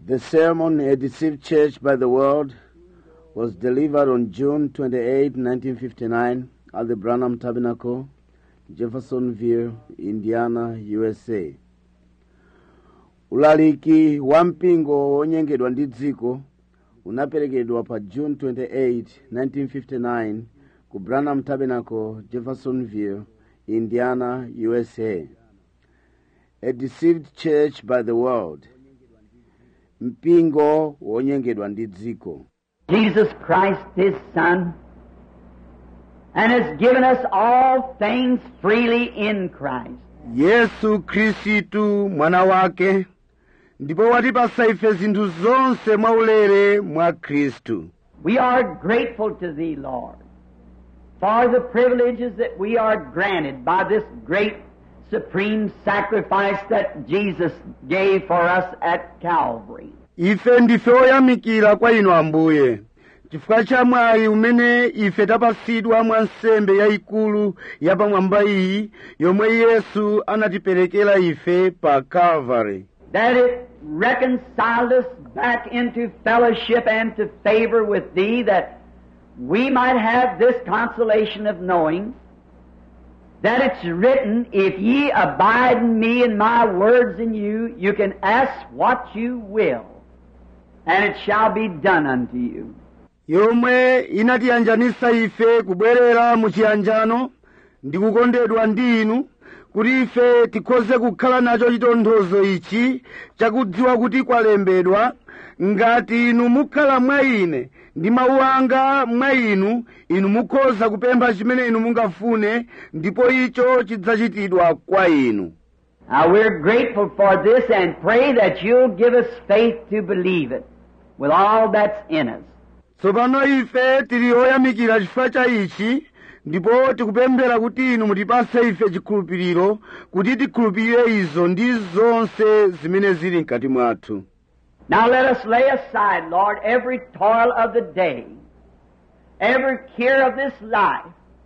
The sermon, A Deceived Church by the World, was delivered on June 28, 1959, at the Branham Tabernacle, Jeffersonville, Indiana, USA. Ulaliki wa mpingo wonyengedwa ndi dziko unaperekedwa pa June 28, 1959, ku Branham Tabernacle, Jeffersonville, Indiana, USA. A Deceived Church by the World. Mpingo wonyengedwa ndi dziko. Jesus Christ, His Son, and has given us all things freely in Christ. Yesu Kristu mwana wake, ndipo watipasa ife zinthu zonse mwaulere mwa Kristu. We are grateful to Thee, Lord, for the privileges that we are granted by this great supreme sacrifice that Jesus gave for us at Calvary. Ife ndife oyamikira kwa inu Ambuye, chifukwa cha mwayi umene ife tapasidwa mwa nsembe yayikulu yapamwamba iyi yomwe Yesu anatiperekera ife pa Calvary. That it reconciled us back into fellowship and to favor with Thee, that we might have this consolation of knowing that it's written, if ye abide in me and my words in you, you can ask what you will, and it shall be done unto you. Yomwe inatiyanjanisa ife kubwerera mu chiyanjano ndi kukondedwa ndi inu, kuti ife tikhoze kukhala nacho chitonthozo ichi chakudziwa kuti kwalembedwa, ngati inu mukhala mwa ine ndi mawu anga mwa inu, inu mukhoza kupempha chimene inu mungafune, ndipo icho chidzachitidwa kwa inu. Now we're grateful for this and pray that you'll give us faith to believe it with all that's in us. Tsopano ife tili oyamikira chifukwa cha ichi, ndipo tikupemphera kuti inu mutipase ife chikhulupiriro kuti tikhulupirire izo ndi zonse zimene zili mkati mwathu. Now let us lay aside, Lord, every toil of the day, every care of this life,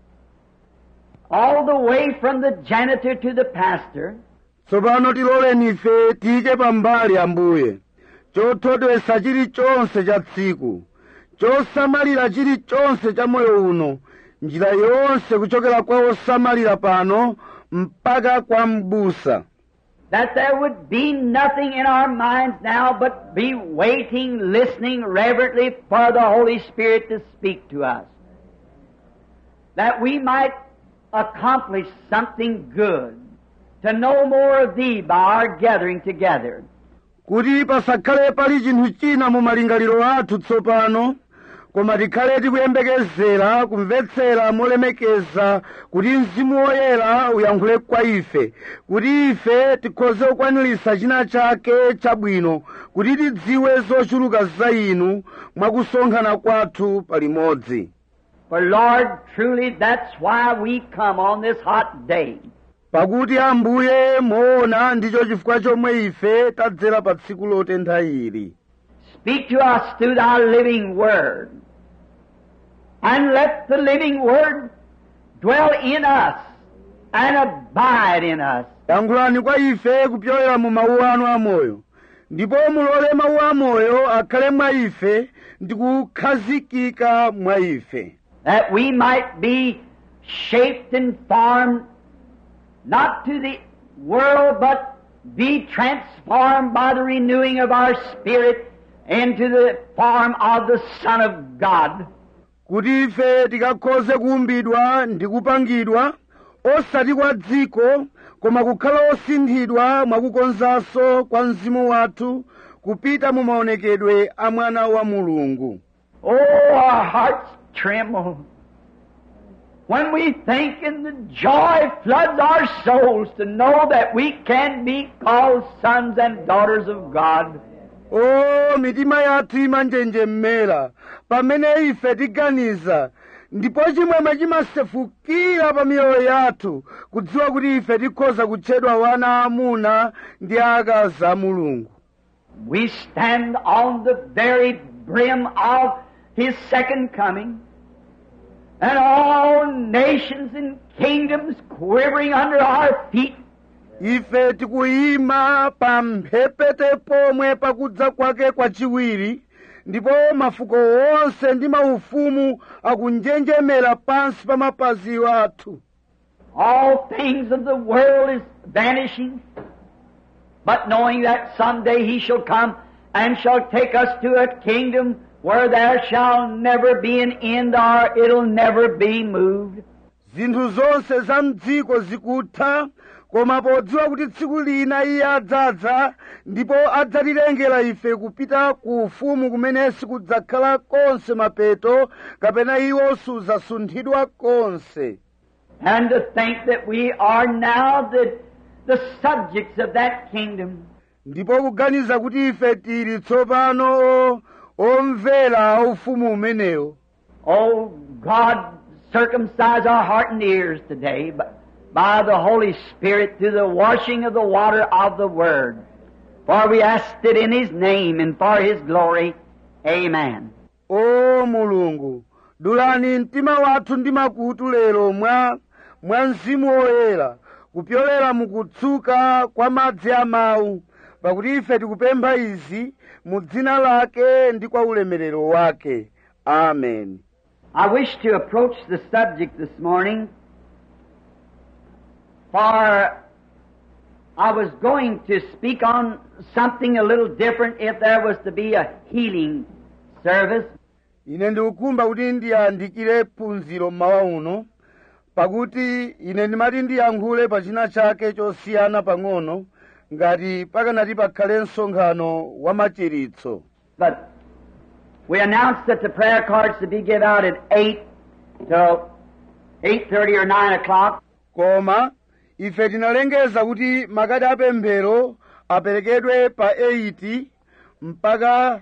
all the way from the janitor to the pastor. Tsopano tiloleni ife tiyike pambali Ambuye chothodwesa chilichonse cha tsiku, chosamalira chilichonse cha moyo uno, njira yonse kuchokera kwa osamalira pano mpaka kwa m'busa. That there would be nothing in our minds now but be waiting, listening reverently for the Holy Spirit to speak to us. That we might accomplish something good, to know more of Thee by our gathering together. Kuti pasakhale pali chinthu china mu malingaliro athu tsopano, koma tikhale tikuyembekezera kumvetsera molemekeza kuti Mzimu Woyera uyankhule kwa ife, kuti ife tikhoze kukwanirisa china chake chabwino, kuti tidziwe zochuluka za inu mwakusonkhana kwathu palimodzi. For Lord, truly that's why we come on this hot day. Pakuti Ambuye moona ndicho chifukwa chomwe ife tadzera pa tsiku lotentha ili. Speak to us through Thy living Word. And let the living Word dwell in us and abide in us. Yankhulani kwa ife kupyolera mu mawu anu amoyo, ndipo mulole mawu amoyo akhale mwa ife ndi kukhazikika mwa ife. That we might be shaped and formed, not to the world, but be transformed by the renewing of our spirit into the form of the Son of God. Kuti ife tikakhoze kuumbidwa ndi kupangidwa, osati kwa dziko, koma kukhala osinthidwa mwakukonzanso kwa Mzimu wathu, kupita mu maonekedwe a Mwana wa Mulungu. Oh, our hearts tremble when we think, and the joy floods our souls to know that we can be called sons and daughters of God. O mitima yathu imanjenjemera pamene ife tiganiza, ndipo chimwemwe chimasefukira pa miyoyo yathu kudziwa kuti ife tikhoza kutchedwa wana aamuna ndi aakazi a Mulungu. We stand on the very brim of His second coming, and all nations and kingdoms quivering under our feet, ife tikuyima pa mphepete pomwe pakudza kwake kwachiwiri, ndipo mafuko onse ndi maufumu akunjenjemera pansi pa mapazi athu. All things of the world is vanishing, but knowing that someday He shall come and shall take us to a kingdom where there shall never be an end, or it'll never be moved. Zinthu zonse za mdziko zikutha, koma podziwa kuti tsiku lina Iye adzadza ndipo adzatitengera ife kupita ku ufumu kumene sikudzakhala konse mapeto, kapena iwo sudzasunthidwa konse. And to think that we are now the subjects of that kingdom. Ndipo kuganiza kuti ife tili tsopano omvera ufumu umenewo. Oh, God, circumcise our heart and ears today by the Holy Spirit through the washing of the water of the Word. For we asked it in His name and for His glory. Amen. O Mulungu, dulani mtima wathu ndi makutu lero mwa Mzimu Woyera, kupyolera mukutsuka kwa madzi a mawu, pakuti ife tikupempha izi mu dzina lake ndi kwa ulemerero wake. Amen. I wish to approach the subject this morning, for I was going to speak on something a little different if there was to be a healing service. Ine ndikukumba kuti ndiyandikire phunziro mmawa uno, pakuti ine ndimati ndiyankhule pa china chake chosiyana pang'ono, ngati pakanati pakhale msonkhano wa machiritso. But we announced that the prayer cards to be given out at 8 till 8:30 or 9 o'clock. Koma ife tinalengeza kuti makadi apemphero aperekedwe pa 8 mpaka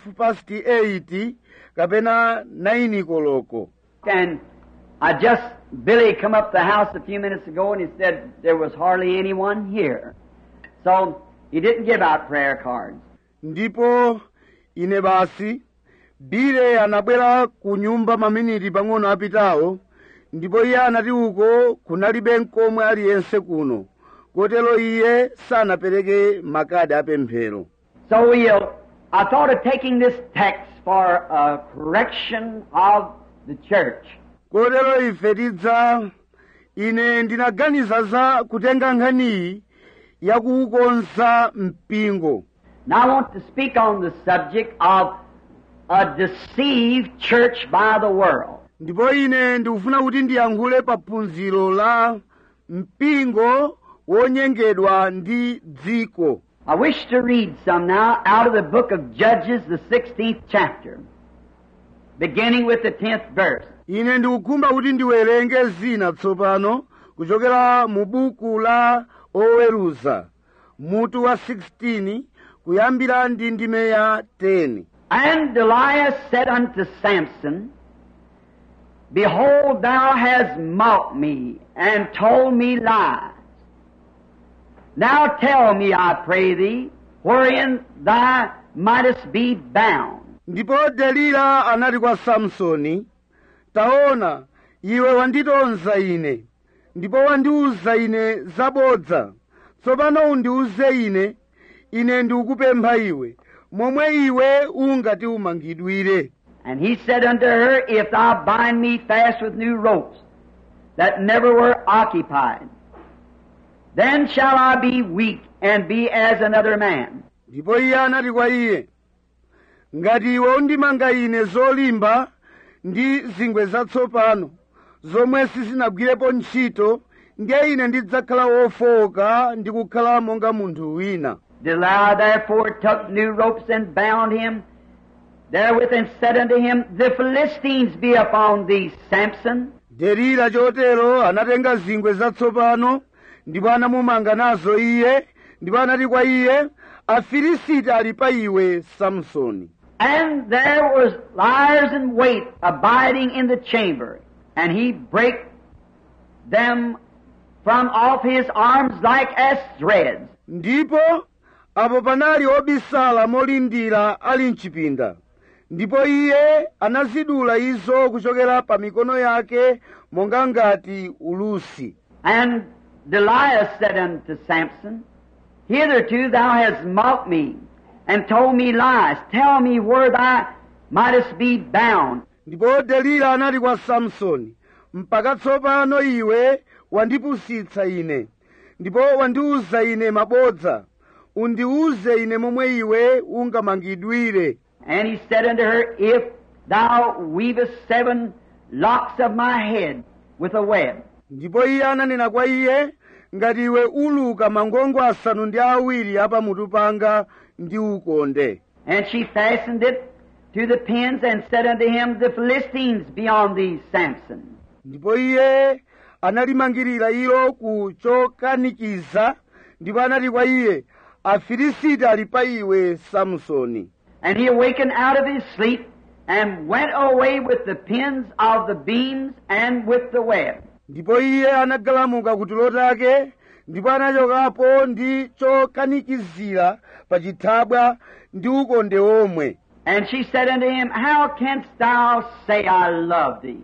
8:30 kapena 9 koloko. And Billy come up the house a few minutes ago and he said there was hardly anyone here. So he didn't give out prayer cards. Ndipo ine basi Bile anabwera ku nyumba maminiti pang'ono apitawo, ndipo iye anati uko kunalibe nkomwe aliyense kuno, kotero iye sanapereke makadi apemphero. So I thought of taking this text for a correction of the church. Kotero ife ine ndinaganiza za kutenga nkhaniyi ya kuukonza mpingo. Now I want to speak on the subject of a deceived church by the world. Ndipo ine ndikufuna kuti ndiyankhule pa phunziro la mpingo wonyengedwa ndi dziko. I wish to read some now out of the book of Judges, the 16th chapter, beginning with the 10th verse. Ine ndikukhumba kuti ndiwerenge zina tsopano kuchokera mu buku la oweruza, mutu wa 16 kuyambira ndi ndime ya 10. And Delilah said unto Samson, Behold, thou hast mocked me, and told me lies. Now tell me, I pray thee, wherein thou mightest be bound. Ndipo Delila anati kwa Samsoni, taona, iwe wanditonza ine, ndipo wandiuza ine zabodza. Tsopano undiuze ine ndikukupempha iwe, momwe iwe ungati umangidwire. And he said unto her, If thou bind me fast with new ropes, that never were occupied, then shall I be weak, and be as another man. Ndipo iye anati kwa iye, ngati iwe undimanga ine zolimba ndi zingwe zatsopano, zomwe sizinagwirepo ntchito, ndiye ine ndidzakhala wofowoka ndi kukhala monga munthu wina. Delilah therefore took new ropes and bound him therewith, and said unto him, The Philistines be upon thee, Samson. Delila chotero anatenga zingwe zatsopano ndipo anamumanga nazo iye, ndipo anati kwa iye, Afilisiti ali pa iwe, Samsoni. And there was liers in wait abiding in the chamber, and he brake them from off his arms like as threads. Ndipo apo panali obisala molindira ali mchipinda, ndipo iye anazidula izo kuchokera pa mikono yake monga ngati ulusi. And Delilah said unto Samson, Hitherto thou hast mocked me, and told me lies. Tell me where thou mightest be bound. Ndipo Delila anati kwa Samsoni, mpaka tsopano iwe wandipusitsa ine, ndipo wandiuza ine mabodza. Undiuze ine momwe iwe ungamangidwire. And he said unto her, If thou weavest 7 locks of my head with a web. Ndipo iye ananena kwa iye, ngati iwe uluka mangongo 7 apamutu panga ndi ukonde. And she fastened it to the pins and said unto him, The Philistines be on thee, Samson. Ndipo iye analimangirira ilo ku chokanikiza, ndipo anati kwa iye, Afilisiti ali pa iwe, Samsoni. And he awakened out of his sleep and went away with the pins of the beams and with the web. Ndipo iye anagalamuka ku tulo take, ndipo anachokapo ndi chokanikizira pa chithabwa ndi ukonde omwe. And she said unto him, How canst thou say, I love thee,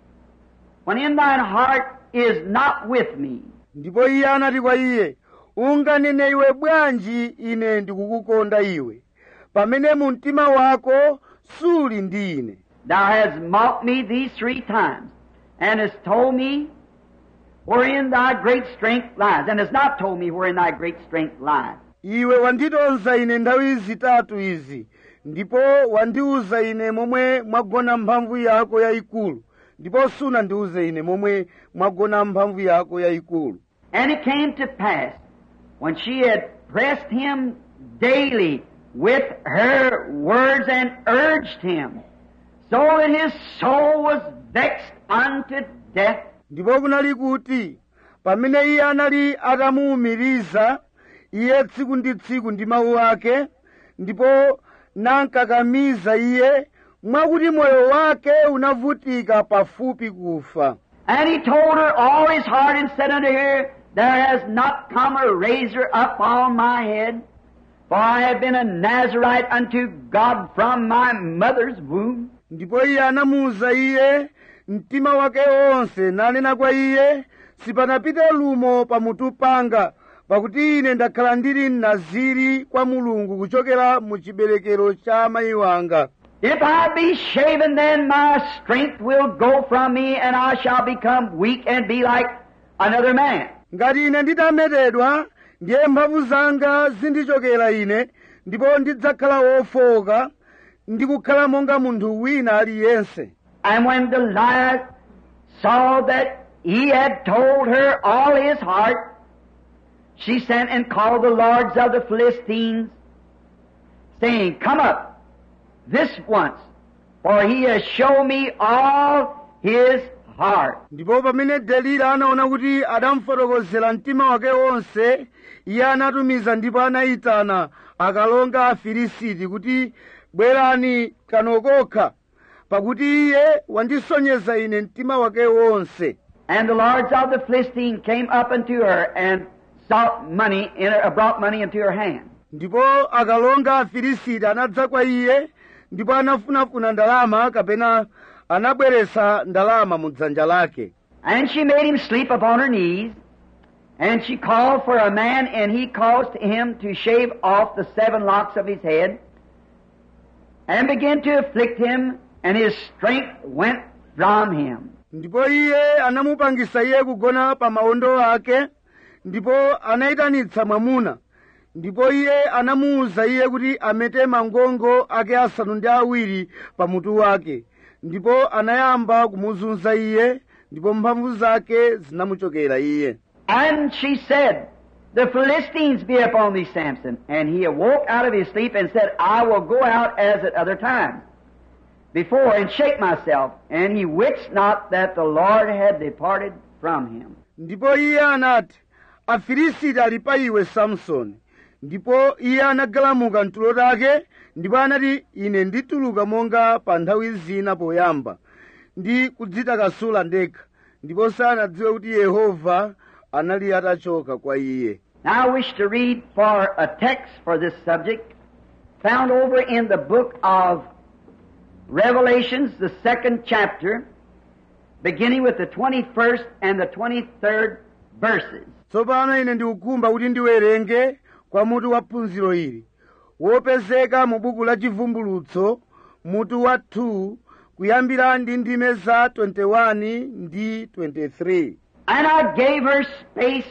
when in thine heart is not with me? Ndipo iye anati kwa iye, unganene iwe bwanji ine ndikukukonda iwe, pamene mu mtima wako suli ndi ine. Thou hast mocked me these 3 times, and hast told me wherein thy great strength lies, and hast not told me wherein thy great strength lies. Iwe wanditonza ine nthawi zitatu izi, ndipo wandiuza ine momwe mwagona mphamvu yako yayikulu, ndipo sunandiuze ine momwe mwagona mphamvu yako yayikulu. And it came to pass, when she had pressed him daily with her words and urged him, so that his soul was vexed unto death. Ndipo kunali kuti, pamene iye anali atamuwumiriza iye tsiku ndi tsiku ndi mawu ake, ndipo nankakamiza iye, mwakuti moyo wake unavutika pafupi kufa. And he told her all his heart and said unto her, There has not come a razor up on my head, for I have been a Nazarite unto God from my mother's womb. Ndipo iye anamuwuza iye mtima wake wonse, nanena kwa iye, sipanapite lumo pamutu panga, pakuti ine ndakhala ndili Mnaziri kwa Mulungu kuchokera mu chiberekero cha amayi wanga. If I be shaven, then my strength will go from me, and I shall become weak and be like another man. Ngati ine nditametedwa, ndiye mphamvu zanga zindichokera ine, ndipo ndidzakhala wofowoka, ndikukhala monga munthu wina aliyense. And when Delilah saw that he had told her all his heart, she sent and called the lords of the Philistines, saying, Come up this once, for he has shown me all his heart. Ndipo pamene Delila anaona kuti adamufotokozera mtima wake wonse, iye anatumiza ndipo anayitana akalonga a Filisiti kuti, bwerani kano kokha, pakuti iye wandisonyeza ine mtima wake wonse. And the lords of the Philistines came up unto her and sought money, brought money into her hand. Ndipo akalonga a Filisiti anadza kwa iye, ndipo anafunafuna ndalama kapena anabweretsa ndalama mu dzanja lake. And she made him sleep upon her knees, and she called for a man, and he caused him to shave off the 7 locks of his head, and began to afflict him, and his strength went from him. Ndipo iye anamupangisa iye kugona pa mawondo ake, ndipo anayitanitsa mwamuna, ndipo iye anamuwuza iye kuti amete mangongo ake 7 pamutu wake, ndipo anayamba kumuzunza iye, ndipo mphamvu zake zinamuchokera iye. And she said, The Philistines be upon thee, Samson. And he awoke out of his sleep and said, I will go out as at other times before and shake myself. And he wist not that the Lord had departed from him. Ndipo iye anati, Afilisiti ali pa iwe, Samsoni. Ndipo iye anagalamuka mtulo take, ndipo anati, ine ndituluka monga pa nthawi zina poyamba, ndi kudzitakasula ndekha, ndipo sanadziwe kuti Yehova anali atachoka kwa iye. Now I wish to read for a text for this subject, found over in the book of Revelations, the 2nd chapter, beginning with the 21st and the 23rd verses. tsopano ine ndikukhumba kuti ndiwerenge kwa mutu wa phunziro ili wopezeka mu buku la chivumbulutso mutu wa 2 kuyambira ndi ndime za 21 ndi 23. And I gave her space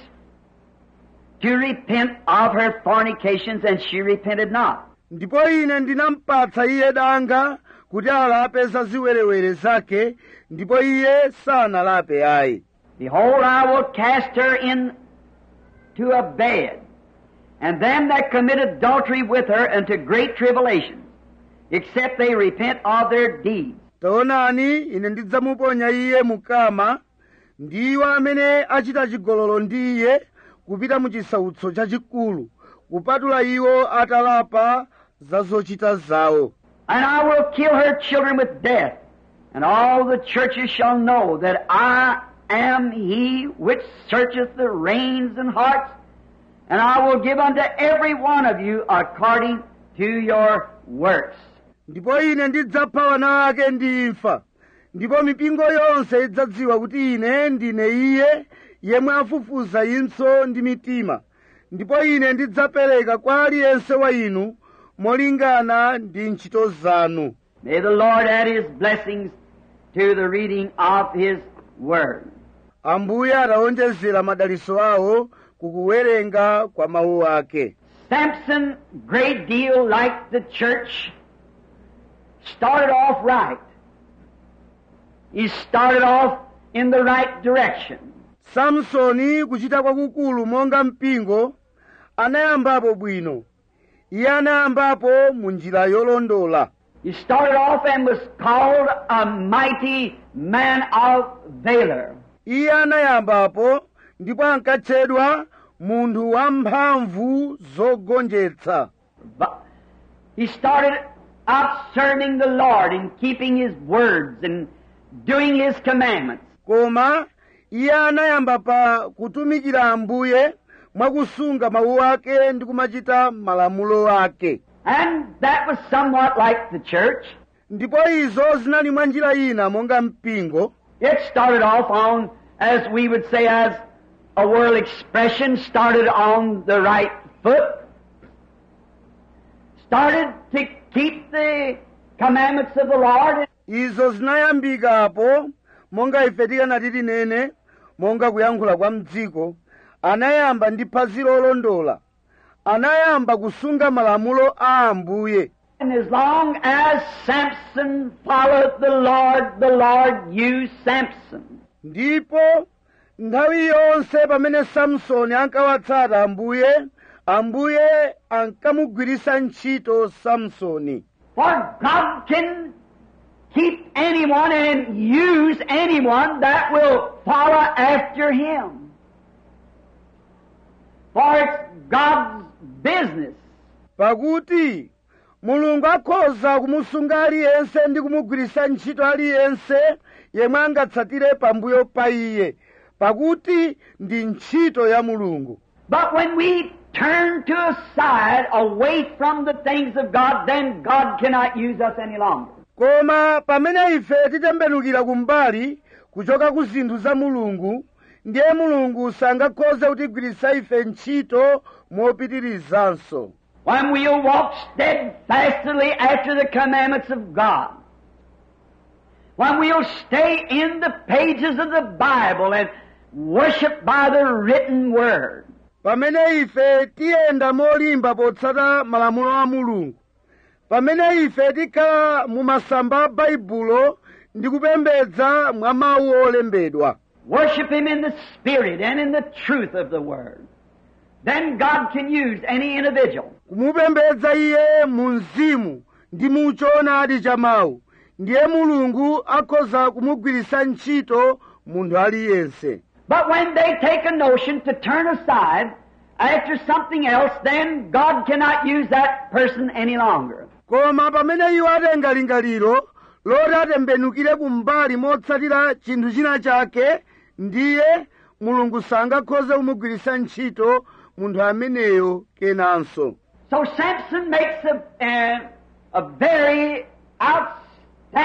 to repent of her fornications, and she repented not. ndipo ine ndinampatsa iye danga kuti alape za ziwerewere zake, ndipo iye sanalape ayi. Behold, I will cast her into a bed, and them that commit adultery with her into great tribulation, except they repent of their deeds. taonani ine ndidzamuponya iye mukama, ndiwo amene achita chigololo ndi iye kupita mu chisautso chachikulu, kupatula iwo atalapa za zochita zawo. And I will kill her children with death, and all the churches shall know that I am he which searcheth the reins and hearts, and I will give unto every one of you according to your works. ndipo ine ndidzapha wana ake ndi imfa, ndipo mipingo yonse idzadziwa kuti ine ndine iye yemwe afufuza impso ndi mitima, ndipo ine ndidzapereka kwa aliyense wa inu molingana ndi ntchito zanu. May the Lord add His blessings to the reading of His Word. Ambuye atawonjezera madalitso awo kukuwerenga kwa mawu ake. Samson, great deal like the church, started off right. He started off in the right direction. Samsoni kuchita kwakukulu monga mpingo anayambapo bwino. Iye anayambapo mu njira yolondola. He started off and was called a mighty man of valor. Iye anayambapo ndipo ankatchedwa munthu wamphamvu zogonjetsa. But he started out serving the Lord and keeping His words and doing His commandments. Koma iye anayamba pa kutumikira Ambuye mwakusunga mawu ake ndi kumachita malamulo ake. And that was somewhat like the church. Ndipo izo zinali mwa njira ina monga mpingo. It started off on, as we would say as a world expression, started on the right foot. Started to keep the commandments of the Lord. Izo zinayambikapo monga ife tikanati tinene monga kuyankhula kwa mdziko, anayamba ndi phazi lolondola, anayamba kusunga malamulo a Ambuye. And as long as Samson followed the Lord used Samson. Ndipo nthawi yonse pamene Samsoni ankawatsata Ambuye, Ambuye ankamugwiritsa ntchito Samsoni. For God can keep anyone and use anyone that will follow after Him. For it's God's business. Pakuti Mulungu akhoza kumusunga aliyense ndi kumugwiritsa ntchito aliyense yemwe angatsatire pambuyo pa iye, pakuti ndi ntchito ya Mulungu. But when we turn to a side away from the things of God, then God cannot use us any longer. Koma pamene ife titembenukira kumbali kuchoka ku zinthu za Mulungu, ndiye Mulungu sangakhoze kutigwiritsa ife ntchito mopitirizanso. When we'll walk steadfastly after the commandments of God, when we'll stay in the pages of the Bible and worship by the written Word. Pamene ife tiyenda molimba potsata malamulo a Mulungu, pamene ife tikhala mu masamba a Baibulo ndi kupembedza mwa mawu olembedwa, Worship Him in the Spirit and in the truth of the Word. Then God can use any individual. kumupembedza iye mu mzimu ndi mu choonadi cha mawu, ndiye Mulungu akhoza kumugwiritsa ntchito munthu aliyense. But when they take a notion to turn aside after something else, then God cannot use that person any longer. Koma pamene iwo atenga lingaliro loti atembenukire kumbali motsatira chinthu china chake, ndiye Mulungu sangakhoze kumugwiritsa ntchito munthu ameneyo kenanso. So Samson makes a very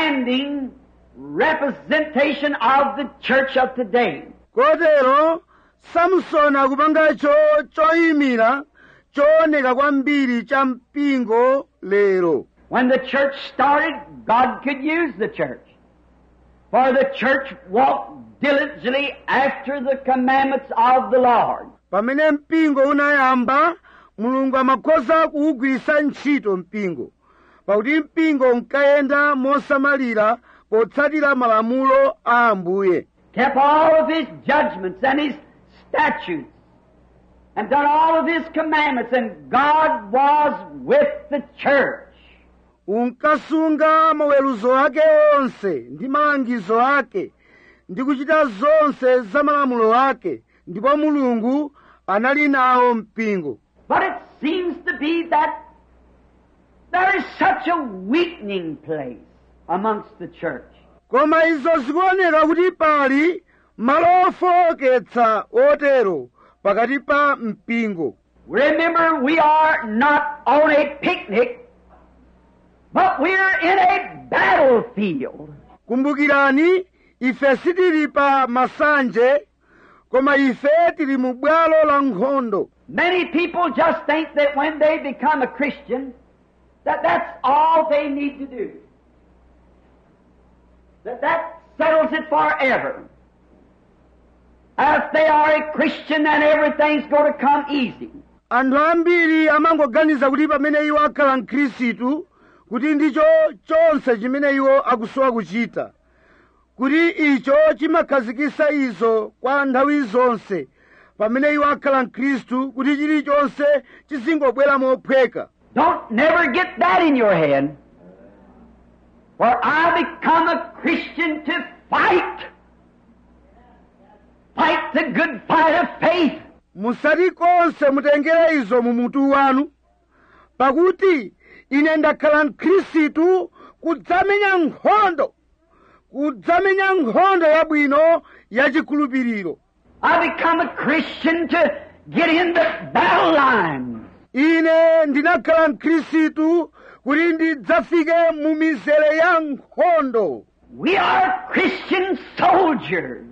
outstanding representation of the church of today. Kotero Samsoni akupanga choyimira chooneka kwambiri cha mpingo lero. When the church started, God could use the church. For the church walked diligently after the commandments of the Lord. Pamene mpingo unayamba, Mulungu amakhoza kuwugwiritsa ntchito mpingo. Pakuti mpingo unkayenda mosamalira potsatira malamulo a Ambuye. Kept all of His judgments and His statutes, and done all of His commandments, and God was with the church. Unkasunga maweruzo ake onse ndi malangizo ake ndi kuchita zonse za malamulo ake, ndipo Mulungu anali nawo mpingo. But it seems to be that there is such a weakening place amongst the church. Koma izo zikuoneka kuti pali malo ofowoketsa otero pakati pa mpingo. Remember, we are not on a picnic, but we're in a battlefield. Kumbukirani, ife sitili pa masanje, koma ife tili mu bwalo la nkhondo. Many people just think that when they become a Christian, that that's all they need to do. That settles it forever. If they are a Christian, then everything's going to come easy. Anthu ambiri amangoganiza kuti pamene iwo akhala mkhristu, kuti ndicho chonse chimene iwo akusowa kuchita, kuti icho chimakhazikitsa izo kwa nthawi zonse, pamene iwo akhala mkhristu, kuti chilichonse chizingobwera mophweka. Don't never get that in your head. For I become a Christian to fight. Fight the good fight of faith. Musati konse mutengere izo mu mutu wanu, pakuti ine ndakhala mkhristu kudzamenya nkhondo yabwino yachikhulupiriro. I become a Christian to get in the battle lines. Ine ndinakhala mkhristu kuti ndidzafike mu mizere ya nkhondo. We are Christian soldiers.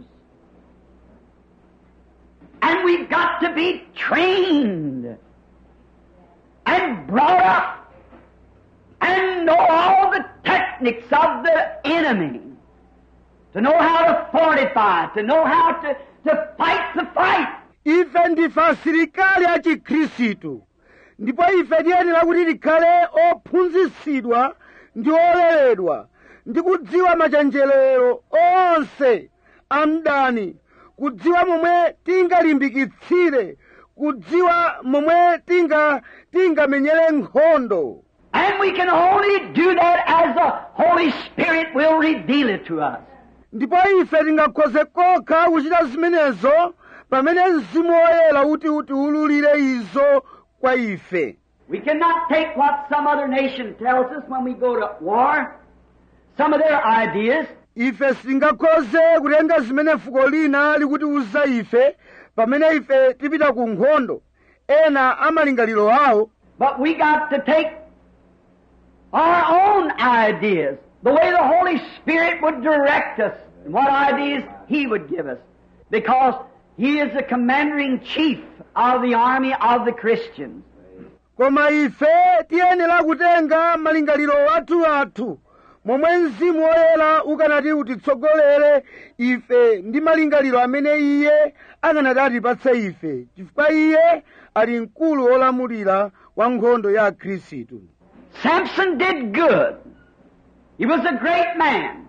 And we've got to be trained and brought up and know all the techniques of the enemy. To know how to fortify, to know how to fight the fight. Ife ndife asilikali a chikhristu, ndipo ife tiyenera kuti tikhale ophunzitsidwa ndi oleredwa ndi kudziwa machenjerero onse a mdani, kudziwa momwe tingalimbikitsire, kudziwa momwe tingamenyere nkhondo. And we can only do that as the Holy Spirit will reveal it to us. Ndipo ife tingakhoze kokha kuchita zimenezo pamene Mzimu Woyera utiwululire izo kwa ife. We cannot take what some other nation tells us when we go to war, some of their ideas. Ife sitingakhoze kutenga zimene fuko lina likutiwuza ife pamene ife tipita ku nkhondo, ena amalingaliro awo. But we got to take our own ideas, the way the Holy Spirit would direct us, and what ideas He would give us. Because He is the commander-in-chief of the army of the Christians. Koma ife tiyenera kutenga malingaliro athu, momwe Mzimu Woyera ukanati utitsogolere ife ndi malingaliro amene Iye akanati atipatse ife, chifukwa Iye ali mkulu wolamulira wa nkhondo ya Khristu. Samson did good. He was a great man.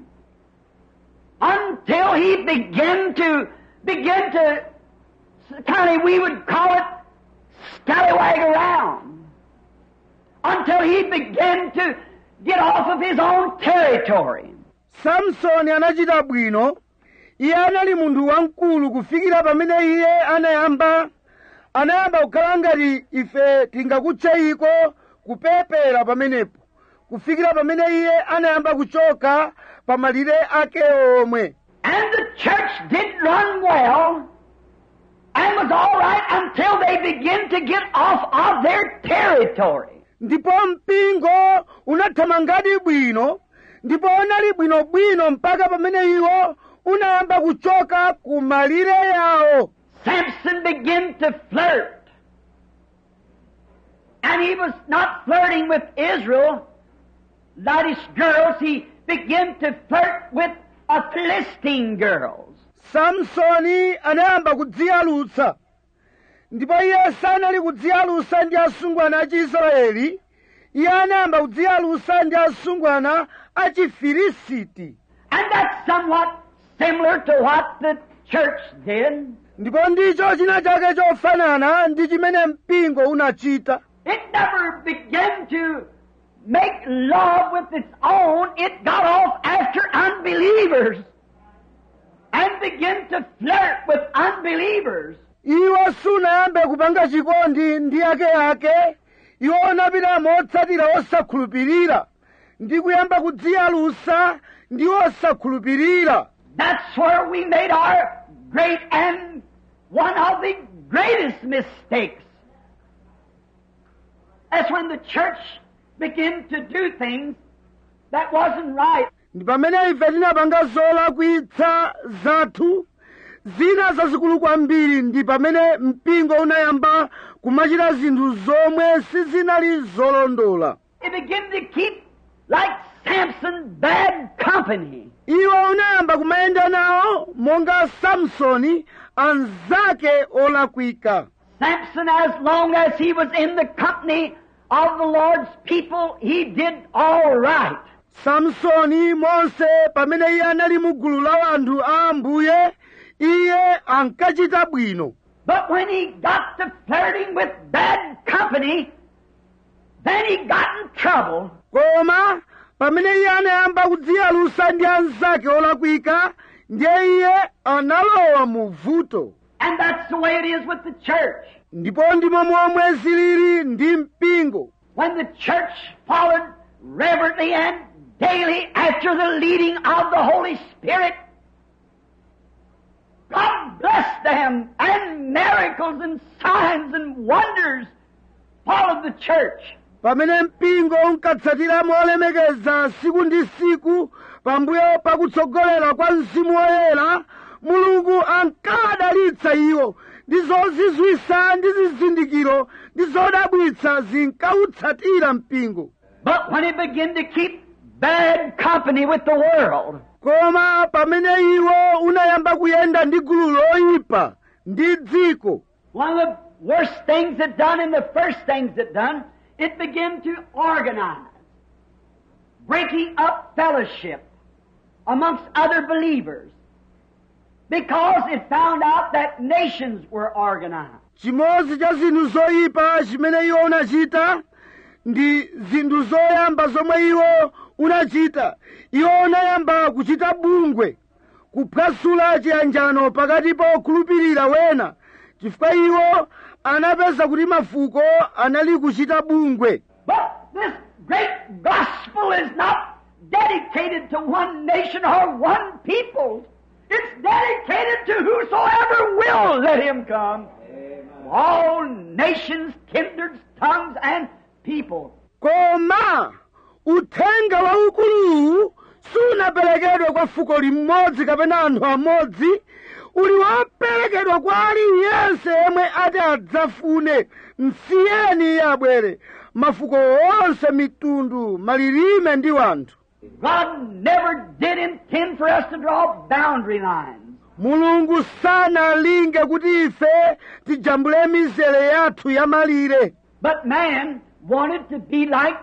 Until he began to kind of, we would call it, scallywag around. Until he began to get off of his own territory. Samsoni anachita bwino. Iye anali munthu wamkulu kufikira pamene iye anayamba kukhala ngati ife tingakutcheyiko kupepera pamenepo, kufikira pamene iye anayamba kuchoka pa malire ake omwe. And the church did run well and was all right until they began to get off of their territory. Ndipo mpingo unathamangadi bwino, ndipo unali bwinobwino mpaka pamene iwo unayamba kuchoka ku malire yawo. Samson began to flirt. And he was not flirting with Israel, laddish girls. He began to flirt with Philistine girls. Samsoni anayamba kudziyalutsa, ndipo iye sanali kudziyalutsa ndi asungwana a Chiisraeli, iye anayamba kudziyalutsa ndi asungwana a Chifilisiti. And that's somewhat similar to what the church did. Ndipo ndicho china chake chofanana ndi chimene mpingo unachita. It never began to make love with its own. It got off after unbelievers and began to flirt with unbelievers. Iwo sunayambe kupanga chikondi ndi ake, iwo anapita motsatira osakhulupirira ndi kuyamba kudziyalutsa ndi osakhulupirira. That's where we made our great and one of the greatest mistakes. That's when the church began to do things that wasn't right. Ndi pamene ife tinapanga zolakwitsa zathu zina zazikulu kwambiri, ndi pamene mpingo unayamba kumachita zinthu zomwe sizinali zolondola. It began to keep, like Samson, bad company. Iwo unayamba kumayenda nawo monga Samsoni anzake olakwika. Samson, as long as he was in the company of the Lord's people, he did all right. Samsoni monse pamene iye anali mu gulu la anthu a Ambuye, iye ankachita bwino. But when he got to flirting with bad company, then he got in trouble. Koma pamene iye anayamba kudziyalutsa ndi anzake olakwika, ndiye iye analowa mu vuto. And that's the way it is with the church. Ndipo ndimo momwe zilili ndi mpingo. When the church followed reverently and daily after the leading of the Holy Spirit, God bless them, and miracles and signs and wonders followed the church. Pamene mpingo unkatsatira molemekeza siku ndi siku pambuyo pakutsogolera kwa Mzimu Woyera, Mulungu ankadalitsa iwo ndi zozizwitsa ndi zizindikiro ndi zodabwitsa zinkautsatira mpingo. But when he began to keep bad company with the world, koma pamene iwo unayamba kuyenda ndi gulu loyipa ndi dziko, one of the worst things it done and the first things it done, it began to organize, breaking up fellowship amongst other believers, because it found out that nations were organized. chimodzi cha zinthu zoyipa chimene iwo unachita ndi zinthu zoyamba zomwe iwo unachita. Iwo unayamba kuchita bungwe, kuphwasula chiyanjano pakati pa okhulupirira wena, chifukwa iwo anapeza kuti mafuko anali kuchita bungwe. But this great gospel is not dedicated to one nation or one people. It's dedicated to whosoever will let him come. All nations, kindreds, tongues, and people. Koma uthenga waukulu sunaperekedwe kwa fuko limodzi kapena anthu amodzi, uli woperekedwa kwa aliyense yemwe ati adzafune. Msiyeni abwere, mafuko onse, mitundu, malilime ndi wanthu. God never did intend for us to draw boundary lines. Mulungu sanalinge kuti ife tijambule mizere yathu ya malire. But man wanted to be like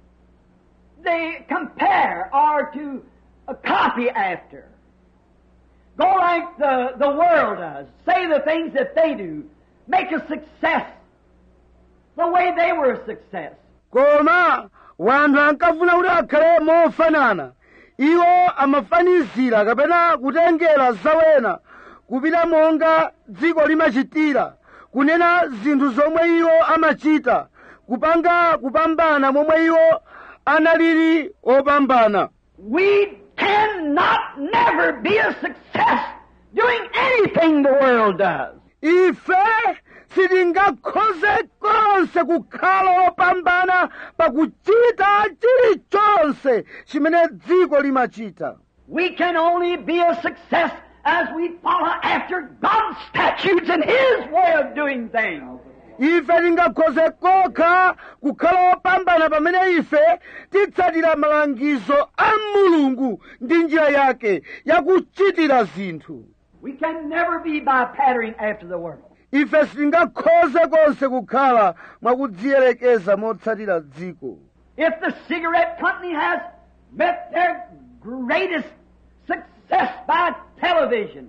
they compare or to copy after. Go like the world does. Say the things that they do. Make a success the way they were a success. Koma wanthu ankafuna kuti akhale mofanana. Iwo amafanizira kapena kutengera zawena kupita monga dziko limachitira, kunena zinthu zomwe iwo amachita, kupanga kupambana momwe iwo analili opambana. We cannot never be a success doing anything the world does. Ife sitingakhoze konse kukhala opambana pakuchita chilichonse chimene dziko limachita. We can only be a success as we follow after God's statutes and His way of doing things. ife tingakhoze kokha kukhala opambana pamene ife titsatira malangizo a mulungu ndi njira yake yakuchitira zinthu. We can never be by pattern after the world. ife sitingakhoze konse kukhala mwakudziyerekeza motsatira dziko. If the cigarette company has met their greatest success by television,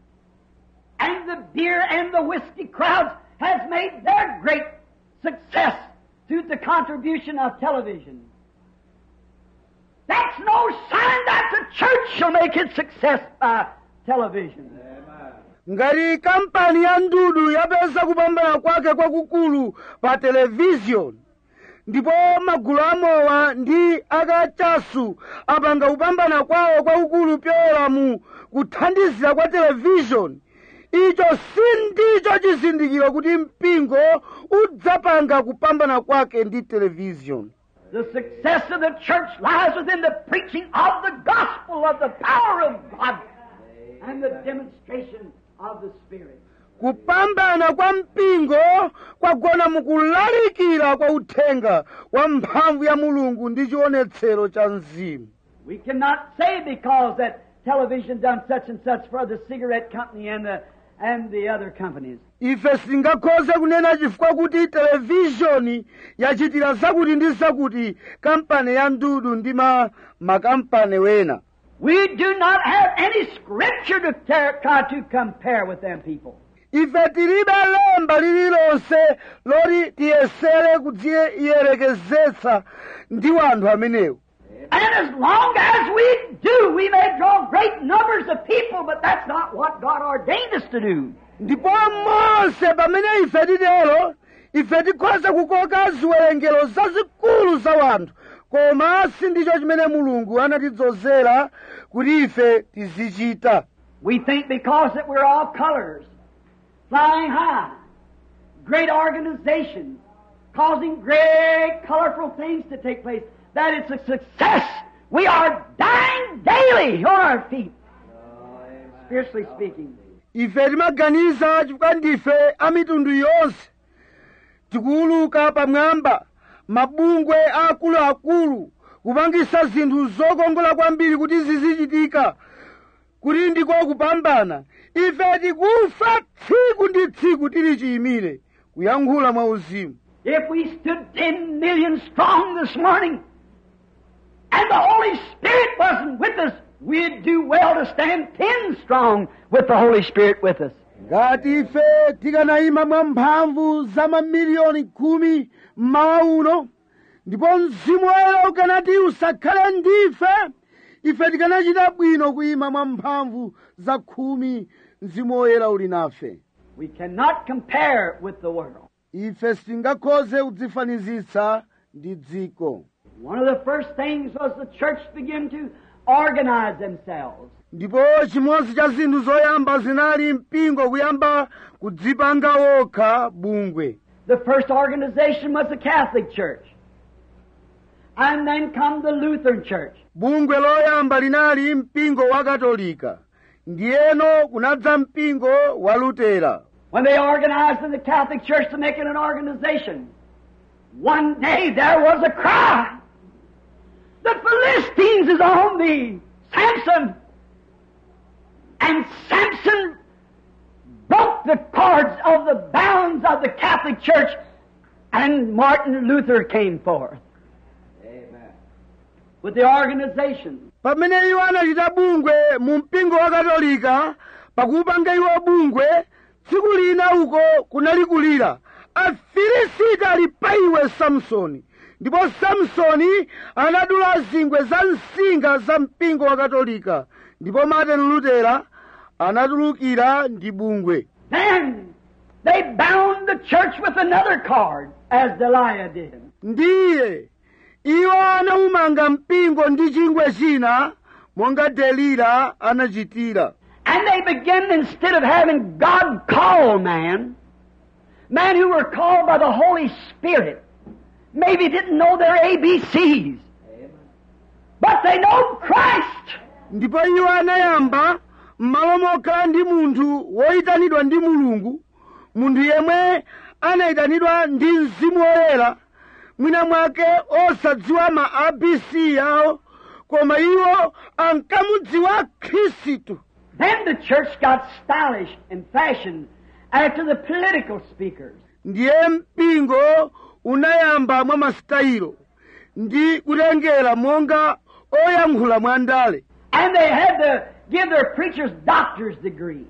and the beer and the whiskey crowds has made their great success through the contribution of television, that's no sign that the church shall make its success by television. ngati kampani ya ndudu yapeza kupambana kwake kwakukulu pa televiziyoni, ndipo magulu amowa ndi akachasu apanga kupambana kwawo kwakukulu pyolera mu kuthandizira kwa televiziyoni, icho sindicho chizindikiro kuti mpingo udzapanga kupambana kwake ndi televiziyoni. The success of the church lies within the preaching of the gospel of the power of God and the demonstration of the Spirit. Kupambana kwa mpingo kwagona mukulalikira kwa uthenga wa mphamvu ya Mulungu ndi chionetsero cha Mzimu. We cannot say because that television done such and such for the cigarette company and the other companies. Ife singakhoze kunena chifukwa kuti televizhoni yachitira zakuti ndi zakuti kampani ya ndudu ndi makampani wena. We do not have any scripture to try to compare with them people. Ife tilibe lemba lililonse loti tiyesere kudziyerekezetsa ndi wanthu amenewo. And as long as we do, we may draw great numbers of people, but that's not what God ordained us to do. Ndipo monse pamene ife titero, ife tikhoza kukoka ziwerengero zazikulu za wanthu, koma sindicho chimene Mulungu anatidzozera kuti ife tizichita. We think because that we're all colors, flying high, great organizations, causing great colorful things to take place, that it's a success. We are dying daily on our feet, spiritually speaking. Ife timaganiza chifukwa ndife a mitundu yonse, tikuuluka pamwamba, mabungwe akuluakulu, kupangisa zinthu zokongola kwambiri kuti zizichitika, kuti ndiko kupambana. Ife tikufa tsiku ndi tsiku tili chiyimire, kuyankhula mwa uzimu. If we stood 10 million strong this morning, and the Holy Spirit wasn't with us, we'd do well to stand 10 strong with the Holy Spirit with us. Ngati ife tikanayima mwa mphamvu za mamiliyoni 10 mmawa uno, ndipo mzimu woyera ukanati usakhale ndife, ife tikanachita bwino kuyima mwa mphamvu za 10 mzimu woyera uli nafe. We cannot compare with the world. Ife sitingakhoze kudzifanizitsa ndi dziko. One of the first things was the church began to organize themselves. Ndipo chimodzi cha zinthu zoyamba zinali mpingo kuyamba kudzipanga wokha bungwe. The first organization was the Catholic Church. And then come the Lutheran Church. Bungwe loyamba linali mpingo wa Katolika. Ndiyeno kunadza mpingo wa Lutera. When they organized in the Catholic Church to make it an organization, one day there was a cry. The Philistines is on thee, Samson. And Samson broke the cords of the bounds of the Catholic Church, and Martin Luther came forth. Amen. With the organization. Pamene iwo anachita bungwe mu mpingo wa Katolika, pakupanga iwo bungwe, tsiku lina uko kunali kulira. Afilisiti ali pa iwe Samsoni. Ndipo Samsoni anadula zingwe za msinga za mpingo wa Katolika. Ndipo Martin Luther anatulukira ndi bungwe. Then they bound the church with another cord, as Delilah did. Ndiye iwo anaumanga mpingo ndi chingwe china, monga Delila anachitira. And they began, instead of having God call men who were called by the Holy Spirit, maybe didn't know their ABCs, but they know Christ. Ndipo iwo anayamba m'malo mokhala ndi munthu woyitanidwa ndi mulungu, munthu yemwe anayitanidwa ndi mzimu woyera, mwina mwake osadziwa ma abc yawo, koma iwo ankamudziwa Khristu. Then the church got stylish and fashioned after the political speakers. Ndiye mpingo unayamba mwa masitayilo ndi kutengera monga oyankhula mwandale. And they had to give their preachers doctor's degree.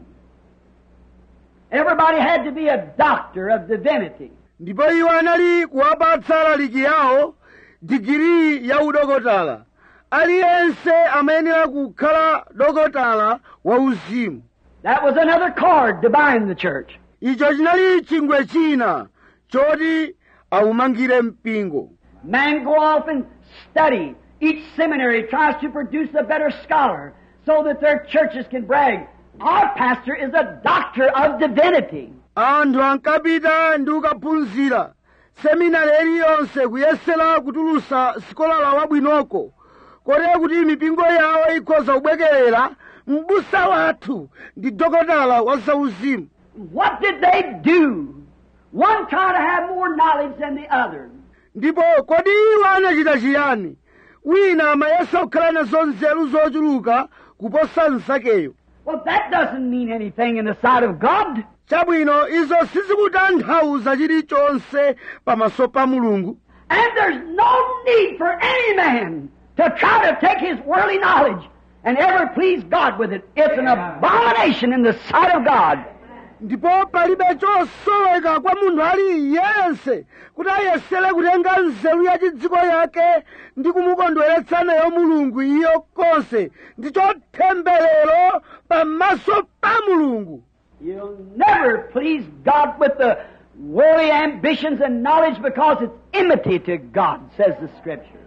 Everybody had to be a doctor of divinity. Ndipo iwo anali kuwapatsa alaliki yawo digiri ya udokotala. Aliyense amayenera kukhala dokotala wa uzimu. That was another cord to bind the church. Icho chinali chingwe china choti awumangire mpingo. Men go off and study. Each seminary tries to produce a better scholar so that their churches can brag. Our pastor is a doctor of divinity. Anthu ankapita ndi kukaphunzira seminari iliyonse kuyesera kutulusa sikolala wabwinoko, kotero kuti mipingo yawo ikhoza kubwekerera m'busa wathu ndi dokotala wa zauzimu. What did they do? One tried to have more knowledge than the other. Ndipo kodi iwo anachita chiyani? Wina amayesa kukhala nazo nzeru zochuluka kuposa mnzakeyo. Well, that doesn't mean anything in the sight of God. Chabwino izo sizikutanthauza chilichonse pamaso pa Mulungu. And there's no need for any man to try to take his worldly knowledge and ever please God with it. It's an abomination in the sight of God. Ndipo palibe chosoweka kwa munthu aliyense kuti ayesere kutenga nzeru ya chidziko yake ndi kumukondweretsa nayo Mulungu iyo konse ndi chotemberero pamaso pa Mulungu. You'll never please God with the worldly ambitions and knowledge because it's enmity to God, says the Scripture.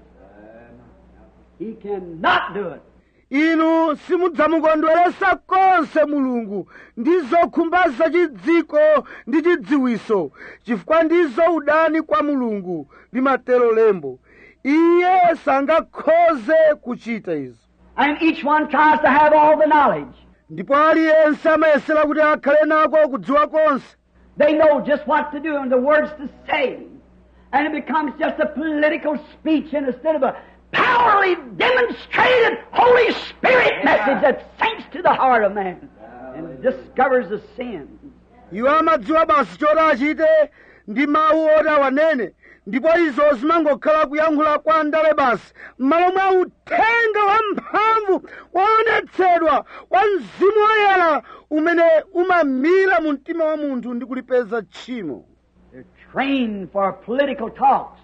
He cannot do it. Inu simudzamukondweretsa konse Mulungu ndi zokhumba za chidziko ndi chidziwiso, chifukwa ndizo udani kwa Mulungu, limatero lembo. Iye sangakhoze kuchita izo. And each one tries to have all the knowledge. Ndipo aliyense amayesera kuti akhale nako kudziwa konse. They know just what to do and the words to say. And it becomes just a political speech instead of a powerfully demonstrated Holy Spirit message that sinks to the heart of man and discovers the sin. Iwo amadziwa basi choti achite ndi mawu oti awanene, ndipo izo zimangokhala kuyankhula kwa ndale basi, m'malo mwa uthenga wamphamvu woonetsedwa wa Mzimu Woyera umene umamira mu mtima wa munthu ndi kulipeza tchimo. They're trained for political talks.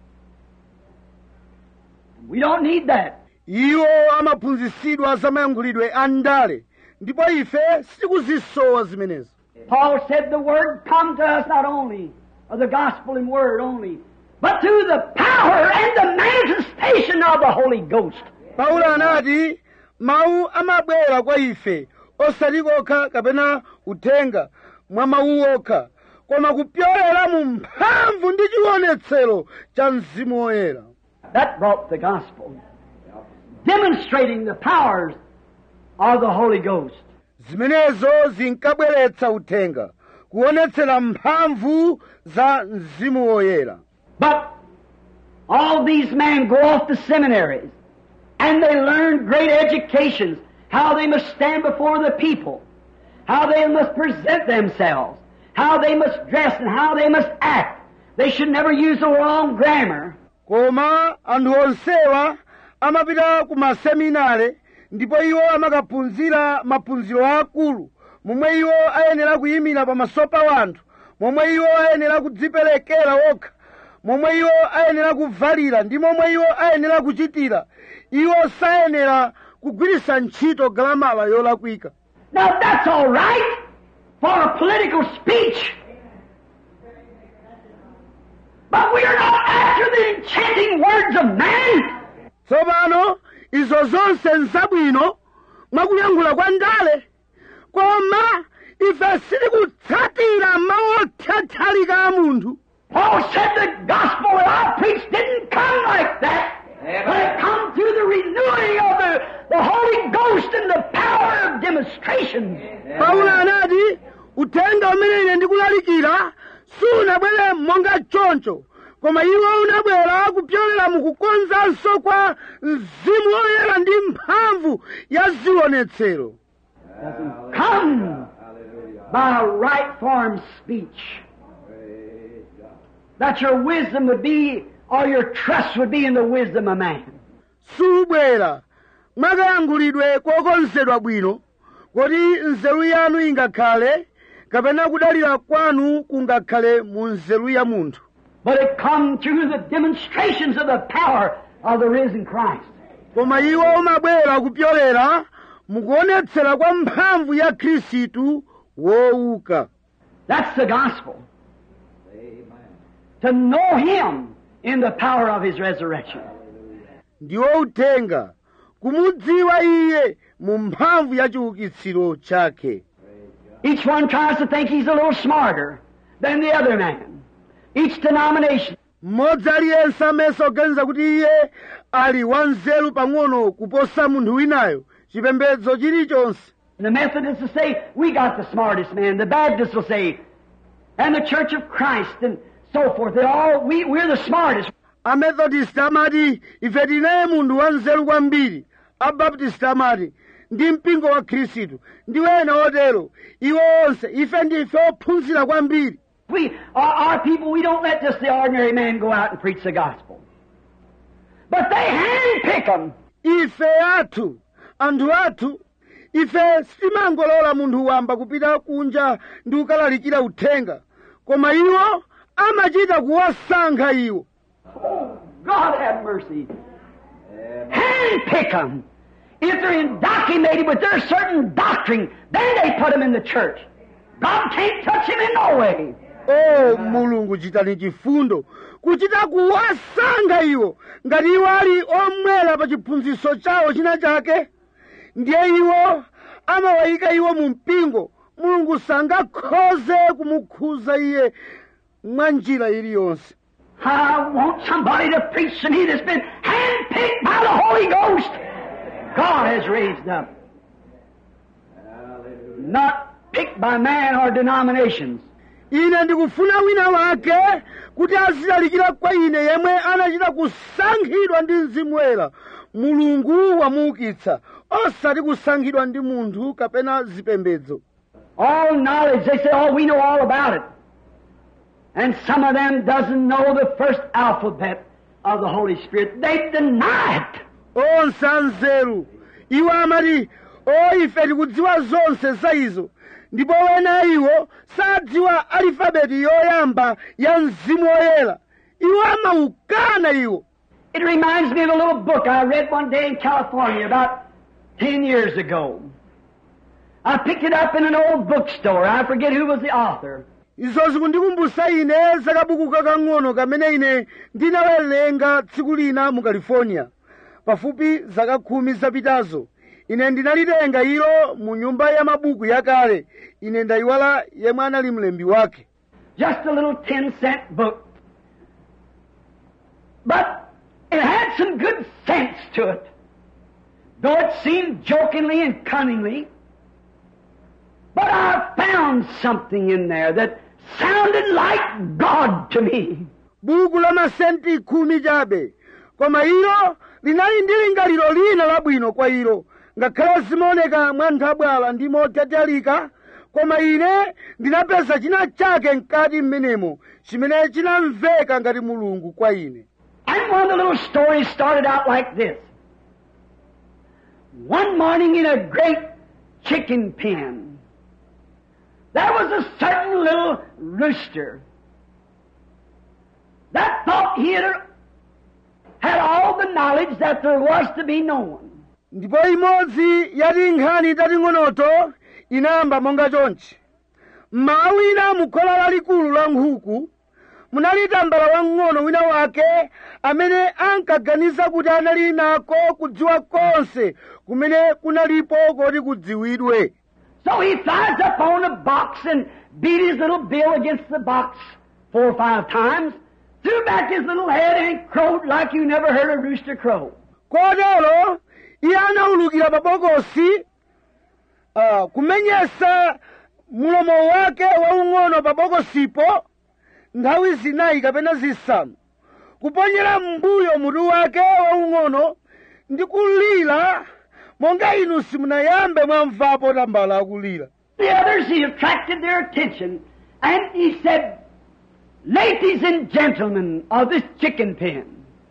We don't need that. Iwo amaphunzitsidwa za mayankhulidwe a ndale, ndipo ife sitikuzisowa zimenezo. Paul said the word come to us not only, or the gospel in word only, but through the power and the manifestation of the Holy Ghost. Paulo anati mawu amabwera kwa ife osati kokha kapena uthenga mwa mawu okha, koma kupyolera mu mphamvu ndi chionetsero cha Mzimu Woyera. That brought the gospel, demonstrating the powers of the Holy Ghost. Zimenezo zinkabweretsa uthenga, kuonetsera mphamvu za Mzimu Woyera. But all these men go off to seminaries, and they learn great educations, how they must stand before the people, how they must present themselves, how they must dress, and how they must act. They should never use the wrong grammar. Koma anthu onsewa amapita ku maseminare, ndipo iwo amakaphunzira maphunziro akulu, momwe iwo ayenera kuyimira pamaso pa wanthu, momwe iwo ayenera kudziperekera okha, momwe iwo ayenera kuvalira ndi momwe iwo ayenera kuchitira. Iwo sayenera kugwiritsa ntchito galamala yolakwika. Now that's all right for a political speech. But we are not after the enchanting words of man. Tsopano izo zonse nzabwino mwakuyankhula kwa ndale, koma ife sitikutsatira mawu othathalika a munthu. Paul said the gospel that I preached didn't come like that. But it come through the renewing of the Holy Ghost and the power of demonstration demonstrations. Paulo anati uthenga umene ine ndikulalikira sunabwere monga choncho, koma iwo unabwera kupyolera mukukonzanso kwa Mzimu Woyera ndi mphamvu ya zionetsero. Doesn't come by right form speech. That your wisdom would be, or your trust would be in the wisdom of man. Subwera mwakayankhulidwe kokonzedwa bwino, kodi nzeru yanu ingakhale, kapena kudalira kwanu kungakhale mu nzeru ya munthu. But it comes through the demonstrations of the power of the risen Christ. Koma iwo umabwera kupyolera mukuonetsera kwa mphamvu ya Khristu wouka. That's the gospel. To know Him in the power of His resurrection. Ndiwo uthenga, kumudziwa Iye mu mphamvu ya chiukitsiro chake. Each one tries to think he's a little smarter than the other man. Each denomination. Mmodzi aliyense amene oganiza kuti iye ali wanzeru pang'ono kuposa munthu winayo, chipembedzo chilichonse. The Methodists will say, we got the smartest man. The Baptists will say, and the Church of Christ, and so forth. We're the smartest. Amethodist amati ife tinaye munthu wanzeru kwambiri. Abaptist amati ndi mpingo wa Khristu ndi wena otero. Iwo onse ife ndife ophunzira kwambiri. Our people, we don't let just the ordinary man go out and preach the gospel. But they handpick them. Ife anthu athu, ife sitimangolola munthu wamba kupita kunja ndi kukalalikira uthenga, koma iwo amachita kuwasankha iwo. Oh, God have mercy. Handpick them. If they're indoctrinated with their certain doctrine, then they put them in the church. God can't touch him in no way. Oh, Mulungu chitani chifundo kuchita kuwasankha iwo ngati iwo ali omwera pa chiphunzitso chawo china chake, ndiye iwo amawayika iwo mu mpingo. Mulungu sangakhoze kumukhuza iye mwa njira iliyonse. I want somebody to preach to me that's been handpicked by the Holy Ghost. God has raised up. Not picked by man or denominations. Ine ndikufuna wina wake kuti azilalikira kwa ine yemwe anachita kusankhidwa ndi Mzimu Woyera. Mulungu wamuukitsa, osati kusankhidwa ndi munthu kapena zipembedzo. All knowledge, they say, oh, we know all about it. And some of them doesn't know the first alphabet of the Holy Spirit. They deny it. Onse anzeru, iwo amati, ife tikudziwa zonse za izo. Ndipo wena iwo sadziwa alifabeti yoyamba ya Mzimu Woyera. Iwo amaukana iwo. It reminds me of a little book I read one day in California about 10 years ago. I picked it up in an old bookstore. I forget who was the author. Izo zikundikumbusa ine zakabuku kakang'ono kamene ine ndinawerenga tsiku lina mu California. Pafupi zaka 10 zapitazo. Ine ndinalitenga ilo mu nyumba ya mabuku yakale. Ine ndayiwala yemwe anali mlembi wake. Just a little 10-cent book. But it had some good sense to it. Though it seemed jokingly and cunningly. But I found something in there that sounded like God to me. Buku la masenti 10 chabe. Koma ilo linali ndi lingaliro lina labwino kwa ilo. Ngakhale zimaoneka mwanthabwala ndi motatalika, koma ine ndinapeza china chake mkati mmenemo chimene chinamveka ngati Mulungu kwa ine. And one of the little stories started out like this. One morning in a great chicken pen, there was a certain little rooster that thought he had all the knowledge that there was to be known. Ndipo imodzi yati nkhani tating'onoto inayamba monga chonchi. Mmawa wina mukhola lalikulu la nkhuku munali tambala wang'ono wina wake amene ankaganiza kuti anali nako kudziwa konse kumene kunalipo koti kudziwidwe. So he flies up on a box and beat his little bill against the box 4 or 5 times, threw back his little head and crowed like you never heard a rooster crow. Kotero iye anawulukira pa bokosi kumenyesa mulomo wake waung'ono pa bokosipo nthawi zinayi kapena zisanu, kuponyera m'mbuyo mutu wake waung'ono ndi kulira monga inu simunayambe mwamvapo tambala akulira. The others, he attracted their attention, and he said, "Ladies and gentlemen of this chicken pen,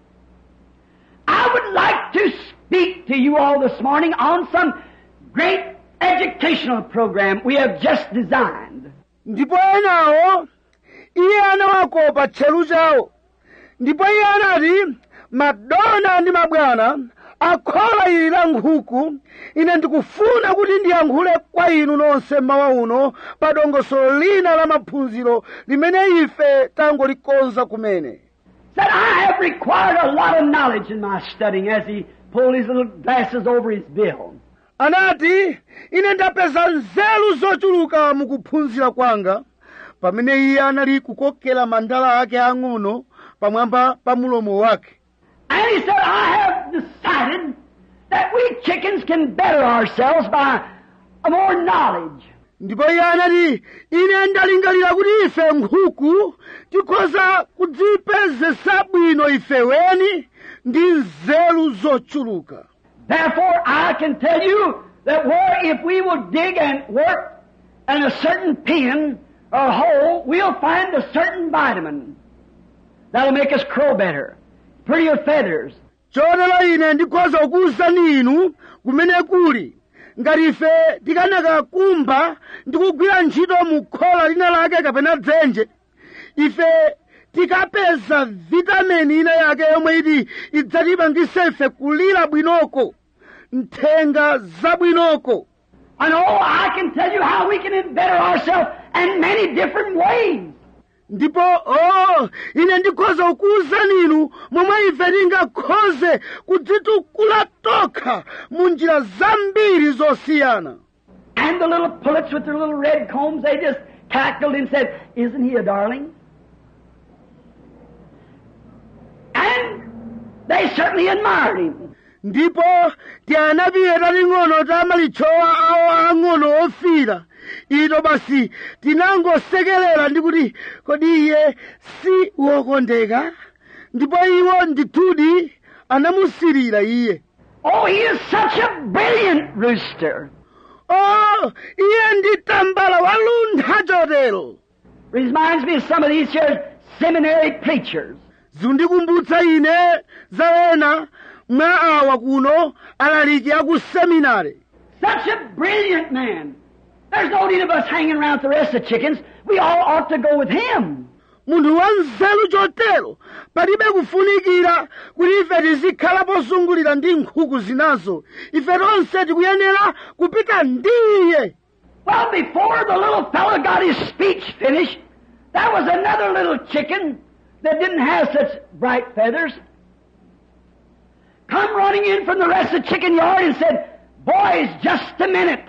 I would like to speak to you all this morning on some great educational program we have just designed." Ndipo enawo iye anawakopa tcheru chawo, ndipo iye anati, "Madona ndi mabwana akhola ili la nkhuku, ine ndikufuna kuti ndiyankhule kwa inu nonse mmawa uno pa dongosolo lina la maphunziro limene ife tangolikonza kumene." Said, "I have required a lot of knowledge in my studying," as he pulled his little glasses over his bill. Anati, "Ine ndapeza nzeru zochuluka mukuphunzira kwanga," pamene iye anali kukokera mandala ake ang'ono pamwamba pa mulomo wake. And he said, "I have decided that we chickens can better ourselves by more knowledge." Ndipo iye anati, "Ine ndalingalira kuti ife nkhuku tikhoza kudzipezesa bwino ife weni ndi nzeru zochuluka. Therefore, I can tell you that if we will dig and work in a certain pen or hole, we'll find a certain vitamin that'll make us crow better, prettier feathers. Chotero ine ndikhoza kukuwuzani inu kumene kuli ngati ife tikanaka kumba ndi kugwira ntchito mu khola lina lake kapena dzenje, ife tikapeza vitamini ina yake yomwe iti idzatipangise ife kulira bwinoko, nthenga zabwinoko. And I can tell you how we can better ourselves in many different ways. Ndipo ine ndikhoza kukuwuzani inu momwe ife tingakhoze kudzitukula tokha mu njira zambiri zosiyana. And the little pullets with their little red combs, they just cackled and said, "Isn't he a darling?" And they certainly admired him. Ndipo tianapiye taling'ono ta malichowa awo ang'ono ofira, ito basi tinangosekerera ndi kuti kodi iye si wokondeka, ndipo iwo ndithudi anamusirira iye. Oh, he is such a brilliant rooster. Iye ndi tambala waluntha chotero. Reminds me of some of these here seminary preachers. Zindikumbutsa ine za ena mwa awa kuno alaliki aku seminary. Such a brilliant man. There's no need of us hanging around with the rest of the chickens. We all ought to go with him. Munthu wanzeru chotero palibe kufunikira kuti ife tizikhala pozungulira ndi nkhuku zinazo. Ife tonse tikuyenera kupita ndi iye. Well, before the little fellow got his speech finished, there was another little chicken that didn't have such bright feathers come running in from the rest of the chicken yard and said, "Boys, just a minute.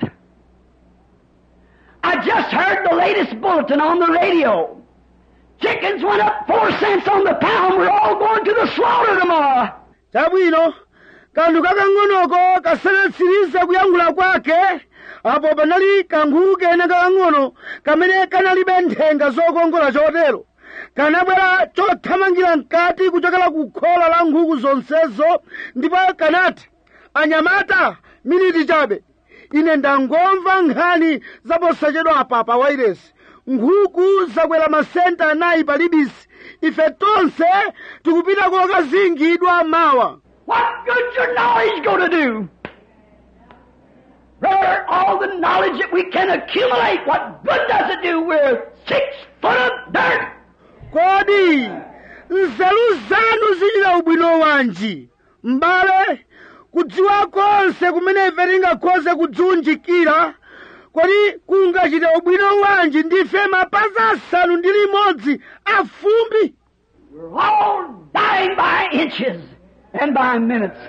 I just heard the latest bulletin on the radio. Chickens went up 4 cents on the pound. We're all going to the slaughter tomorrow." Chabwino, kanthu kakang'onoko kasanetsirize kuyankhula kwake, apo panali kankhuku kena kakang'ono kamene kanalibe nthenga zokongola chotero. Kanabwera chothamangira mkati kuchokera ku khola la nkhuku zonsezo, ndipo kanati, "Anyamata, miniti chabe. Ine ndangomva nkhani zaposachedwa apa pa wairesi. Nkhuku zakwera masenta 4 pa libisi. Ife tonse tikupita kokazingidwa mawa." What good's your knowledge going to do? Brother, all the knowledge that we can accumulate, what good does it do? We're 6 foot of dirt. Kodi nzeru zanu zichita ubwino wanji? M'bale, kudziwa konse kumene ife tingakhoze kudziunjikira, kodi kungachite ubwino wanji ndife mapazi 6 a fumbi? We're all dying by inches and by minutes.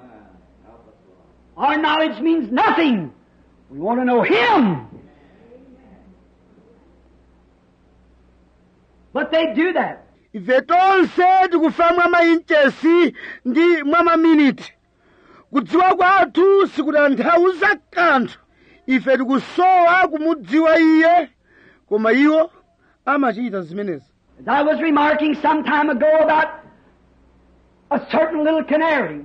Our knowledge means nothing. We want to know Him. But they do that. Ife tonse tikufa mwa mainchesi ndi mwa maminiti. Kudziwa kwathu sikutanthauza kanthu. ife tikusowa kumudziwa iye, koma iwo amachita zimenezi. As I was remarking some time ago about a certain little canary,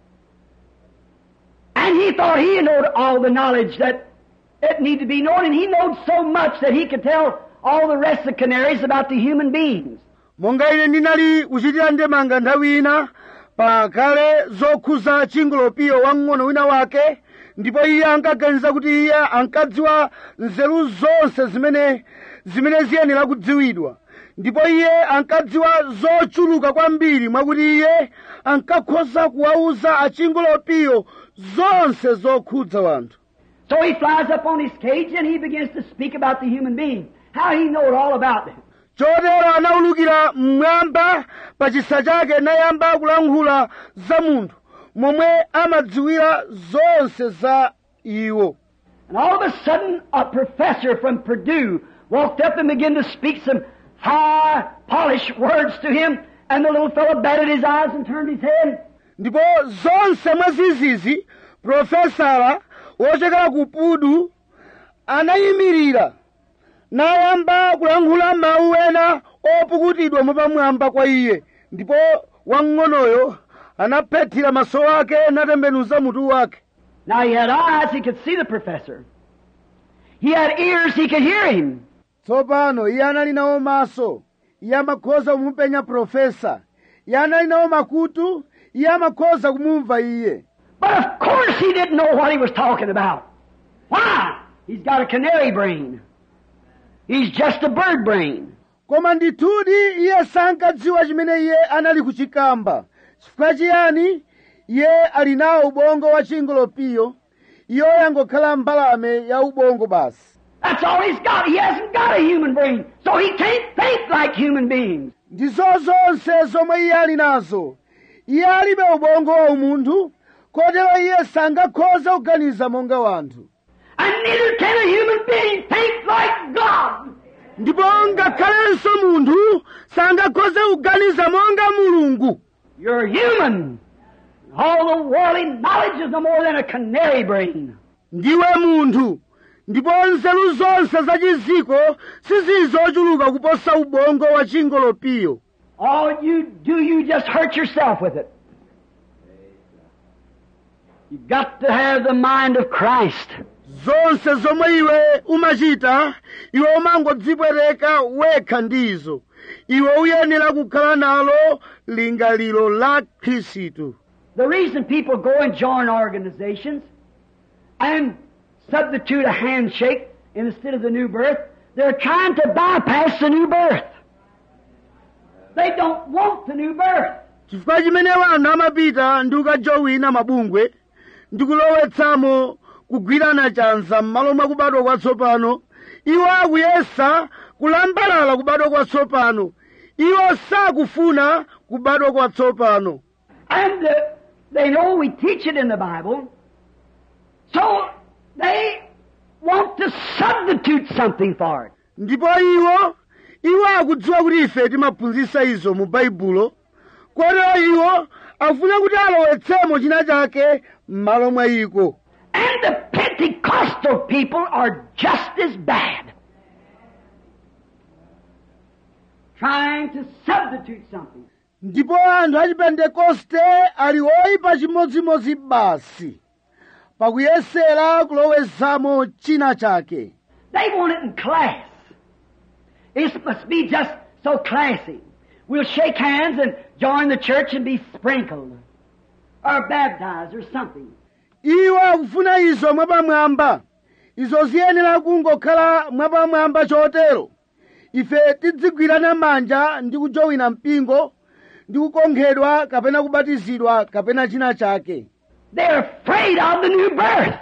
and he thought he knowed all the knowledge that it needed to be known, and he knowed so much that he could tell all the rest of the canaries about the human beings. Monga ine ndinali kuchitira ndemanga nthawi ina pakale zokhuza chingolopiyo wamng'ono wina wake, ndipo iye ankaganiza kuti iye ankadziwa nzeru zonse zimene ziyenera kudziwidwa, ndipo iye ankadziwa zochuluka kwambiri mwakuti iye ankakhoza kuwauza achingolopiyo zonse zokhudza wanthu. So he flies up on his cage and he begins to speak about the human being, how he knowed all about them. Chotero anawulukira mmwamba pa chisa chake nayamba kulankhula za munthu momwe amadziwira zonse za iwo. And all of a sudden a professor from Purdue walked up and began to speak some high polished words to him, and the little fellow batted his eyes and turned his head. Ndipo zonse mwazizizi profesala wochokera ku Purdue anayimirira nayamba kulankhula mawu ena opukutidwa mwapamwamba kwa iye, ndipo wamng'onoyo anaphethira maso ake natembenuza mutu wake. Now he had eyes, he could see the professor. He had ears, he could hear him. Tsopano iye anali nawo maso, iye amakhoza kumupenya profesa. Iye anali nawo makutu, iye amakhoza kumumva iye. But of course he didn't know what he was talking about. Why? He's got a canary brain. He's just a bird brain. Koma ndithudi iye sankadziwa chimene iye anali kuchikamba. Chifukwa chiyani? Iye ali nawo ubongo wa chingolopiyo, iyo yangokhala mbalame ya ubongo basi. That's all he's got. He hasn't got a human brain, so he can't think like human beings. Ndizo zonse zomwe iye ali nazo. Iye alibe ubongo wa umunthu, kotero iye sangakhoza kuganiza monga wanthu. And neither can a human being think like God. Ndipo ngakhalenso munthu sangakhoza kuganiza monga Mulungu. You're human. All the worldly knowledge is no more than a canary brain. Ndiwe munthu, ndipo nzeru zonse zachiziko sizizochuluka kuposa ubongo wa chingolopiyo. All you do, you just hurt yourself with it. You've got to have the mind of Christ. Zonse zomwe iwe umachita, iwe umangodzipwereka wekha ndizo. Iwe uyenera kukhala nalo lingaliro la Khristu. The reason people go and join organizations and substitute a handshake instead of the new birth, they're trying to bypass the new birth. They don't want the new birth. Chifukwa chimene wanthu amapita ndi kukajowina mabungwe ndi kulowetsamo kugwirana chanza m'malo mwa kubadwa kwatsopano, iwo akuyesa kulambalala kubadwa kwatsopano. Iwo sakufuna kubadwa kwatsopano. And they know we teach it in the Bible, so they want to substitute something for it. Ndipo iwo akudziwa kuti ife timaphunzitsa izo mu Baibulo, kotero iwo afuna kuti alowetsemo china chake m'malo mwa iko. And the Pentecostal people are just as bad, trying to substitute something. Ndipo anthu a Chipentekoste ali oyipa chimodzimodzi basi pakuyesera kulowezamo china chake. They want it in class. It must be just so classy. We'll shake hands and join the church and be sprinkled or baptized or something. Iwo akufuna izo mwapamwamba. Izo ziyenera kungokhala mwapamwamba chotero. Ife tidzigwirana manja ndi kujowina mpingo, ndi kukonkhedwa kapena kubatizidwa kapena china chake. They're afraid of the new birth.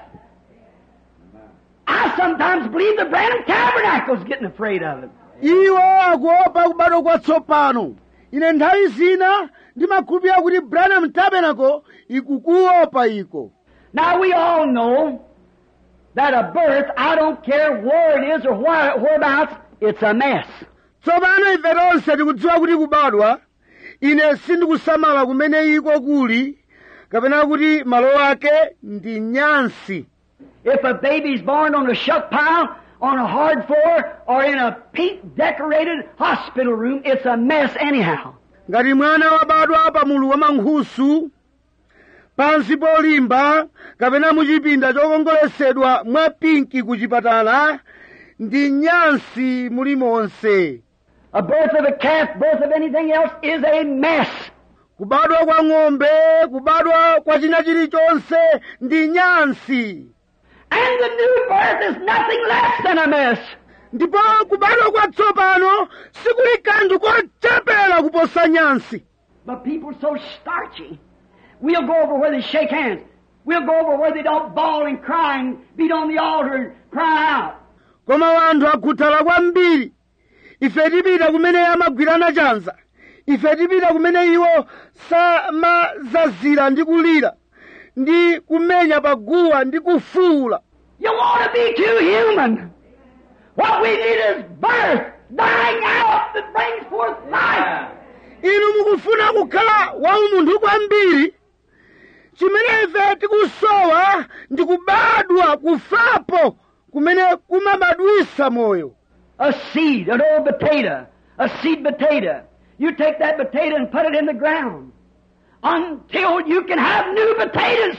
I sometimes believe the Branham Tabernacle's getting afraid of it. Iwo akuopa kubadwa kwatsopano. Ine nthawi zina ndimakhulupirira kuti Branham Tabernacle ikukuopa iko. Now we all know that a birth, I don't care where it is or whereabouts, it's a mess. Tsopano ife tonse tikudziwa kuti kubadwa, ine sindikusamala kumene iko kuli, kapena kuti malo ake ndi nyansi. If a baby's born on a shuck pile, on a hard floor, or in a pink decorated hospital room, it's a mess anyhow. ngati mwana wabadwa pa mulu wa mankhusu pansi polimba kapena muchipinda chokongoletsedwa mwa pinki ku chipatala ndi nyansi mulimonse. A birth of a calf, birth of anything else is a mess. Kubadwa kwa ng'ombe, kubadwa kwa china chilichonse ndi nyansi. And the new birth is nothing less than a mess. Ndipo kubadwa kwatsopano sikuli kanthu kochepera kuposa nyansi. But people are so starchy. We'll go over where they shake hands. We'll go over where they don't bawl and cry and beat on the altar and cry out. Koma wanthu akhuthala kwambiri. Ife tipita kumene amagwirana chanza. Ife tipita kumene iwo samazazira ndi kulira. Ndi kumenya paguwa ndi kufuula. You want to be too human. What we need is birth, dying out that brings forth life. Inu mukufuna kukhala waumunthu kwambiri. Chimene ife tikusowa ndi kubadwa kufapo kumene kumabadwisa moyo. A seed, an old potato, a seed potato. You take that potato and put it in the ground until you can have new potatoes.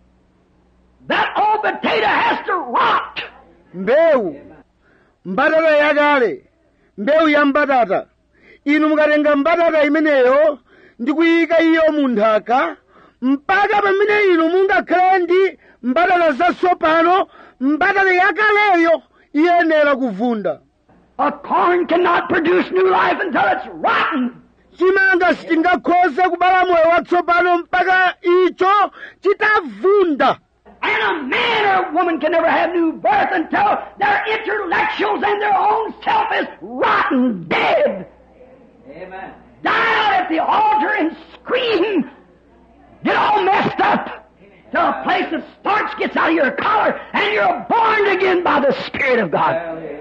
That old potato has to rot. Mbewu, mbatata yakale, mbewu ya mbatata. Inu mukatenga mbatata imeneyo ndi kuyika iyo mu nthaka mpaka pamene inu mungakhale ndi mbatata zatsopano, mbatata yakaleyo iyenera kuvunda. A corn cannot produce new life until it's rotten. Chimanga sichingakhoze kubala moyo watsopano mpaka icho chitavunda. And a man or a woman can never have new birth until their intellectuals and their own self is rotten, dead. Amen. Die out at the altar and scream. Get all messed up. Till a place of starch gets out of your collar and you're born again by the Spirit of God.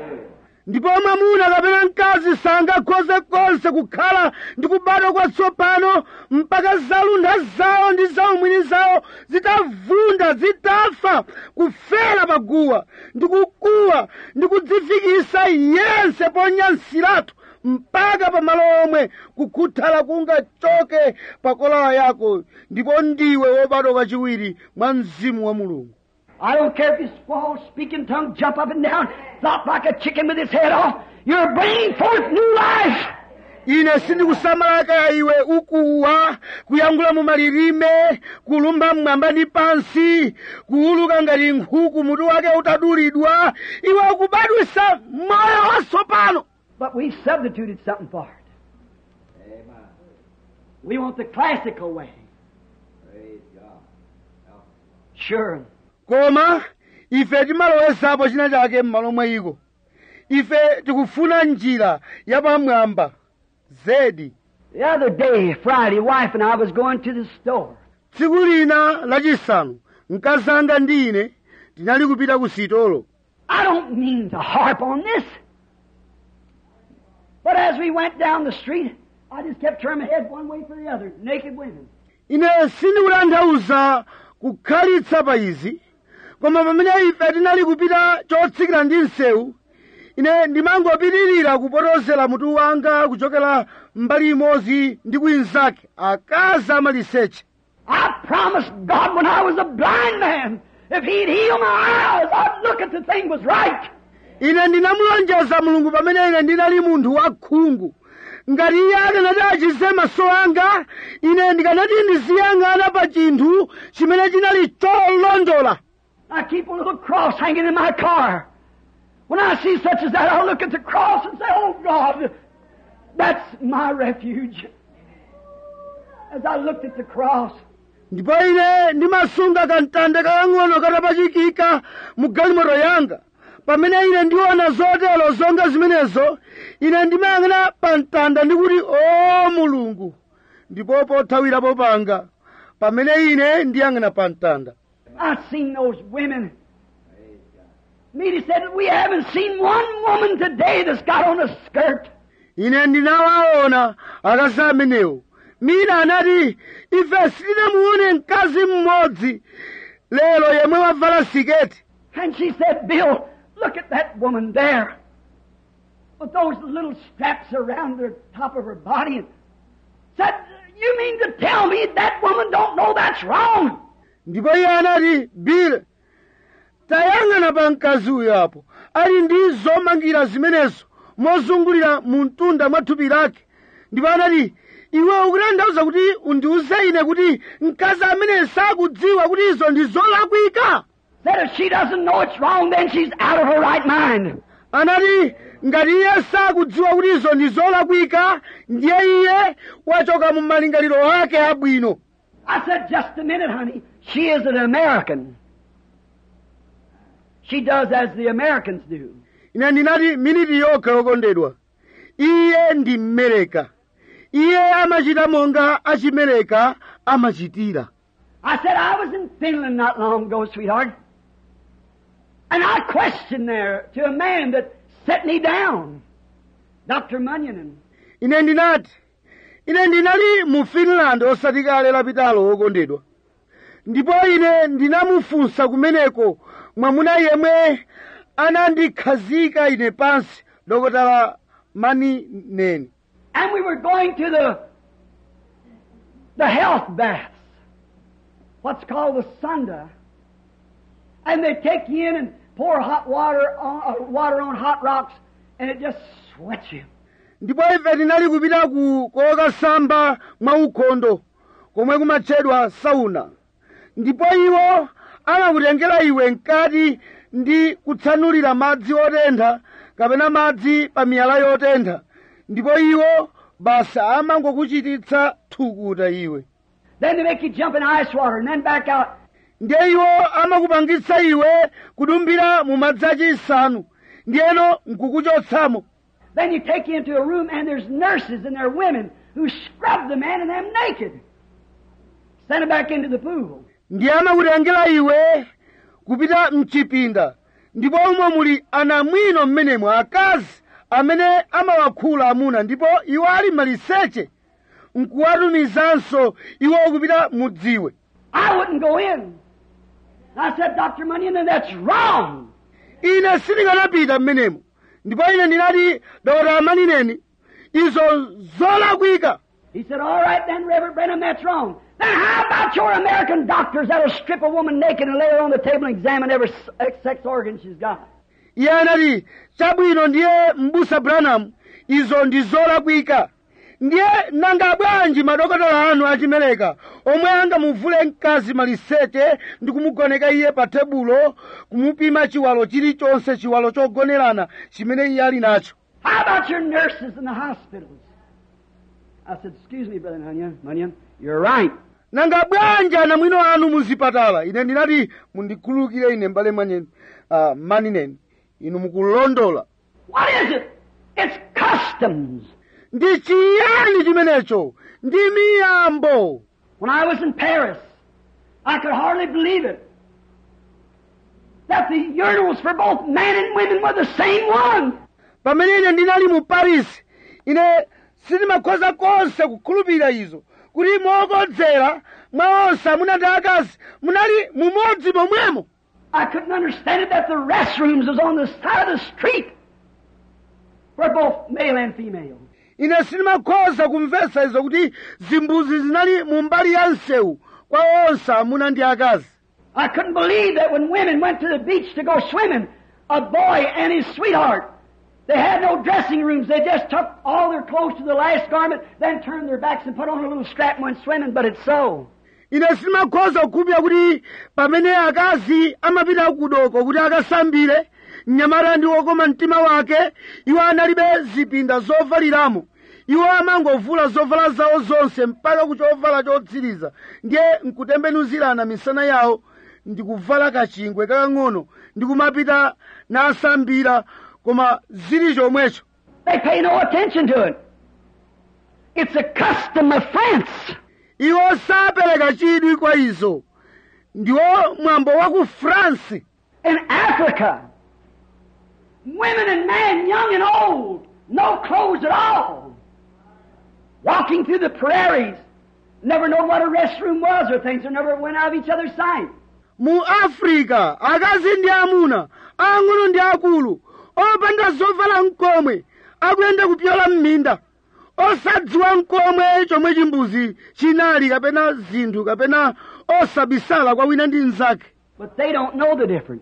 Ndipo mwamuna kapena mkazi sangakhoze konse kukhala ndi kubadwa kwatsopano mpaka zalunda zawo ndi zaumwini zawo zitavunda, zitafa, kufera paguwa ndi kukuwa ndi kudzifikisa yense ponyansiratu mpaka pamalo omwe kukhuthala kungachoke pa kolala yako ndipo ndiwe wobadwa kachiwiri mwa Mzimu wa Mulungu. I don't care if you squall, speak in tongues, jump up and down, flop like a chicken with its head off. You're bringing forth new life. Ine sindikusamalaka iwe ukuwa, kuyankhula mu malilime, kulumba mmwamba ndi pansi, kuuluka ngati nkhuku mutu wake utadulidwa, iwe ukubadwisa moyo watsopano. But we substituted something for it. Amen. We want the classical way. Praise God. Sure. Koma ife timalowesapo china chake m'malo mwayiko. Ife tikufuna njira yapamwamba. Zedi. The other day, Friday, wife and I was going to the store. Tsiku lina lachisanu, mkazi anga ndi ine tinali kupita ku sitolo. I don't mean to harp on this. But as we went down the street, I just kept turning my head one way for the other. Naked women. Ine sindikutanthauza kukhalitsa pa izi. Koma pamene ife tinali kupita chotsikira ndi msewu, ine ndimangopitirira kupotozera mutu wanga kuchokera mbali imodzi ndi kwinzake, akazi amaliseche. I promised God when I was a blind man, if He'd heal my eyes, I'd look at the thing was right. Ine ndinamulonjeza Mulungu pamene ine ndinali munthu wakhungu. Ngati Iye akanati achize maso anga, ine ndikanati ndiziyang'ana pa chinthu chimene chinali cholondola. I keep a little cross hanging in my car. When I see such as that, I'll look at the cross and say, oh God, that's my refuge. As I looked at the cross, Ndipo ine ndimasunga kantanda kakang'ono katapachikika mu galimoto yanga. Pamene ine ndiona zotero zonga zimenezo, ine ndimayang'ana pa mtanda ndikuti o Mulungu, ndipo pothawirapo panga pamene ine ndiyang'ana pa mtanda. I've seen those women. Meaty said, we haven't seen one woman today that's got on a skirt. Ine ndinawaona akazi amenewo. Mina anati, ife sitinamuone mkazi mmodzi lero yemwe wavala siketi. And she said, Bill, look at that woman there with those little straps around the top of her body. And said, you mean to tell me that woman don't know that's wrong? Ndipo iye anati, Bill, tayang'ana pa mkazi uyo apo ali ndi zomangira zimenezo mozungulira mu mtunda mwa thupi lake. Ndipo anati, iwe ukutanthauza kuti undiuze ine kuti mkazi amene sakudziwa kuti izo ndi zolakwika? Said if she doesn't know it's wrong, then she's out of her right mind. Anati ngati iye sakudziwa kuti izo ndi zolakwika, ndiye iye wachoka mu malingaliro ake abwino. I said, just a minute, honey. She is an American. She does as the Americans do. Ine ndinati miniti yokha yokondedwa. Iye ndi Mmereka. Iye amachita monga achimereka amachitira. I said, I was in Finland not long ago, sweetheart. And I questioned there to a man that set me down, Dr. Munyanen. Ine ndinali mu Finland osati kale lapitalo wokondedwa. Ndipo ine ndinamufunsa kumeneko mwamuna yemwe anandikhazika ine pansi, Dr. Munyanen. And we were going to the health baths, what's called the Sunda. And they take you in and pour hot water on hot rocks, and it just sweats you. Ndipo ife tinali kupita ku kokasamba mwa ukhondo komwe kumatchedwa sauna. Ndipo iwo amakutengera iwe mkati ndi kutsanulira madzi otentha kapena madzi pa miyala yotentha. Ndipo iwo basa amangokuchititsa thukuta iwe. Then they make you jump in ice water and then back out. Ndiye iwo amakupangitsa iwe kudumbira mu madzi achisanu, ndiyeno nkukuchotsamo. Then you take you into a room and there's nurses and there are women who scrub the man and them naked. Send him back into the pool. Ndiye amakutengera iwe kupita mchipinda, ndipo umo muli anamwino mmenemo akazi amene amawakhula amuna, ndipo iwo ali maliseche nkuwatumizanso iwo kupita mudziwe. I wouldn't go in. I said, Dr. Munyanen, that's wrong. Ine sindikanapita mmenemo. Ndipo ine ndinati, Dr. Munyanen, izo zolakwika. He said, all right then, Reverend Branham, that's wrong. Then how about your American doctors that'll strip a woman naked and lay her on the table and examine every sex organ she's got? Iye anati, chabwino ndiye m'busa Branham, izo ndi zolakwika. Ndiye nanga bwanji madokotala anu achimereka omwe angamuvule mkazi maliseche ndi kumugoneka iye pa tebulo kumupima chiwalo chilichonse, chiwalo chogonerana chimene iye ali nacho. How about your nurses in the hospitals? I said, excuse me, Brother Munyan, you're right. Nanga bwanji anamwino anu muzipatala? Ine ndinati mundikhululukire ine mbale Munyanen, inu mukulondola. What is it? It's customs. Ndi chiyani chimenecho? Ndi miyambo. When I was in Paris, I could hardly believe it, that the urinals for both men and women were the same one. Pamene ine ndinali mu Paris, ine sindimakhoza konse kukhulupirira izo, kuti mokodzera mwa onse amuna ndi akazi munali mumodzi momwemo. I couldn't understand it that the restrooms was on the side of the street for both male and female. Ine sindimakhoza kumvetsa izo kuti zimbuzi zinali mu mbali ya msewu kwa onse amuna ndi akazi. I couldn't believe that when women went to the beach to go swimming, a boy and his sweetheart, they had no dressing rooms. They just took all their clothes to the last garment, then turned their backs and put on a little strap and went swimming, but it's so. Ine sindimakhoza kukhulupirira kuti pamene akazi amapita kudoko kuti akasambire, mnyamata ndi wokoma mtima wake, iwo analibe zipinda zovaliramo. Iwo amangovula zovala zawo zonse mpaka ku chovala chotsiriza, ndiye nkutembenuzirana misana yawo ndi kuvala kachingwe kakang'ono ndi kumapita nasambira, koma zili chomwecho. They pay no attention to it. It's a custom of France. Iwo sapereka chidwi kwa izo. Ndiwo mwambo wa ku France. In Africa, women and men, young and old, no clothes at all, walking through the prairies, never know what a restroom was or things, or never went out of each other's sight. mu Afrika akazi ndi amuna ang'ono ndi akulu opanda zovala mkomwe akuyenda kupyola m'minda osadziwa mkomwe chomwe chimbuzi chinali kapena zinthu kapena osabisala kwa wina ndi mnzake. But they don't know the difference.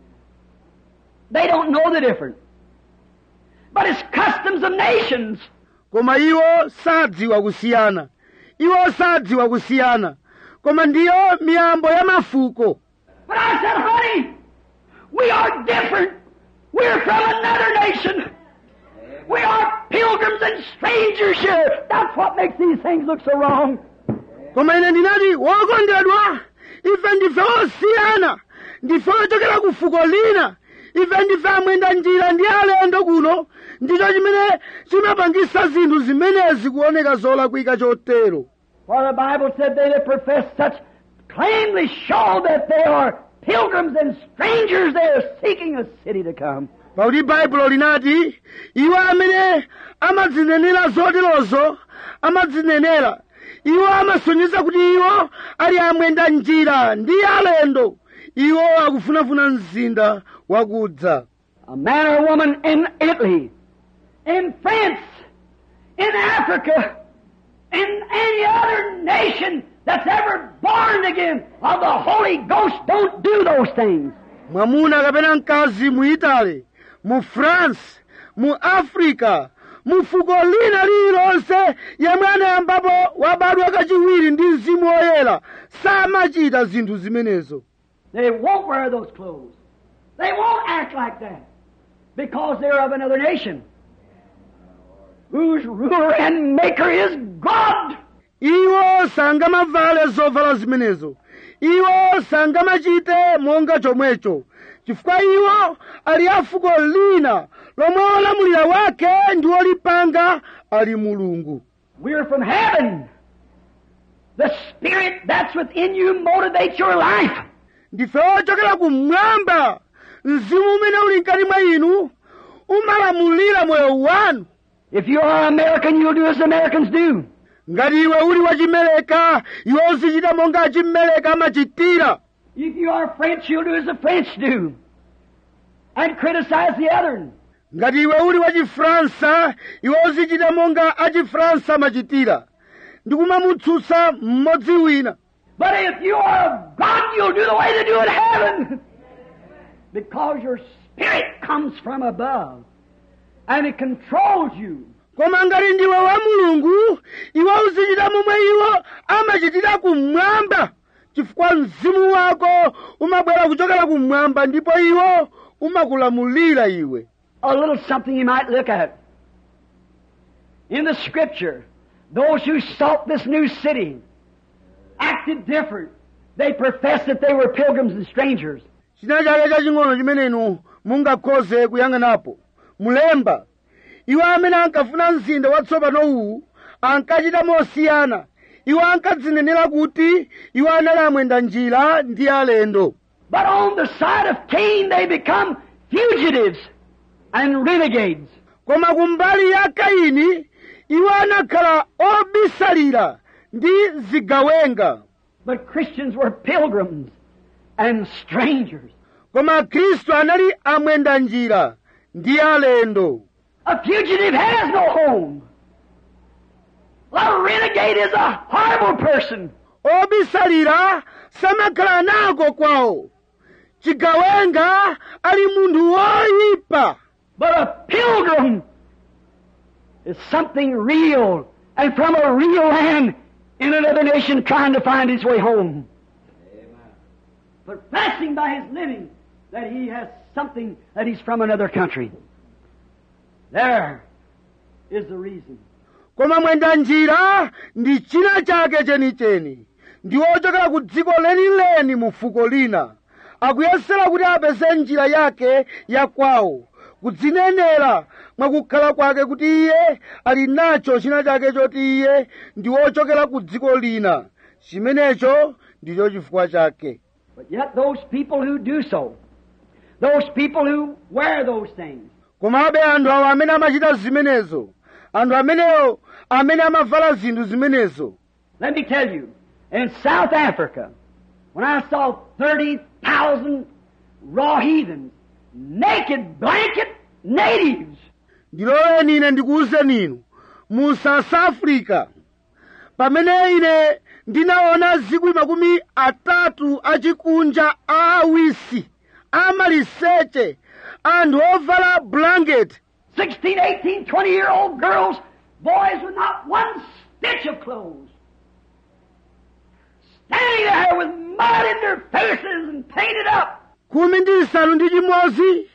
They don't know the difference. But it's customs of nations. Koma iwo sadziwa kusiyana. Iwo sadziwa kusiyana. Koma ndiyo miyambo ya mafuko. But I said, honey, we are different. We're from another nation. We are pilgrims and strangers here. That's what makes these things look so wrong. Koma ine ndinati wokondedwa, ife ndife osiyana, ndife ochokera ku fuko lina, ife ndife amwenda njira ndi alendo kuno, ndicho chimene chimapangisa zinthu zimenezi kuoneka zolakwika chotero. For the Bible said they that profess such plainly show that they are pilgrims and strangers. They are seeking a city to come. Pakuti Baibulo linati iwo amene amadzinenera zoterozo amadzinenera iwo amasonyeza kuti iwo ali amwenda njira ndi alendo, iwo akufunafuna mzinda wakudza. A man or a woman in Italy, in France, in Africa, in any other nation that's ever born again of the Holy Ghost don't do those things. Mwamuna kapena mkazi mu Italy, mu France, mu Africa, mu fuko lina lililonse yemwe anayambapo wabadwa kachiwiri ndi Mzimu Woyera samachita zinthu zimenezo. They won't wear those clothes. They won't act like that because they're of another nation whose ruler and maker is God. Iwo sangamavale zovala zimenezo. Iwo sangamachite monga chomwecho. Chifukwa iwo ali a fuko lina lomwe olamulira wake ndi olipanga ali Mulungu. We're from heaven. The Spirit that's within you motivates your life. Ndife ochokera kumwamba. Mzimu umene uli mkati mwa inu umalamulira moyo wanu. If you are American, you'll do as Americans do. Ngati iwe uli wachimeleka, iwe uzichita monga achimeleka amachitira. If you are French, you'll do as the French do. And criticize the other. Ngati iwe uli wachifransa, iwe uzichita monga achifransa amachitira. Ndikumamutsutsa mmodzi wina. But if you are of God, you'll do the way they do in heaven. Because your spirit comes from above. And it controls you. Koma ngati ndiwe wa Mulungu, iwe uzichita momwe iwo amachitira kumwamba. Chifukwa mzimu wako umabwera kuchokera kumwamba ndipo iwo umakulamulira iwe. A little something you might look at. In the Scripture, those who sought this new city acted different. They professed that they were pilgrims and strangers. China chake chaching'ono chimenenu mungakhoze kuyang'anapo. Mulemba, iwo amene ankafuna mzinda watsopano uwu ankachita mosiyana. Iwo ankadzinenera kuti iwo anali amwenda njira ndi alendo. But on the side of Cain, they become fugitives and renegades. Koma kumbali ya Kaini, iwo anakhala obisalira ndi zigawenga. But Christians were pilgrims and strangers. Koma Khristu anali amwenda njira ndi alendo. A fugitive has no home. A renegade is a horrible person. Obisalira samakhala nako kwawo. Chigawenga ali munthu woyipa. But a pilgrim is something real and from a real land in another nation trying to find his way home. Amen. Professing by his living that he has something, that he's from another country. There is the reason. Koma mwenda njira ndi china chake chenicheni. Ndi ochokera ku dziko lenileni mu fuko lina. Akuyesera kuti apeze njira yake ya kwawo. Kudzinenera mwakukhala kwake kuti iye ali nacho china chake choti iye ndi ochokera ku dziko lina. Chimenecho ndicho chifukwa chake. But yet those people who do so, those people who wear those things, komabe anthu awo amene amachita zimenezo, anthu amenewo amene amavala zinthu zimenezo. let me tell you, in South Africa, when I saw 30,000 raw heathens, naked, blanket natives. ndiloleni ine ndikuwuzeni inu mu South Africa pamene ine ndinaona 30,000 achikunja awisi amaliseche anthu ovala blanket 16, 18, 20-year-old girls, boys with not one stitch of clothes, standing there with mud in their faces and painted up. 16,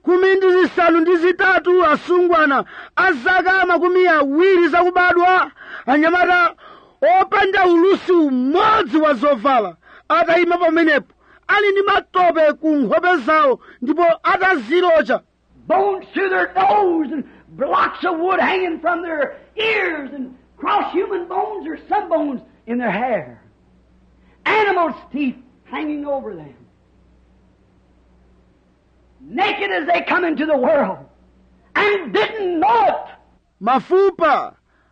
13 asungwana azaka 20 zakubadwa anyamata opanda ulusi umodzi wa zovala atayima pamenepo ali ndi matope ku nkhope zawo ndipo atazirocha Bones through their nose and blocks of wood hanging from their ears and cross-human bones or some bones in their hair. Animals' teeth hanging over them. Naked as they come into the world and didn't know it. mafupa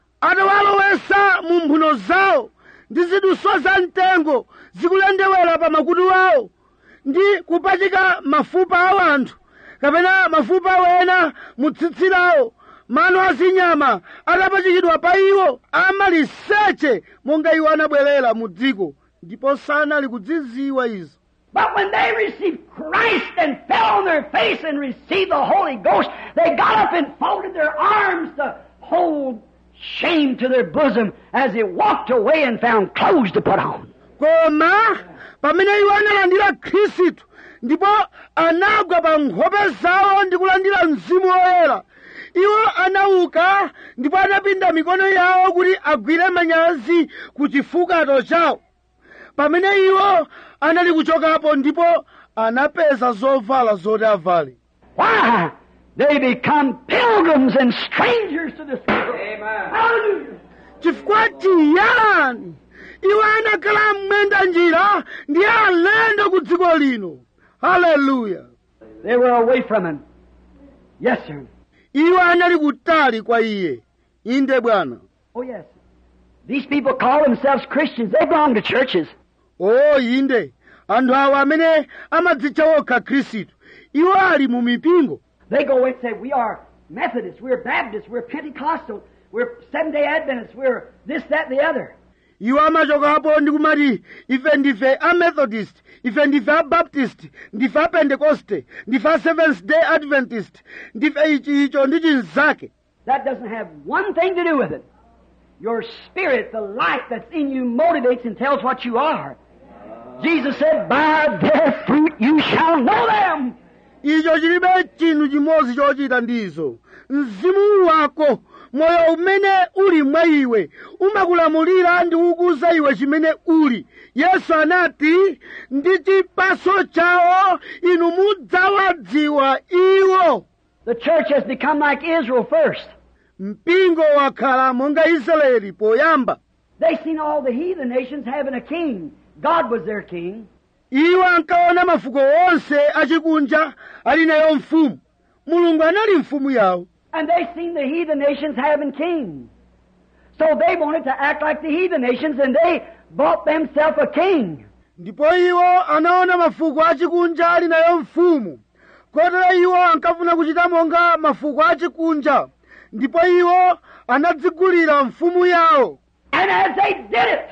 atawalowesa mu mphuno zawo ndi ziduswa za mtengo zikulendewera pa makutu awo ndi kupachika mafupa a anthu kapena mafupa wena mu tsitsi lawo mano azinyama atapachikidwa pa iwo amaliseche monga iwo anabwerera mu dziko ndipo sanali kudziziwa izo. But when they received Christ and fell on their face and received the Holy Ghost, they got up and folded their arms to hold shame to their bosom as they walked away and found clothes to put on. Koma pamene iwo analandira Khristu ndipo anagwa pa nkhope zawo ndi kulandira Mzimu Woyera, iwo anauka ndipo anapinda mikono yawo kuti agwire manyazi ku chifukato chawo. Pamene iwo anali kuchokapo ndipo anapeza zovala zoti avale. Why? They become pilgrims and strangers to this world. Amen. Hallelujah. Chifukwa chiyani iwo anakhala mmwenda njira ndi alendo ku dziko lino. Hallelujah. They were away from Him. Yes, sir. Iwo anali kutali kwa iye. Inde Bwana. Oh, yes. These people call themselves Christians. They belong to churches. Oh, inde. Anthu awo amene amadzitcha okha Khristu. Iwo ali mu mipingo. They go away and say, we are Methodists, we're Baptists, we're Pentecostal, we're Seventh-day Adventists, we're this, that, and the other. Iwo amachokapo ndi kumati ife ndife a Methodist, ife ndife a Baptist, ndife a Pentecoste, ndife a Seventh Day Adventist, ndife icho ndi chinzake. That doesn't have one thing to do with it. Your spirit, the life that's in you, motivates and tells what you are. Jesus said, by their fruit you shall know them. Icho chilibe chinthu chimodzi chochita ndizo. Mzimu wako, moyo umene uli mwa iwe, umakulamulira ndi kukuza iwe chimene uli. Yesu anati, ndi chipaso chawo inu mudzawadziwa iwo. The church has become like Israel first. Mpingo wakhala monga Israeli poyamba. They seen all the heathen nations having a king. God was their king. Iwo ankaona mafuko onse achikunja ali nayo mfumu. Mulungu anali mfumu yawo. And they seen the heathen nations having kings. So they wanted to act like the heathen nations and they bought themselves a king. Ndipo iwo anaona mafuko achikunja ali nayo mfumu. Kotero iwo ankafuna kuchita monga mafuko achikunja. Ndipo iwo anadzigulira mfumu yawo. And as they did it,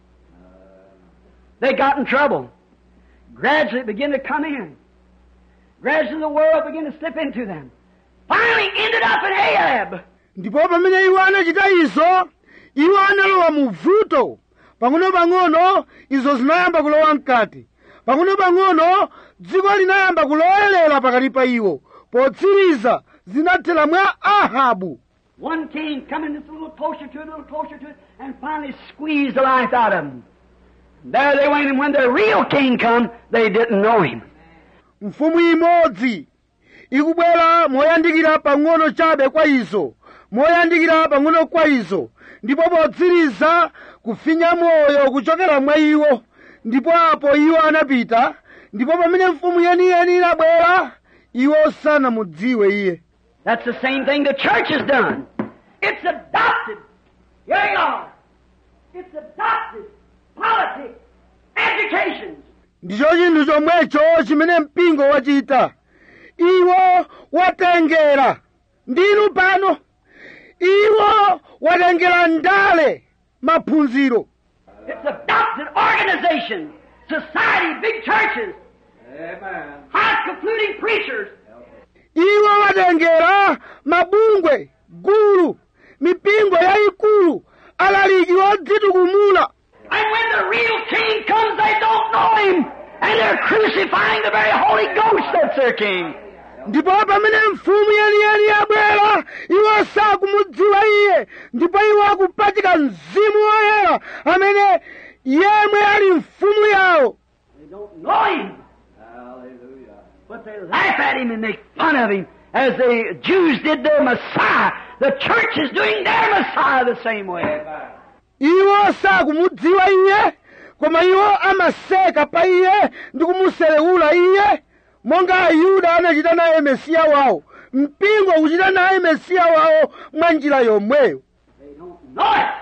they got in trouble. Gradually it began to come in. Gradually the world began to slip into them. Finally ended up in Ahab. Ndipo pamene iwo anachita izo, iwo analowa mu vuto. Pang'ono-pang'ono izo zinayamba kulowa mkati. Pang'ono-pang'ono dziko linayamba kulowerera pakati pa iwo. Potsiriza zinathera mwa Ahabu. One king coming just a little closer to it, and finally squeezed the life out of them. There they went, and when the real king come, they didn't know him. Mfumu imodzi ikubwera moyandikira pang'ono chabe kwa izo, moyandikira pang'ono kwa izo, ndipo potsiriza kufinya moyo kuchokera mwa iwo, ndipo apo iwo anapita, ndipo pamene mfumu yeniyeni inabwera, iwo sanamudziwe iye. That's the same thing the church has done. It's adopted. Here you are. It's adopted politics, education, ndicho chinthu chomwecho chimene mpingo wachita. Iwo watengera ndinu pano, iwo watengera ndale maphunziro. It's adopted organization, society, big churches, high concluding preachers. Iwo watengera mabungwe, gulu, mipingo yayikulu, alaliki odzitukumula. And when the real king comes, they don't know him, and they're crucifying the very Holy Ghost that's their king. Ndipo pamene mfumu yeniyeni yabwera, iwo sakumudziwa iye, ndipo iwo akupachika mzimu woyera amene yemwe ali mfumu yawo. They don't know him. Hallelujah. But they laugh at him and make fun of him as the Jews did their Messiah. The church is doing their Messiah the same way. Iwo sakumudziwa iye, koma iwo amaseka pa iye ndi kumuselewula iye, monga Ayuda anachita naye Mesiya wawo. Mpingo ukuchita naye Mesiya wawo mwa njira yomweyo. They don't know it.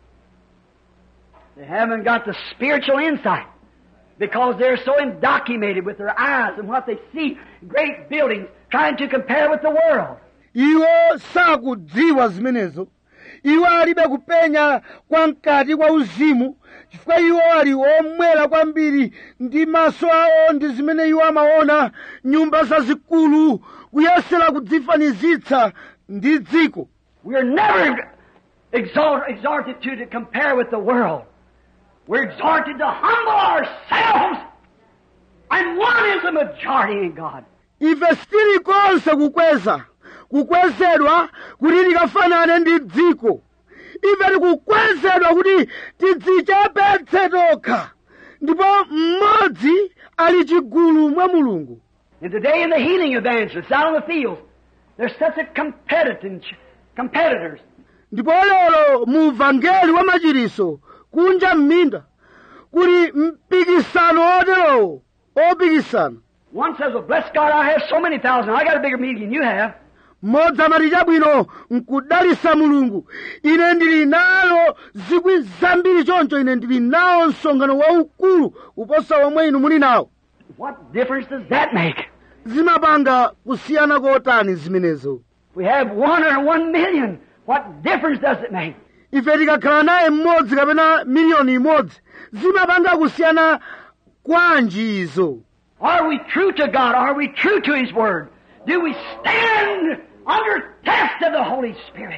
They haven't got the spiritual insight because they're so indoctrinated with their eyes and what they see, great buildings, trying to compare with the world. Iwo sakudziwa zimenezo. Iwo alibe kupenya kwa mkati kwa uzimu, chifukwa iwo ali omwera kwambiri ndi maso awo ndi zimene iwo amaona, nyumba zazikulu, kuyesera kudzifanizitsa ndi dziko. We are never exhorted to compare with the world. We're exhorted to humble ourselves, and one is the majority in God. Ife sitili konse kukwezedwa kuti tikafanane ndi dziko. Ife tikukwezedwa kuti tidzichepetse tokha, ndipo mmodzi ali chigulu mwa Mulungu. And today in the healing evangelists out on the fields, there's such a competitors. Ndipo lero mu uvangeli wa machiriso kunja m'minda kuli mpikisano oterowo, opikisana. One says, well, bless God, I have so many thousand. I got a bigger meeting than you have. Mmodzi amati chabwino nkudalisa Mulungu, ine ndili nalo zikwi zambiri choncho, ine ndili nawo msonkhano waukulu kuposa womwe inu muli nawo. What difference does that make? Zimapanga kusiyana kotani zimenezo? We have 1 or 1 million. What difference does it make? Ife tikakhala naye mmodzi kapena miliyoni imodzi, zimapanga kusiyana kwanji izo? Are we true to God? Are we true to His Word? Do we stand under test of the Holy Spirit?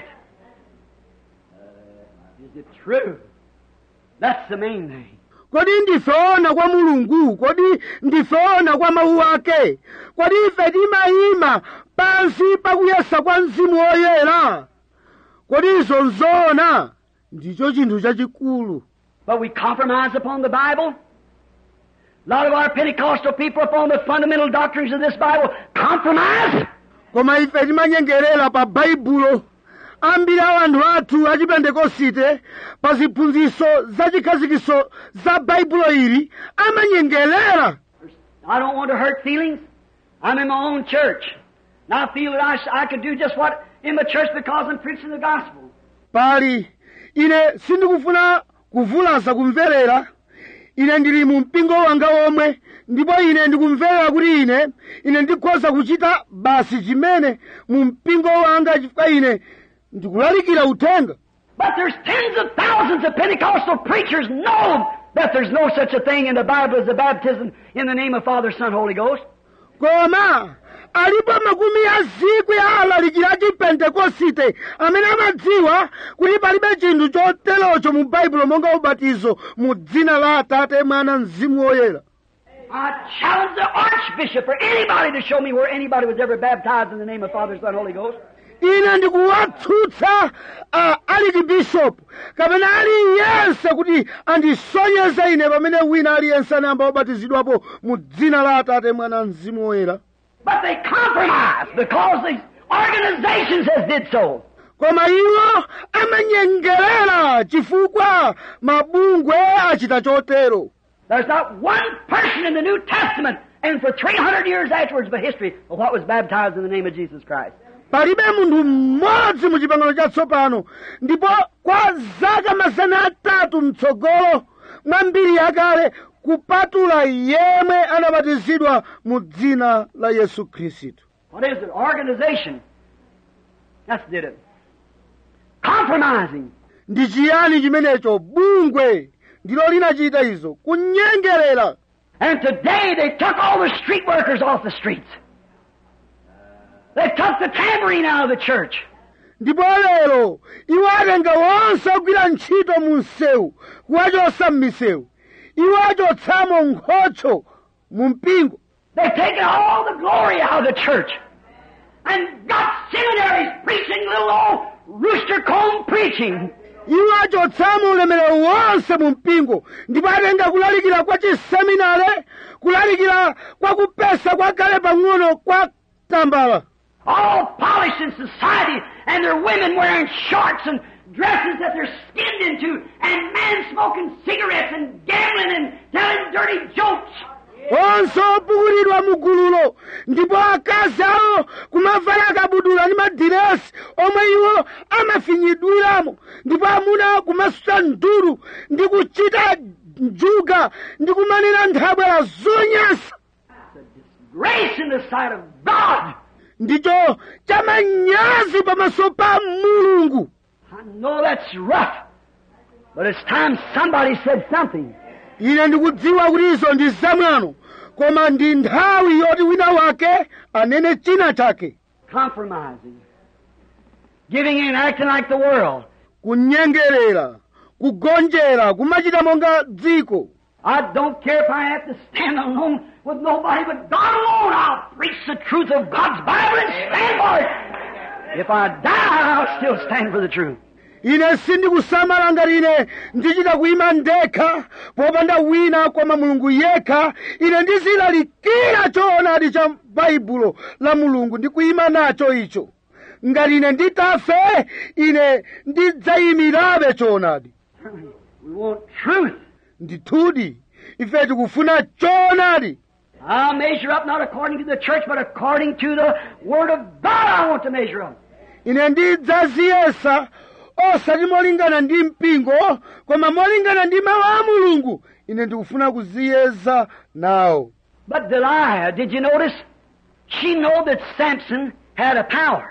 Is it true? That's the main thing. Kodi ndifeona kwa Mulungu? Kodi ndifeona kwa mawu ake? Kodi ife timayima pansi pakuyesa kwa Mzimu Woyera? Kodi izo nzoona? Ndicho chinthu chachikulu. But we compromise upon the Bible. A lot of our Pentecostal people upon the fundamental doctrines of this Bible compromise. Koma ife timanyengerera pa Baibulo. Ambiri a anthu athu achipentekosite pa ziphunzitso zachikhazikiso za Baibulo ili amanyengerera. I don't want to hurt feelings. I'm in my own church. And I feel that I could do just what in the church because I'm preaching the gospel. Pali, ine sindikufuna kuvulaza kumverera. Ine ndili mu mpingo wanga omwe, ndipo ine ndikumverera kuti ine ndikhoza kuchita basi chimene mu mpingo wanga chifukwa ine ndikulalikira uthenga. But there's tens of thousands of Pentecostal preachers know that there's no such a thing in the Bible as a baptism in the name of Father, Son, Holy Ghost. Koma, alipo makumi ya zikwi ya alalikira chipentekosite amene amadziwa kuti palibe chinthu choterocho mu Baibulo monga ubatizo mu dzina la Atate, Mwana, Mzimu Woyera. I challenge the Archbishop or anybody to show me where anybody was ever baptized in the name of Father, Son, Holy Ghost. Ine ndikuwatsutsa Archbishop kapena aliyense kuti andisonyeze ine pamene wina aliyense anayamba wabatizidwapo mu dzina la Atate, Mwana, Mzimu Woyera. But they compromise because these organizations has did so. Koma iwo amanyengerera chifukwa mabungwe achita chotero. There's not one person in the New Testament and for 300 years afterwards of history of what was baptized in the name of Jesus Christ. Palibe munthu mmodzi mu chipangano chatsopano ndipo kwa zaka 300 mtsogolo mwa mbiri yakale kupatula yemwe anabatizidwa mu dzina la Yesu Khristu. What is it? Organization. That's it. Compromising. Ndi chiyani chimenecho? Bungwe ndilo linachita izo, kunyengerera. And today they took all the street workers off the streets. They took the tambourine out of the church. Ndipo lero iwo atenga wonse ogwira ntchito mu msewu kuwachotsa m'misewu. Iwo achotsamo nkhocho mu mpingo. They've taken all the glory out of the church and got seminaries preaching little old rooster comb preaching. Iwo achotsamo ulemerero wonse mu mpingo ndipo atenga kulalikira kwa chiseminare, kulalikira kwa kupesa kwa kale pang'ono kwa tambala. All polished in society, and their women wearing shorts and dresses that they're skinned into, and men smoking cigarettes and gambling and telling dirty jokes. Onse opukulidwa mu gululo ndipo akazi awo kumavala akabudula ndi madiresi omwe iwo amafinyidwiramo, ndipo amuna kumasuta nduru ndi kuchita njuga ndi kumanena nthabwera zonyansa. Grace in the sight of God. Ndicho chamanyazi pamaso pa Mulungu. I know that's rough, but it's time somebody said something. Ine ndikudziwa kuti izo ndi zamwano, koma ndi nthawi yoti wina wake anene china chake. Compromising. Giving in and acting like the world. Kunyengerera, kugonjera, kumachita monga dziko. I don't care if I have to stand alone with nobody but God alone. I'll preach the truth of God's Bible and stand for it. If I die, I'll still stand for the truth. Ine sindikusamala ngati ine ndichita kuyima ndekha popanda wina koma Mulungu yekha. Ine ndizilalikira choonadi cha Baibulo la Mulungu ndi kuyima nacho icho. Ngati ine nditafe, ine ndidzayimirabe choonadi. We want truth. Ndithudi ife tikufuna choonadi. I'll measure up not according to the church, but according to the Word of God I want to measure up. Ine ndidzaziyesa osati molingana ndi mpingo, koma molingana ndi mawu a Mulungu. Ine ndikufuna kuziyeza nawo. But Delilah, did you notice? She knew that Samson had a power.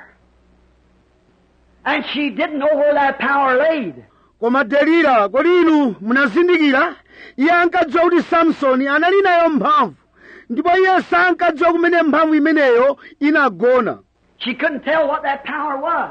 And she didn't know where that power laid. Koma Delila, kodi inu munazindikira? Iye ankadziwa kuti Samsoni anali nayo mphamvu, ndipo iye sankadziwa kumene mphamvu imeneyo inagona. She couldn't tell what that power was.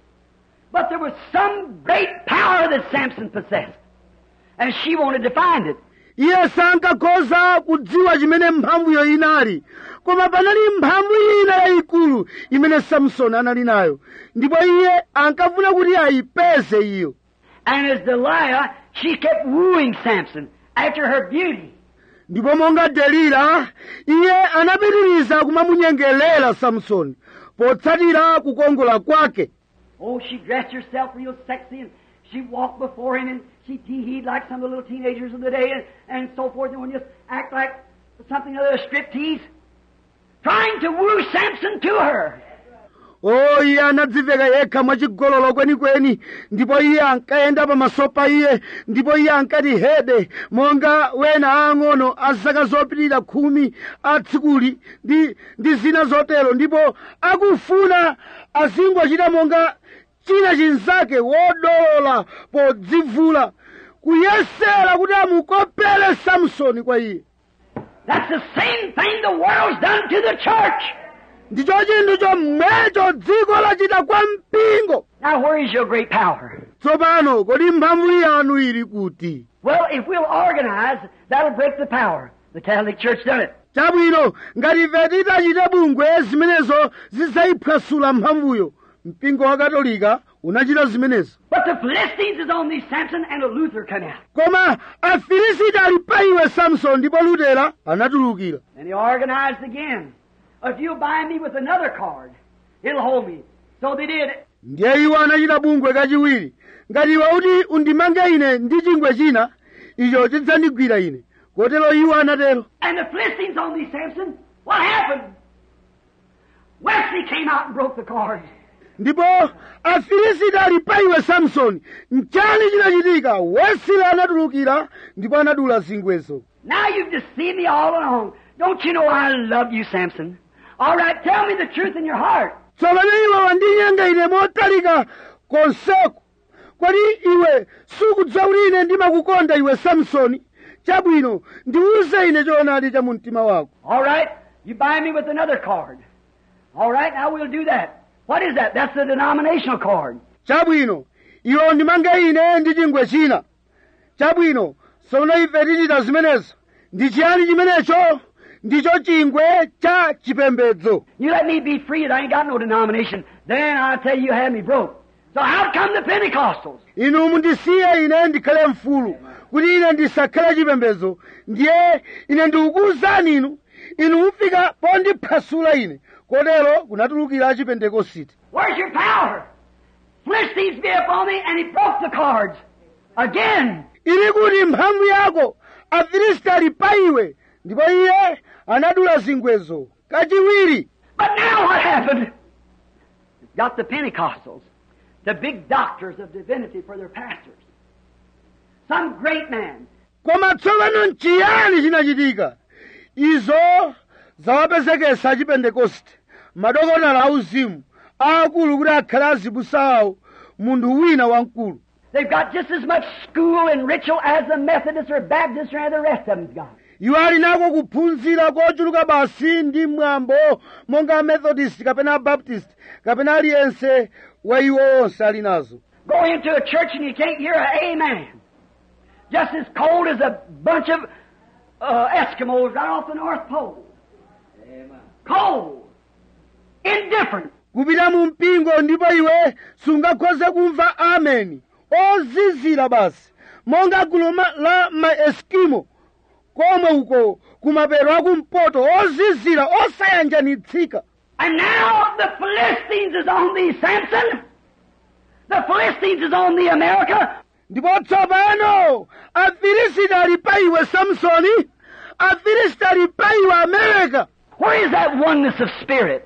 But there was some great power that Samson possessed. And she wanted to find it. Iye sankakhoza kudziwa chimene mphamvuyo inali, koma panali mphamvu ina yayikulu imene Samsoni anali nayo, ndipo iye ankafuna kuti ayipeze iyo. And as Delilah, she kept wooing Samson after her beauty. Ndipo monga Delila, iye anapitiriza kumamunyengelera Samsoni potsatira kukongola kwake. Oh, she dressed herself real sexy and she walked before him and she tee-heed like some of the little teenagers of the day and so forth, and would just act like something other than a striptease, trying to woo Samson to her. Oh, iye anadziveka yekha mwachigololo kwenikweni, ndipo iye ankayenda pamaso pa iye, ndipo iye ankati hede monga wena ang'ono a zaka zopitirira 10 atsikuli ndi zina zotero, ndipo akufuna azingochita monga china chinzake wodolola podzivula, kuyesera kuti amukopere Samsoni kwa iye. That's the same thing the world's done to the church. Ndicho chinthu chomwecho dziko lachita kwa mpingo. Now where is your great power? Tsopano kodi mphamvu yanu ili kuti? Well, if we'll organize, that'll break the power. The Catholic Church done it. Chabwino, ngati ife titachita bungwe zimenezo zidzayiphwasula mphamvuyo. Mpingo wa Katolika unachita zimenezo. But the Philistines is on these Samson and a Luther come out. Koma Afilisiti ali pa iwe Samson ndipo Lutera anatulukira. And he organized again. If you bind me with another card, it'll hold me. So they did. Ndiye iwo anachita bungwe kachiwiri. Ngati iwe uti undimange ine ndi chingwe china, icho chidzandigwira ine. Kotero iwo anatero. And the Philistines on these Samson, what happened? Wesley came out and broke the cards. Ndipo Afilisiti ali pa iwe Samson, nchani chinachitika? Wesley anatulukira ndipo anadula zingwezo. Now you've deceived me all along. Don't you know I love you, Samson? All right, tell me the truth in your heart. tsopano iwe wandinyenga ine motalika konseku. Kodi iwe sukudziwa kuti ine ndimakukonda iwe Samsoni? Chabwino, ndiwuze ine choonadi cha mu mtima wako. All right, you buy me with another card. All right, now we'll do that. What is that? That's the denominational card. Chabwino, iwe undimange ine ndi chingwe china. Chabwino, tsono ife tichita zimenezo. Ndi chiyani chimenecho? Ndicho chingwe cha chipembedzo. You let me be free and I ain't got no denomination. Then I'll tell you had me broke. So how come the Pentecostals? Inu mundisiye ine ndikhale mfulu, kuti ine ndisakhale chipembedzo. Ndiye ine ndikukuwuzani inu mufika pondiphwasula ine. Kotero kunatulukira Chipentekosite. Where's your power? Philistines be upon me, and he broke the cards. Again. Ili kuti mphamvu yako, Afilisti ali pa iwe, ndipo iye anadula zingwezo kachiwiri. But now what happened? Got the Pentecostals, the big doctors of divinity for their pastors. Some great man. Koma tsopano n'chiyani chinachitika? Izo zawapezekesa Chipentekoste, madokotala auzimu, akulu kuti akhale azibusa awo, munthu wina wamkulu. They've got just as much school and ritual as the Methodists or Baptists or the rest of them's got. Iwo ali nako kuphunzira kochuluka basi ndi mwambo monga Methodist kapena Baptist kapena aliyense wa iwo onse ali nazo. Go into a church and you can't hear an amen. Just as cold as a bunch of Eskimos right off the North Pole. Amen. Cold. Indifferent. Kupita mu mpingo ndipo iwe sungakhoze kumva ameni. Ozizira basi. Monga gulu la ma-Eskimo. Komwe uko kumapeto akumpoto ozizira osayanjanitsika. And now the Philistines is on thee, Samson. The Philistines is on thee, America. Ndipo tsopano Afilisti ali pa iwe Samsoni. Afilisti ali pa iwe America. Where is that oneness of spirit?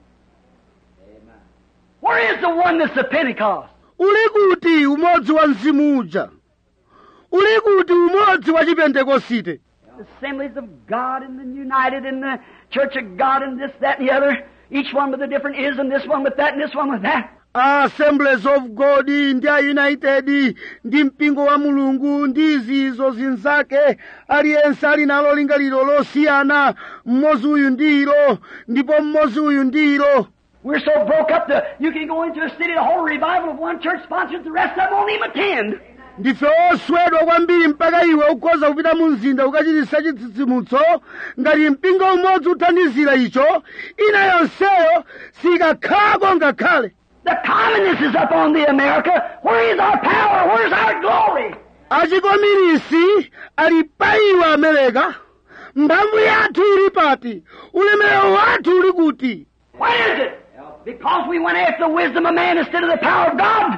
Amen. Where is the oneness of Pentecost? Uli kuti umodzi wa mzimu uja? Uli kuti umodzi wa Chipentekosite? Assemblies of God and the united in the Church of God and this, that, and the other. Each one with a different ism, this one with that, and this one with that. Assemblies of God ndi a united ndi mpingo wa Mulungu ndi izo zinzake aliyense ali nalo lingaliro losiyana, mmodzi uyu ndilo ndipo mmodzi uyu ndilo. We're so broke up that you can go into a city, the whole revival of one church sponsors, the rest of them won't even attend. Ndife oswedwa kwambiri mpaka iwe ukhoza kupita mu mzinda ukachititsa chitsitsimutso ngati mpingo umodzi uthandizira icho, ina yonseyo sikakhalako ngakhale. The communists is up on the America. Where is our power? Where's our glory? Achikominisi ali pa iwe Amerika. Mphamvu yathu ili pati? Ulemerero wathu uli kuti? What is it? Because we went after the wisdom of man instead of the power of God.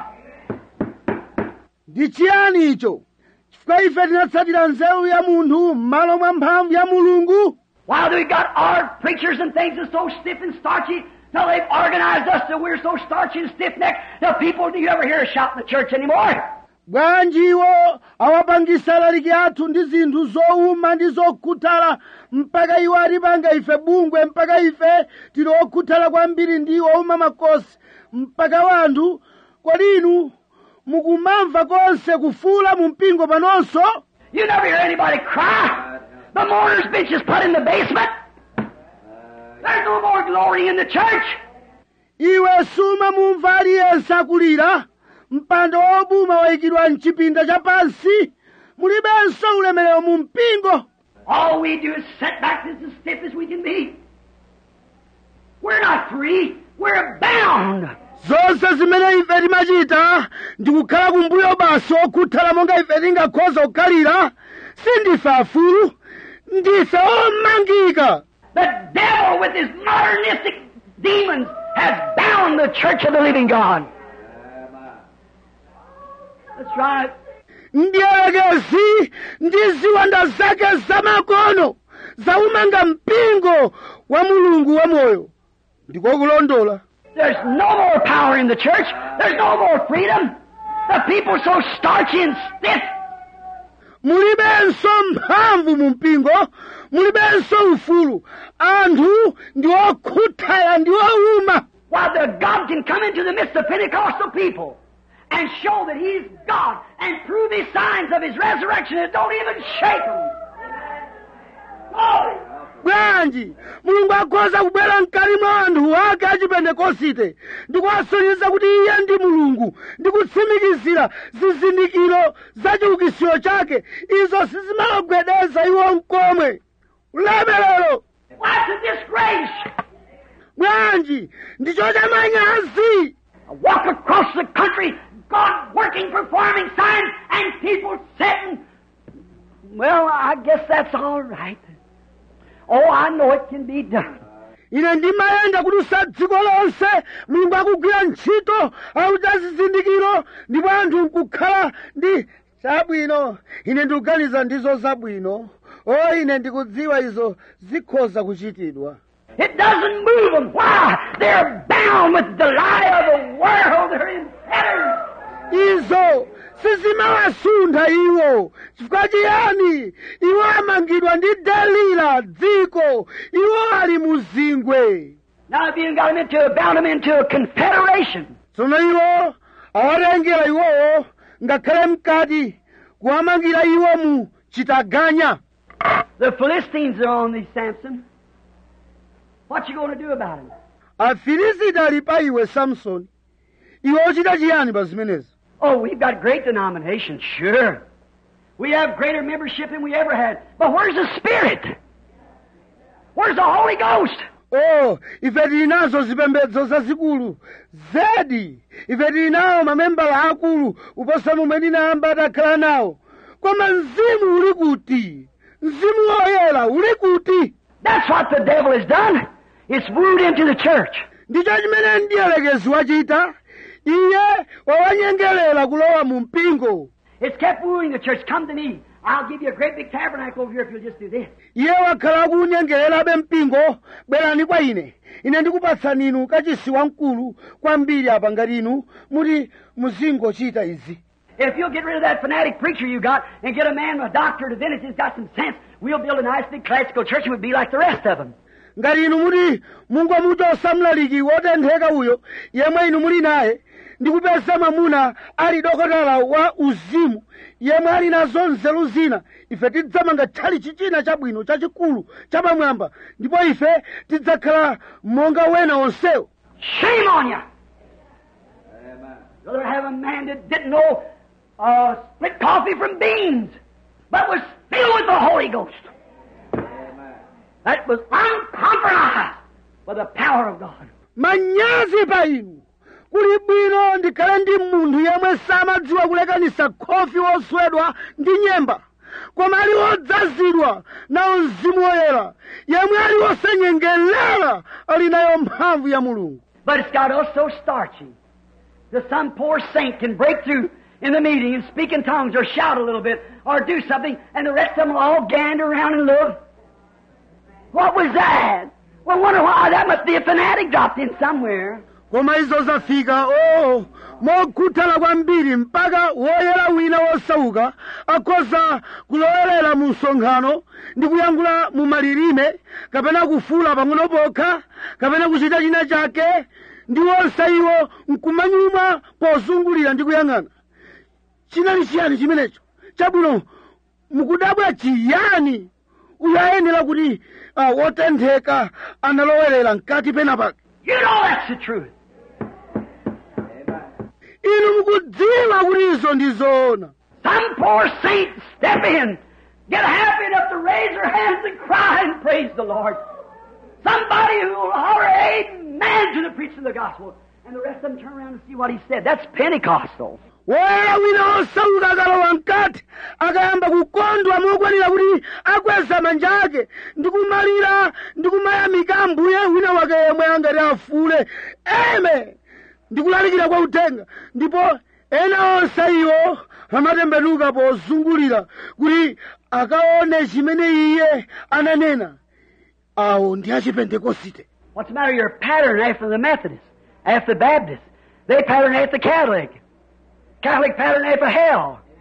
Ndi chiyani icho? Chifukwa ife tinatsatira nzeru ya munthu m'malo mwa mphamvu ya Mulungu. Why do we got our preachers and things that's so stiff and starchy? Till they've organized us so we're so starchy and stiff-necked. Now people, do you ever hear a shout in the church anymore? Bwanji iwo awapangisa alaliki athu ndi zinthu zowuma ndi zokhuthala mpaka iwo atipanga ife bungwe mpaka ife tili okhuthala kwambiri ndi owuma makosi mpaka wanthu. Kodi inu mukumamva konse kufuula mu mpingo panonso? You never hear anybody cry. The mourner's bench is put in the basement. There's no more glory in the church. Iwe sumamumva aliyense akulira. Mpando wobuma wayikidwa mchipinda cha pansi. Mulibenso ulemerero mu mpingo. All we do is sit back as stiff as we can be. We're not free. We're bound. Zonse zimene ife timachita ndi kukhala kumbuyo basi okhuthala monga ife tingakhoza kukhalira. Sindife afulu, ndife omangika. The devil with his modernistic demons has bound the church of the living God. That's right. Ndiyerekezi ndi ziwanda zake zamakono zaumanga mpingo wa Mulungu wamoyo. Ndiko kulondola. There's no more power in the church. There's no more freedom. The people are so starchy and stiff. mulibenso mphamvu mu mpingo, mulibenso ufulu. Anthu ndi okhuthala ndi owuma. Why, the God can come into the midst of Pentecostal people and show that He's God and prove His signs of His resurrection that don't even shake them. Glory! Bwanji Mulungu akhoza kubwera mkati mwa anthu ake achipentekosite ndi kuwasonyeza kuti Iye ndi Mulungu ndi kutsimikizira zizindikiro za chiukitsiro chake. Izo sizimawagwedeza iwo mkomwe. Ulemerero! What's a disgrace? Bwanji ndicho chamanyazi. I walk across the country, God working, performing signs, and people sitting. Well, I guess that's all right. Oh, I know it can be done. Ine ndimayenda kudusa dziko lonse, Mulungu akugwira ntchito, akuchita zizindikiro, ndipo anthu nkukhala ndi zabwino. Ine ndikuganiza ndizo zabwino. Ine ndikudziwa izo zikhoza kuchitidwa. It doesn't move them. Why? They're bound with the lie of the world. They're in fetters. Izo sizimawasuntha iwo. Chifukwa chiyani? Iwo amangidwa ndi dalila dziko. Iwo ali muzingwe. Now if you got them bound them into a confederation. Tsono iwo awatengera iwowo ngakhale mkati kuwamangira iwo mu chitaganya. The Philistines are on these, Samson. What you going to do about it? Afilisiti ali pa iwe Samson. Iwe ochita chiyani pa zimenezo? Oh, we've got great denominations, sure. We have greater membership than we ever had. But where's the Spirit? Where's the Holy Ghost? Oh, ife tili nazo zipembedzo zazikulu. Zedi, ife tili nawo mamembala akulu kuposa momwe tinayamba takhala nawo. Koma mzimu uli kuti? Mzimu woyera uli kuti? That's what the devil has done. It's wooed into the church. Ndicho chimene mdierekezi wachita. Iye wawanyengerera kulowa mu mpingo. It's kept wooing the church. Come to me. I'll give you a great big tabernacle over here if you'll just do this. Iye wakhala akunyengererabe mpingo. Bwerani kwa ine. Ine ndikupatsani inu kachisi wamkulu kwambiri apa ngati inu muti muzingochita izi. If you'll get rid of that fanatic preacher you got and get a man, a doctor, a divinity who's got some sense, we'll build a nice big classical church and we'll be like the rest of them. Ngati inu muti mungomuchosa mlaliki wotentheka uyo yemwe inu muli naye ndikupeza mwamuna ali dokotala wa uzimu yemwe ali nazo nzeru zina, ife tidzamanga tchalichi china chabwino chachikulu chapamwamba ndipo ife tidzakhala monga wena onsewo. Shame on you! Rather have a man that didn't know split coffee from beans, but was filled with the Holy Ghost. That was uncompromised by the power of God. Manyazi pa inu! Kuli bwino ndikhale ndi munthu yemwe samadziwa kulekanisa khofi woswedwa ndi nyemba, koma ali wodzazidwa nawo mzimu woyera, yemwe ali wosanyengelera ali nayo mphamvu ya Mulungu. But it's got us so starchy that some poor saint can break through in the meeting and speak in tongues or shout a little bit or do something, and the rest of them will all gander around and look. What was that? Well, wonder why. That must be a fanatic dropped in somewhere. Koma izo zafika, mokhuthala kwambiri mpaka woyera wina wosauka akhoza kulowerera mu msonkhano ndi kuyankhula mu malilime kapena kufuula pang'ono pokha kapena kuchita china chake, ndi onse iwo nkumanyuma pozungulira ndi kuyang'ana. Chinali chiyani chimenecho? Chabwino mukudabwa chiyani? Uyo ayenera kuti wotentheka analowerera mkati penapake. You know that's the truth. Inu mukudziwa kuti izo ndizoona. Some poor saint step in, get happy enough to raise their hands and cry and praise the Lord. Somebody who will holler amen to the preaching of the gospel, and the rest of them turn around and see what he said. That's Pentecostal. Woyera wina wosauka akalowa mkati akayamba kukondwa mokwanira kuti akweza manja ake ndikumalira ndikumayamika Ambuye wina wake yemwe angati afule eme ndikulalikira kwa uthenga, ndipo ena onse iwo amatembenuka pozungulira kuti akaone chimene iye ananena. Awo ndi achipentekosite. What's the matter? You're patterned after the Methodists, after the Baptists. They pattern after the Catholic. Catholic pattern after hell.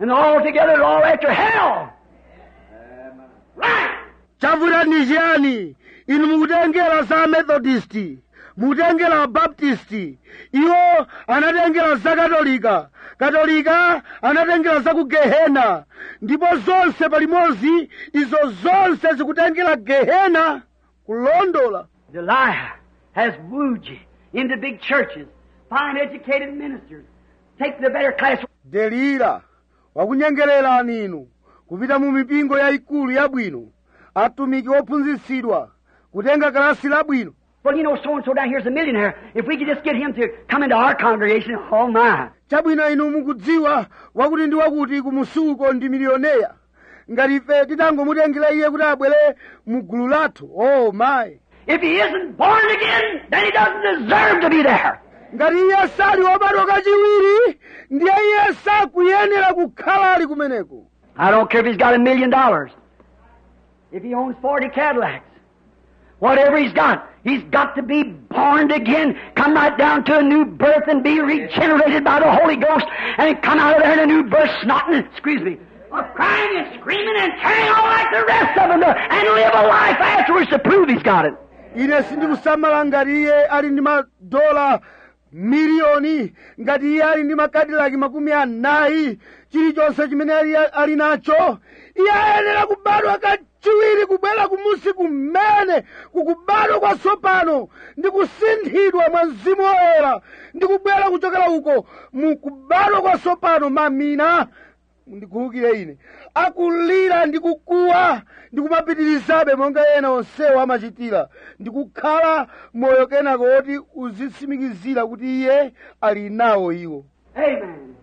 And all together, all after hell. Right. chavuta ndi chiyani? Inu mukutengera za Methodisti, mukutengera Baptisti, iwo anatengera za Katolika anatengera za ku Gehena, ndipo zonse palimodzi izo zonse zikutengera Gehena, kulondola. Delilah has wooed you into big churches, fine educated ministers, take the better class. Delila wakunyengererani inu kupita mu mipingo yayikulu yabwino, atumiki ophunzitsidwa, kutenga kalasi labwino. Well, you know, so-and-so down here's a millionaire. If we could just get him to come into our congregation, oh my. Chabwino inu mukudziwa wakuti ndi wakuti kumusuko ndi milioneya. Ngati ife titangomutengera iye kuti abwere mu gulu lathu, oh my. If he isn't born again, then he doesn't deserve to be there. Ngati iye sali wobadwa kachiwiri, ndiye iye sakuyenera kukhala ali kumeneko. I don't care if he's got $1 million. If he owns 40 Cadillacs. Whatever he's got to be born again, come right down to a new birth and be regenerated by the Holy Ghost, and come out of there in a new birth, snotting, crying and screaming and carrying on like the rest of them, and live a life afterwards to prove he's got it. Ine sindikusamala ngati iye ali ndi madola miliyoni, ngati iye ali ndi makadilaki 40, chilichonse chimene ali nacho, iye ayenera kubadwa kachiwiri, kubwera kumusi kumene kukubadwa kwatsopano ndi kusinthidwa mwa Mzimu Woyera, ndi kubwera kuchokera uko mukubadwa kwatsopano. Mamina ndikhulukire ine, akulira ndi kukuwa ndi kumapitirizabe monga ena onsewo amachitira, ndi kukhala moyo kenako woti uzitsimikizira kuti iye ali nawo iwo. Amen.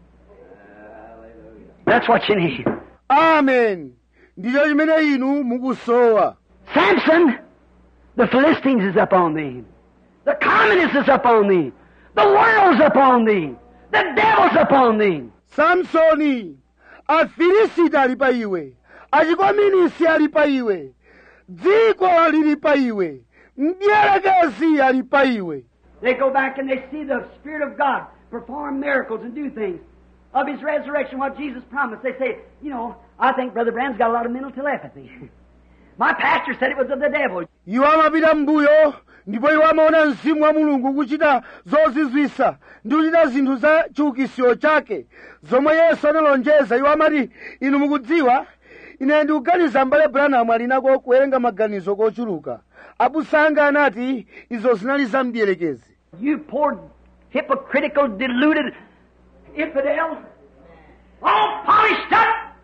That's what you need. Amen. Ndicho chimene inu mukusowa. Samson, the Philistines is up on thee. The communists is up on thee. The world's up on thee. The devil's up on thee. Samsoni, Afilisiti ali pa iwe, achikominisi ali pa iwe, dziko lili pa iwe, mdierekezi ali pa iwe. They go back and they see the Spirit of God perform miracles and do things of His resurrection, what Jesus promised. They say, you know, I think Brother Branham's got a lot of mental telepathy. My pastor said it was of the devil. Iwo amapita mbuyo, ndipo iwo amaona Mzimu wa Mulungu kuchita zozizwisa ndi kuchita zinthu za chiukitsiro chake, zomwe Yesu analonjeza. Iwo amati, inu mukudziwa, ine ndikuganiza mbale Branham ali nako kuwerenga maganizo kochuluka. Abusanga anati izo zinali za mdierekezi. You poor hypocritical, deluded infidel, all polished up,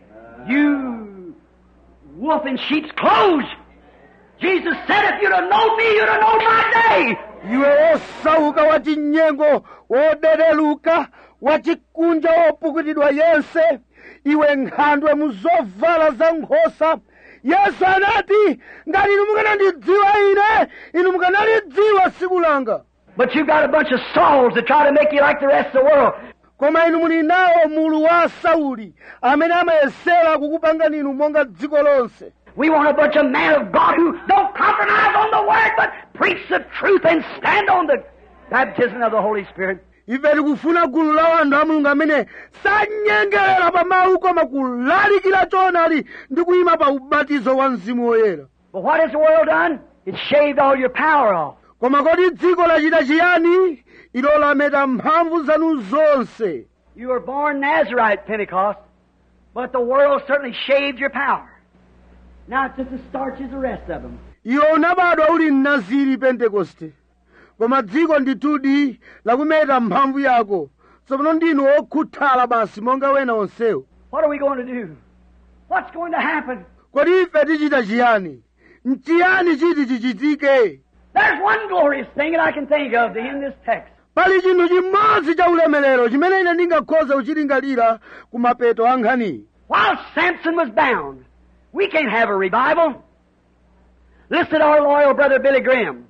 you wolf in sheep's clothes. Jesus said, if you'd have known me, you'd have known my day. Iwe osauka wachinyengo, wodereluka, wachikunja wopukutidwa yense, iwe nkhandwe muzovala za nkhosa. Yesu anati, ngati inu mukanandidziwa ine, inu mukanalidziwa tsiku langa. But you've got a bunch of Sauls that try to make you like the rest of the world. Koma inu muli nawo mulu wa Sauli, amene amayesera kukupangani inu monga dziko lonse. We want a bunch of men of God who don't compromise on the Word, but preach the truth and stand on the baptism of the Holy Spirit. Ife tikufuna gulu la wanthu a Mulungu amene sanyengerera pa mawu koma kulalikira choonadi ndi kuyima pa ubatizo wa Mzimu Woyera. But what has the world done? It's shaved all your power off. Koma kodi dziko lachita chiyani? Ilo lameta mphamvu zanu zonse. You were born Nazarite, Pentecost, but the world certainly shaved your power. Now it's just as starch as the rest of them. Iwe unabadwa uli Mnaziri Pentekoste, koma dziko ndithudi lakumeta mphamvu yako. Tsopano ndinu okhuthala basi monga wena onsewo. What are we going to do? What's going to happen? Kodi ife tichita chiyani? Nchiyani chiti chichitike? There's one glorious thing that I can think of in this text. Pali chinthu chimodzi cha ulemerero chimene ine ndingakhoza kuchilingalira ku mapeto a nkhaniyi. While Samson was bound, we can't have a revival. Listen to our loyal brother Billy Graham.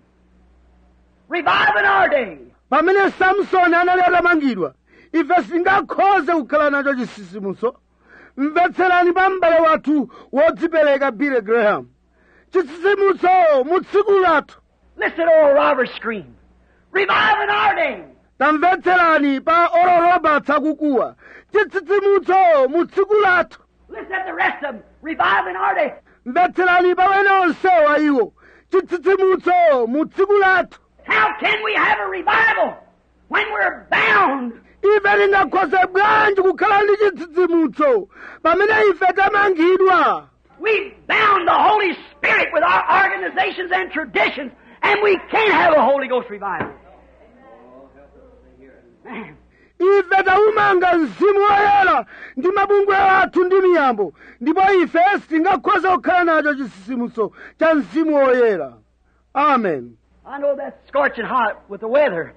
Revive in our day. Pamene Samsoni anali atamangidwa, ife singakhoze kukhala nacho chisisimuso. Mvetserani pa m'bale wathu wodzipereka Billy Graham. Chisisimuso mu tsiku lathu. Listen to old Robert scream. Revive in our day. Tamvetserani pa Oral Roberts akukuwa. chitsitsimutso mu tsiku lathu. Listen at the rest of them. Revival in our day. Mvetserani pawena onsewa iwo chitsitsimutso mu tsiku lathu. How can we have a revival when we're bound? Ife tingakhoze bwanji kukhala ndi chitsitsimutso pamene ife tamangidwa. We bound the Holy Spirit with our organizations and traditions, and we can't have a Holy Ghost revival. Man. Ife taumanga mzimu woyera ndi mabungwe athu ndi miyambo, ndipo ife sitingakhoze kukhala nacho chitsitsimutso cha mzimu woyera. Amen. I know that's scorching hot with the weather,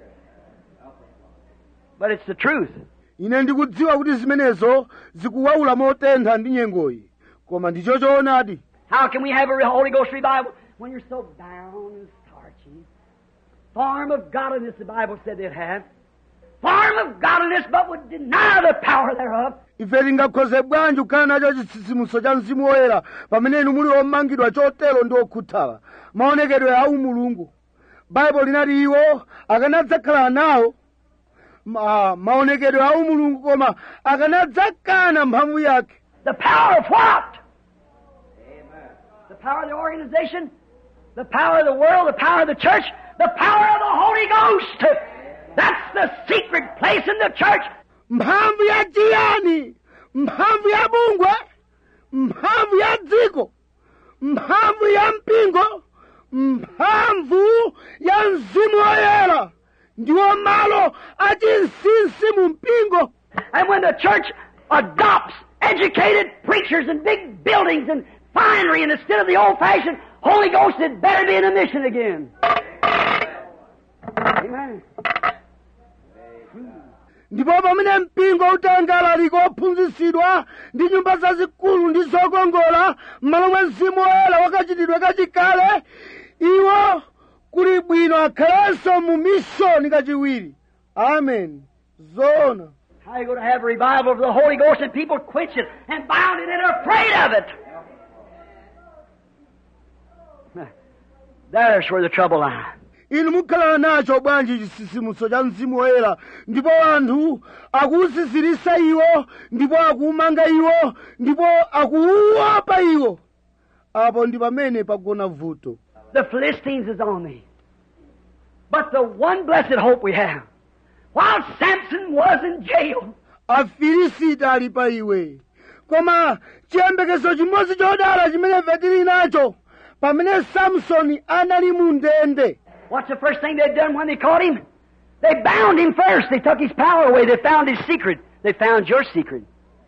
but it's the truth. Ine ndikudziwa kuti zimenezo zikuwawula motentha ndi nyengoyi, koma ndicho choonadi. How can we have a Holy Ghost revival when you're so bound and starchy? Form of godliness, the Bible said they'd have. Form of godliness, but would deny the power thereof. Ife tingakhoze bwanji kukhala nacho chitsitsimutso cha mzimu woyera pamene inu muli omangidwa chotero ndi okhuthala maonekedwe a umulungu. Baibulo linati iwo akanadzakhala nawo maonekedwe a umulungu koma akanadzakana mphamvu yake. The power of what? Amen. The power of the organization, the power of the world, the power of the church, the power of the Holy Ghost. That's the secret place in the church. Mphamvu ya chiyani? Mphamvu ya bungwe? Mphamvu ya dziko? Mphamvu ya mpingo? Mphamvu ya mzimu woyera ndiwo malo achinsinsi mu mpingo. And when the church adopts educated preachers and big buildings and finery, and instead of the old-fashioned Holy Ghost, it better be in a mission again. Amen. Ndipo pamene mpingo utangalalika ophunzitsidwa ndi nyumba zazikulu ndi zokongola m'malo mwa mzimu woyera wakachitidwe kachikale, iwo kuli bwino akhalenso mu mishoni kachiwiri. Amen. Zona. How are you going to have a revival of the Holy Ghost and people quench it and bound it and are afraid of it? There's where the trouble lies. Inu mukhala nacho bwanji chitsitsimutso cha mzimu woyera ndipo anthu akuwusisirisa iwo ndipo akuumanga iwo ndipo akuuopa iwo. Apo ndi pamene pagona vuto. The Philistines is on me. But the one blessed hope we have, while Samson was in jail, Afilisiti ali pa iwe. Koma chiyembekezo chimodzi chodala chimene ife tili nacho pamene Samsoni anali mu ndende. what's the first thing they'd done when they caught him? They bound him first. They took his power away. They found his secret. They found your secret.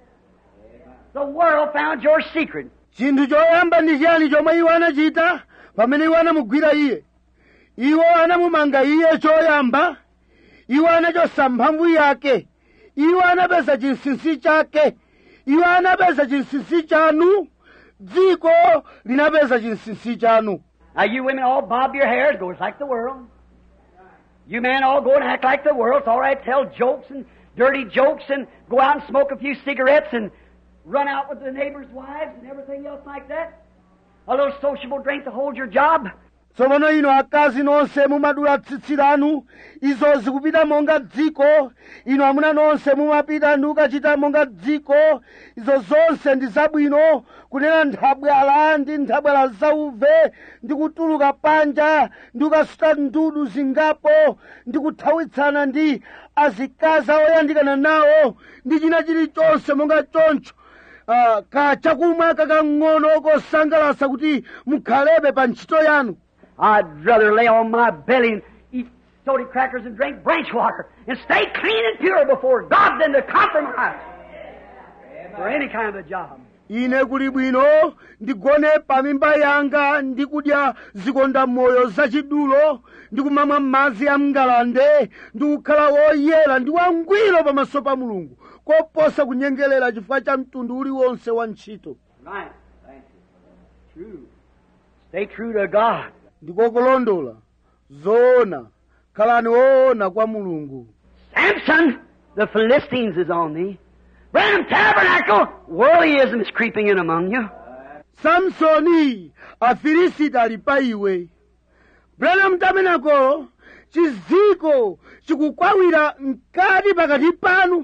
The world found your secret. Chinthu choyamba ndi chiyani chomwe iwo anachita pamene iwo anamugwira iye? Iwo anamumanga iye choyamba. Iwo anachosa mphamvu yake. Iwo anapeza chinsinsi chake. Iwo anapeza chinsinsi chanu. Dziko linapeza chinsinsi chanu. Now you women all bob your hair, it goes like the world. You men all go and act like the world. It's all right, tell jokes and dirty jokes and go out and smoke a few cigarettes and run out with the neighbors' wives and everything else like that. A little sociable drink to hold your job. Tsopano ino akazi nonse mumadula tsitsi lanu, izo zikupita monga dziko. Ino amuna nonse mumapita ndi kukachita monga dziko. Izo zonse ndi zabwino, kunena nthabwala ndi nthabwala zauve, ndi kutuluka panja, ndi kukasuta ndudu zingapo, ndi kuthawitsana ndi azikazi oyandikana nawo, ndi china chilichonse monga choncho. Kachakumwa kakang'ono kosangalatsa kuti mukhalebe pa ntchito yanu. I'd rather lay on my belly and eat soda crackers and drink branch water and stay clean and pure before God than to compromise for any kind of a job. Ine kuli bwino ndigone pa mimba yanga ndi kudya zikonda moyo zachidulo ndi kumamwa madzi a mngalande ndi kukhala woyera ndi wangwiro pamaso pa Mulungu koposa kunyengerera chifukwa cha mtundu uliwonse wa ntchito. Right. Thank you. True. Stay true to God. Ndikokolondola zoona khalani woona kwa Mulungu. Samson, the Philistines is on thee. Branham Tabernacle, worldlyism is creeping in among you. Samsoni, Afilisiti ali pa iwe. Branham Tabernacle, chiziko chikukwawira mkati pakati panu.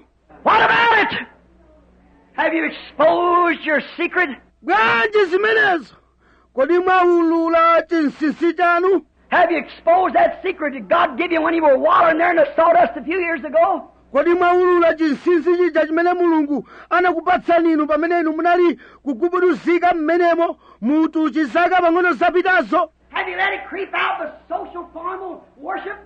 What about it? Have you exposed your secret? bwanji zimenezo? Kodi mwaulula chinsinsi chanu? Have you exposed that secret that God gave you when you were wallowing there in the sawdust a few years ago? Kodi mwaulula chinsinsi chija chimene Mulungu anakupatsani inu pamene inu munali kugubuduzika mmenemo mutu chisaka pang'ono zapitazo? Have you let it creep out the social formal worship?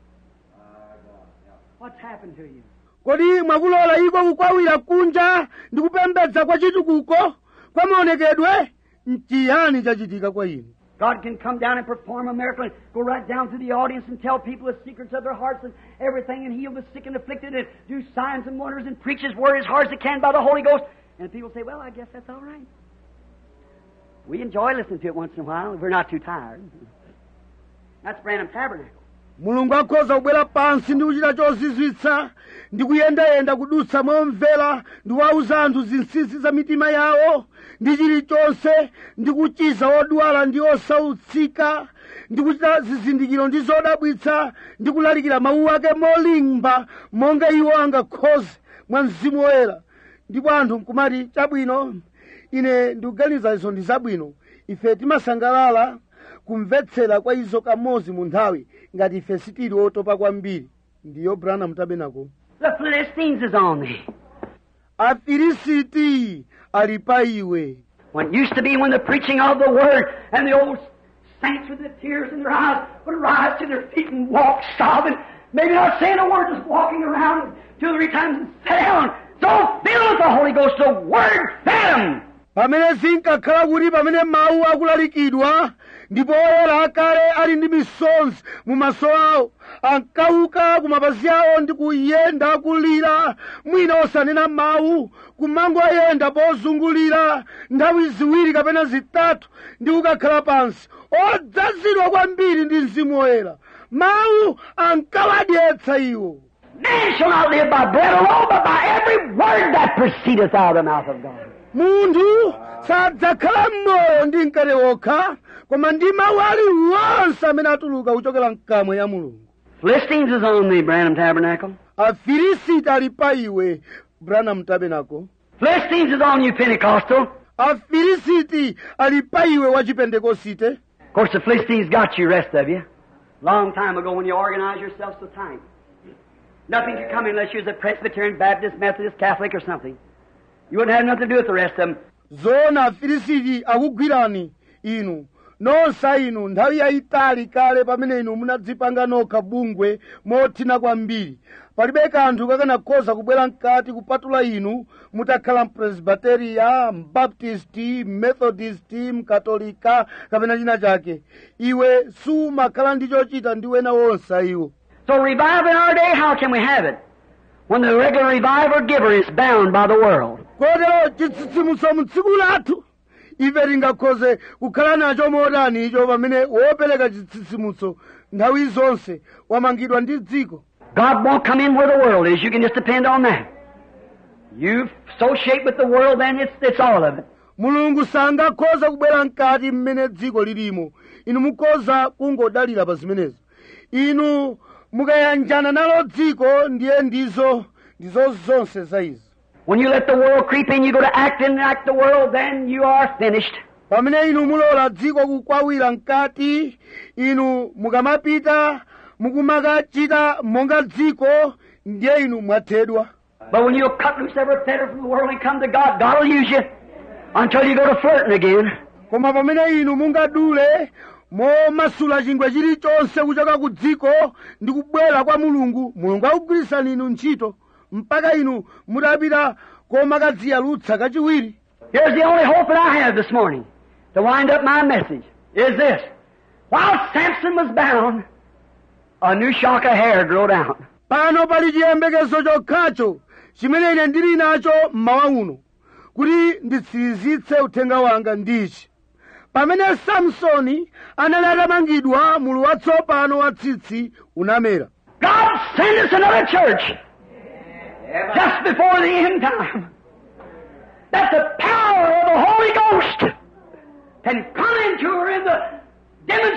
What's happened to you? Kodi mwakulola iko kukwawira kunja ndi kupembedza kwa chitukuko kwa maonekedwe? N'chiyani chachitika kwa inu? God can come down and perform a miracle and go right down to the audience and tell people the secrets of their hearts and everything and heal the sick and afflicted and do signs and wonders and preach His Word as hard as He can by the Holy Ghost. And people say, well, I guess that's all right. We enjoy listening to it once in a while if we're not too tired. That's Branham Tabernacle. Mulungu akhoza kubwera pansi ndi kuchita chozizwitsa ndi kuyendayenda kudutsa momvera ndi kuwauza anthu zinsinsi za mitima yawo ndi chilichonse ndi kuchiza odwala ndi osautsika ndi kuchita zizindikiro ndi zodabwitsa ndi kulalikira mawu ake molimba monga iwo angakhoze mwa Mzimu Woyera. Ndipo anthu nkumati chabwino, ine ndikuganiza izo ndi zabwino. Ife timasangalala kumvetsera kwa izo kamodzi mu nthawi ngati ife sitili otopa kwambiri. Ndiyo Branham Tabernacle. The Philistines is on thee. Afilisiti ali pa iwe. When it used to be when the preaching of the Word and the old saints with the tears in their eyes would rise to their feet and walk sobbing, maybe not saying a word, just walking around 2 or 3 times and sit down. So filled with the Holy Ghost, the Word fed them. Pamene zinkakhala kuti pamene mawu akulalikidwa ndipo oyera akale ali ndi misonzi mu maso awo ankauka ku mapazi awo ndi kuyenda kulira mwina osanena mawu kumangoyenda pozungulira nthawi ziwiri kapena zitatu ndi kukakhala pansi odzazidwa kwambiri ndi Mzimu Woyera. Mawu ankawadyetsa iwo. Man shall not live by bread alone, but by every word that proceedeth out of the mouth of God. Munthu sadzakhala m'moyo ndi mkate wokha, koma ndi mawu aliwonse amene atuluka kuchokera m'kamwa ya Mulungu. Philistines is on thee, Branham Tabernacle. Afilisiti ali pa iwe, Branham Tabernacle. Philistines is on you, Pentecostal. Afilisiti ali pa iwe wa Chipentekosite. Of course, the Philistines got you, rest of you. Long time ago when you organized yourself so tight. Nothing could come unless you was a Presbyterian, Baptist, Methodist, Catholic, or something. You wouldn't have nothing to do with the rest of them. Zona Afilisiti akugwirani inu. Nonsa inu nthawi yayitali kale pamene inu munadzipanga nokha bungwe mothina kwambiri. Palibe kanthu kakanakhoza kubwera mkati kupatula inu mutakhala Mpresbiteria, Mbaptisti, Methodisti, Mkatolika kapena china chake. Iwe sumakhala ndi chochita ndi wena wonse iwo. So revival in our day, how can we have it? When the regular revival giver is bound by the world. Kotero chitsitsimutso mu tsiku lathu ife tingakhoze kukhala nacho modani icho pamene wopereka chitsitsimutso nthawi zonse wamangidwa ndi dziko. God won't come in where the world is. You can just depend on that. You associate with the world, then it's all of it. Mulungu sangakhoza kubwera mkati mmene dziko lilimo. Inu mukhoza kungodalira pa zimenezo. Inu mukayanjana nalo dziko ndiye ndizo zonse za izi. When you let the world creep in, you go to acting like the world, then you are finished. Pamene inu mulola dziko kukwawira mkati, inu mukamapita mukumakachita monga dziko, ndiye inu mwathedwa. But when you cut loose every fetter from the world and come to God, God will use you until you go to flirting again. Koma pamene inu mungadule momasula chingwe chilichonse kuchoka ku dziko ndi kubwera kwa Mulungu, Mulungu akugwirisani inu ntchito mpaka inu mutapita komakadziyalutsa kachiwiri. Here's the only hope that I have this morning to wind up my message is this. While Samson was bound, a new shock of hair grew out. Pano pali chiyembekezo chokhacho chimene ine ndili nacho mmawa uno kuti nditsirizitse uthenga wanga ndichi. Pamene Samsoni anali atamangidwa mulu watsopano wa tsitsi unamera. God send us another church just before the end time, that the power of the Holy Ghost can come into her in the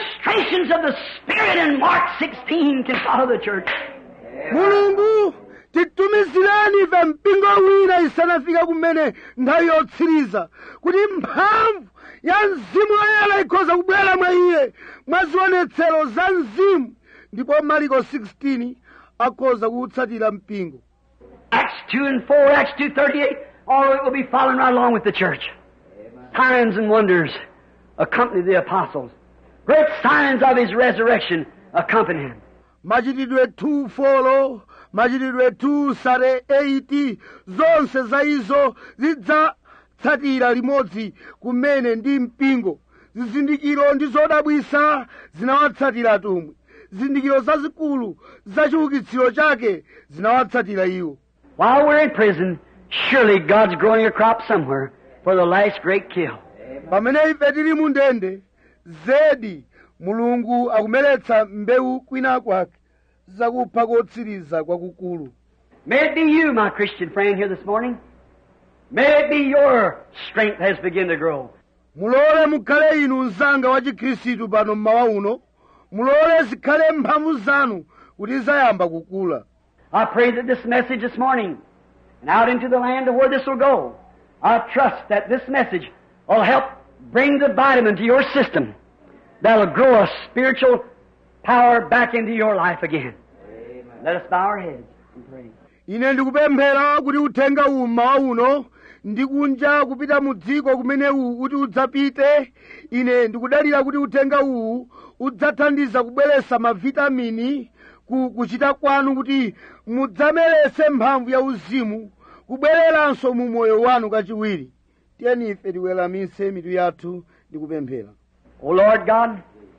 demonstrations of the Spirit in Mark 16 can follow the church. Mulungu titumizireni ife mpingo wina isanafika kumene nthawi yotsiriza kuti mphamvu ya mzimu woyera ikhoza kubwera mwa iye mwa zionetsero za mzimu ndipo Marko 16 akhoza kuutsatira mpingo. Acts 2 and 4, Acts 2:38, all of it will be following right along with the church. Signs and wonders accompany the apostles. Great signs of His resurrection accompany Him. Machitidwe 2:4, Machitidwe 2:8, zonse za izo zidzatsatira limodzi kumene ndi mpingo. Zizindikiro ndi zodabwitsa zinawatsatira atumwi. Zizindikiro zazikulu za chiukitsiro chake zinawatsatira iwo. While we're in prison, surely God's growing a crop somewhere for the last great kill. Pamene ife tili mu ndende, zedi Mulungu akumeretsa mbewu kwina kwake zakupha kotsiriza kwakukulu. May it be you, my Christian friend, here this morning. May it be your strength has begun to grow. Mulole mukhale inu mzanga wa Chikhristu pano mmawa uno. Mulole zikhale mphamvu zanu kuti zayamba kukula. I pray that this message this morning and out into the land of where this will go, I trust that this message will help bring the vitamin to your system that will grow a spiritual power back into your life again. Amen. Let us bow our heads and pray. Ine ndikupemphera kuti uthenga uwu mmawa uno ndi kunja kupita mu dziko kumene uwu kuti udzapite. Ine ndikudalira kuti uthenga uwu udzathandiza kubweretsa mavitamini kuchita kwanu kuti mudzameretse mphamvu ya uzimu kubwereranso mu moyo wanu kachiwiri. Tiyeni ife tiweramitse mitu yathu ndi kupemphera. O Lord God,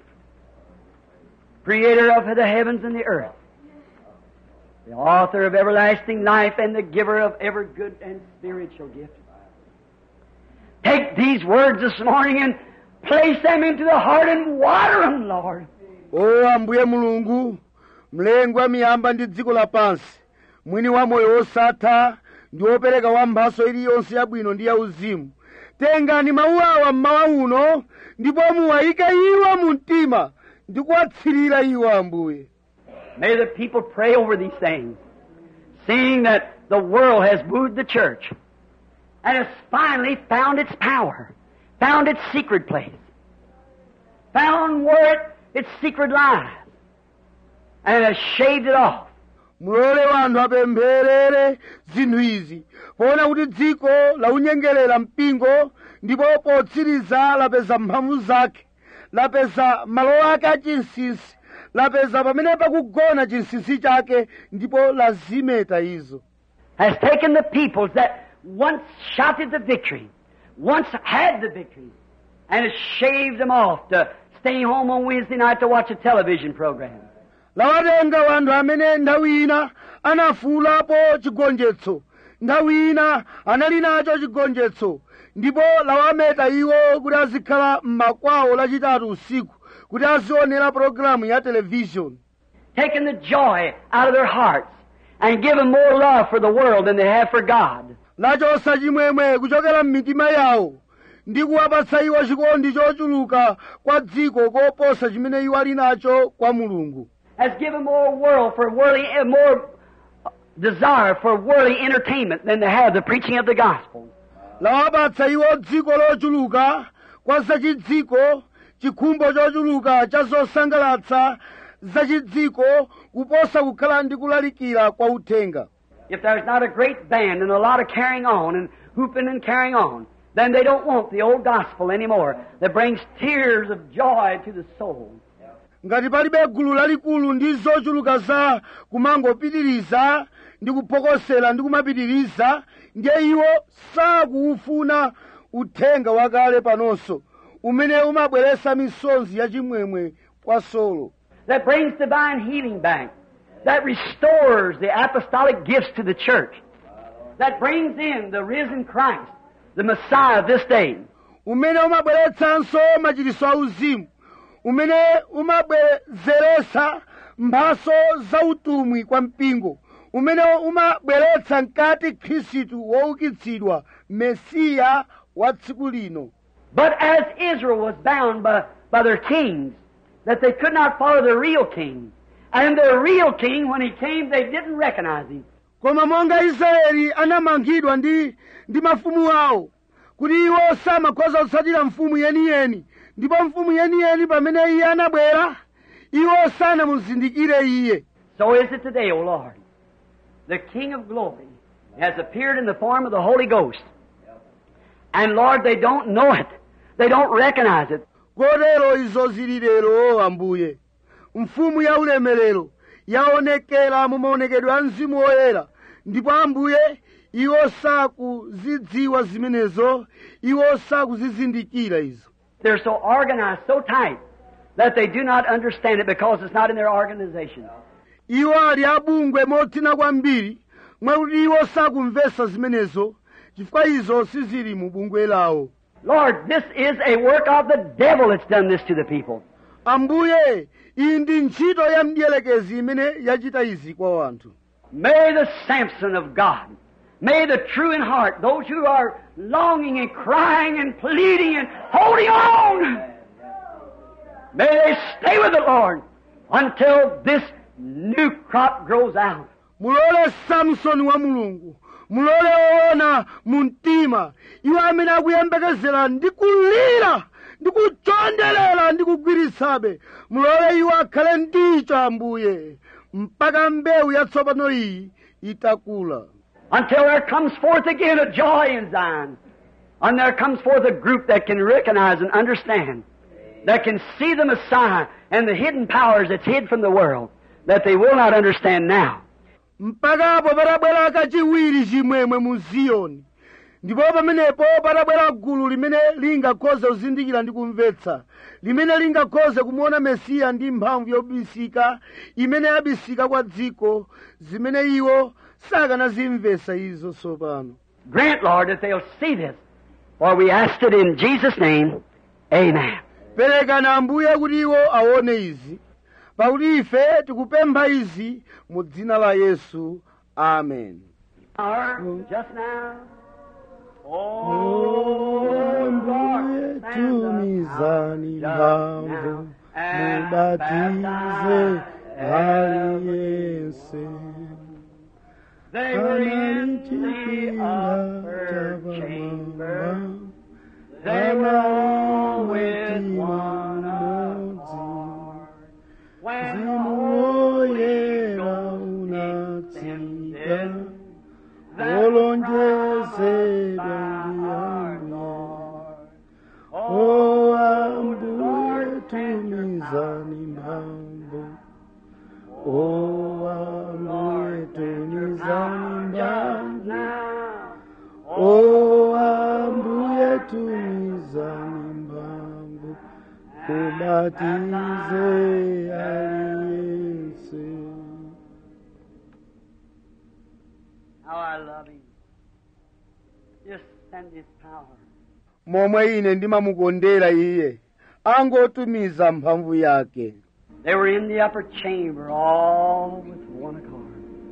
Creator of the heavens and the earth, the author of everlasting life and the giver of every good and spiritual gift, take these words this morning and place them into the heart and water them, Lord. O Ambuye Mulungu, mlengi wa miyamba ndi dziko lapansi, mwini wa moyo wosatha ndi wopereka wa mphatso iliyonse yabwino ndi yauzimu, tengani mawu awa mmawa uno ndipo muwayike iwo mu mtima ndi kuwatsirira iwo, Ambuye. May the people pray over these things, seeing that the world has wooed the church and has finally found its power, found its secret place, found where its secret lies, and has shaved it off. Mulole wanthu apempherere zinthu izi, poona kuti dziko launyengerera mpingo ndipo potsiriza lapeza mphamvu zake, lapeza malo ake achinsinsi, lapeza pamene pakugona chinsinsi chake ndipo lazimeta izo. Has taken the peoples that once shouted the victory, once had the victory, and has shaved them off to stay home on Wednesday night to watch a television program. Lawatenga wanthu amene nthawi ina anafuulapo chigonjetso, nthawi ina anali nacho chigonjetso, ndipo lawameta iwo kuti azikhala m'makwawo lachitatu usiku kuti azionera programu ya television. Taking the joy out of their hearts and giving more love for the world than they have for God. Lachosa chimwemwe kuchokera m'mitima yawo ndi kuwapatsa iwo chikondi chochuluka kwa dziko koposa chimene iwo ali nacho kwa Mulungu. Has given more more desire for worldly entertainment than they have the preaching of the gospel. Lawapatsa iwo dziko lochuluka kwa zachidziko, chikhumbo chochuluka cha zosangalatsa zachidziko kuposa kukhala ndi kulalikira kwa uthenga. If there's not a great band and a lot of carrying on and hooping and carrying on, then they don't want the old gospel anymore that brings tears of joy to the soul. Ngati palibe gulu lalikulu ndi zochuluka za kumangopitiriza ndi kuphokosera ndi kumapitiriza, ndiye iwo sakuufuna uthenga wakale panonso umene umabweretsa misonzi yachimwemwe kwa solo. That brings divine healing back, that restores the apostolic gifts to the church, that brings in the risen Christ, the Messiah of this day. Umene umabweretsanso machiritso auzimu, umene umabwezeretsa mphatso zautumwi kwa mpingo, umene umabweretsa mkati Khristu woukitsidwa, Mesiya wa tsiku lino. But as Israel was bound by their kings, that they could not follow the real king, and the real king, when he came, they didn't recognize him. koma monga Israeli anamangidwa ndi mafumu awo kuti iwo samakhoza kutsatira mfumu yeniyeni, ndipo mfumu yeniyeni pamene iye anabwera iwo sanamuzindikire iye. So is it today, O Lord. The King of glory has appeared in the form of the Holy Ghost. And Lord, they don't know it. They don't recognize it. Kotero izo zili lero Ambuye. Mfumu ya ulemerero yaonekera mu maonekedwe a Mzimu Woyera, ndipo Ambuye iwo sakuzidziwa zimenezo, iwo sakuzizindikira izo. They're so organized, so tight, that they do not understand it because it's not in their organization. Iwo ali abungwe motina kwambiri, mwakuti iwo sakumvesa zimenezo, chifukwa izo sizili mu bungwe lawo. Lord, this is a work of the devil that's done this to the people. Ambuye, iyi ndi ntchito ya mdierekezi imene yachita izi kwa wanthu. May the Samson of God, may the true in heart, those who are longing and crying and pleading and holding on, may they stay with the Lord until this new crop grows out. Mulole Samson wa Mulungu, mulole ona muntima, iwo amene akuyembekezera ndi kulira, ndi kuchondelera ndi kugwirisabe, mulole iwo akhale ndicho Ambuye, mpaka mbewu yatsopano iyi itakula. Until there comes forth again a joy in Zion, and there comes forth a group that can recognize and understand, that can see the Messiah and the hidden powers that's hid from the world, that they will not understand now. Mpaka apo patabwera kachiwiri chimwemwe mu Ziyoni, ndipo pamenepo patabwera gulu limene lingakhoze kuzindikira ndi kumvetsa, limene lingakhoze kumuona Mesiya ndi mphamvu yobisika imene yabisika kwa dziko, zimene iwo sakanazimvesa izo tsopano. Grant, Lord, that they'll see this, for we asked it in Jesus' name. Amen. Perekana Ambuye kuti iwo aone izi, pakuti ife tikupempha izi mu dzina la Yesu. Amen. Just now. Ambuye tumizani mphamvu, mubatize aliyense. They were in the upper chamber. They were all with one accord. When the Holy Ghost descended, that prophet our Lord. Oh, Ambuye tumizani mphamvu, oh, Ambuye tumizani mphamvu, oh, Ambuye tumizani mphamvu, mubatize aliyense. How I love Him. Just send His power. Momwe ine ndimamukondera iye, angotumiza mphamvu yake. They were in the upper chamber, all with one accord.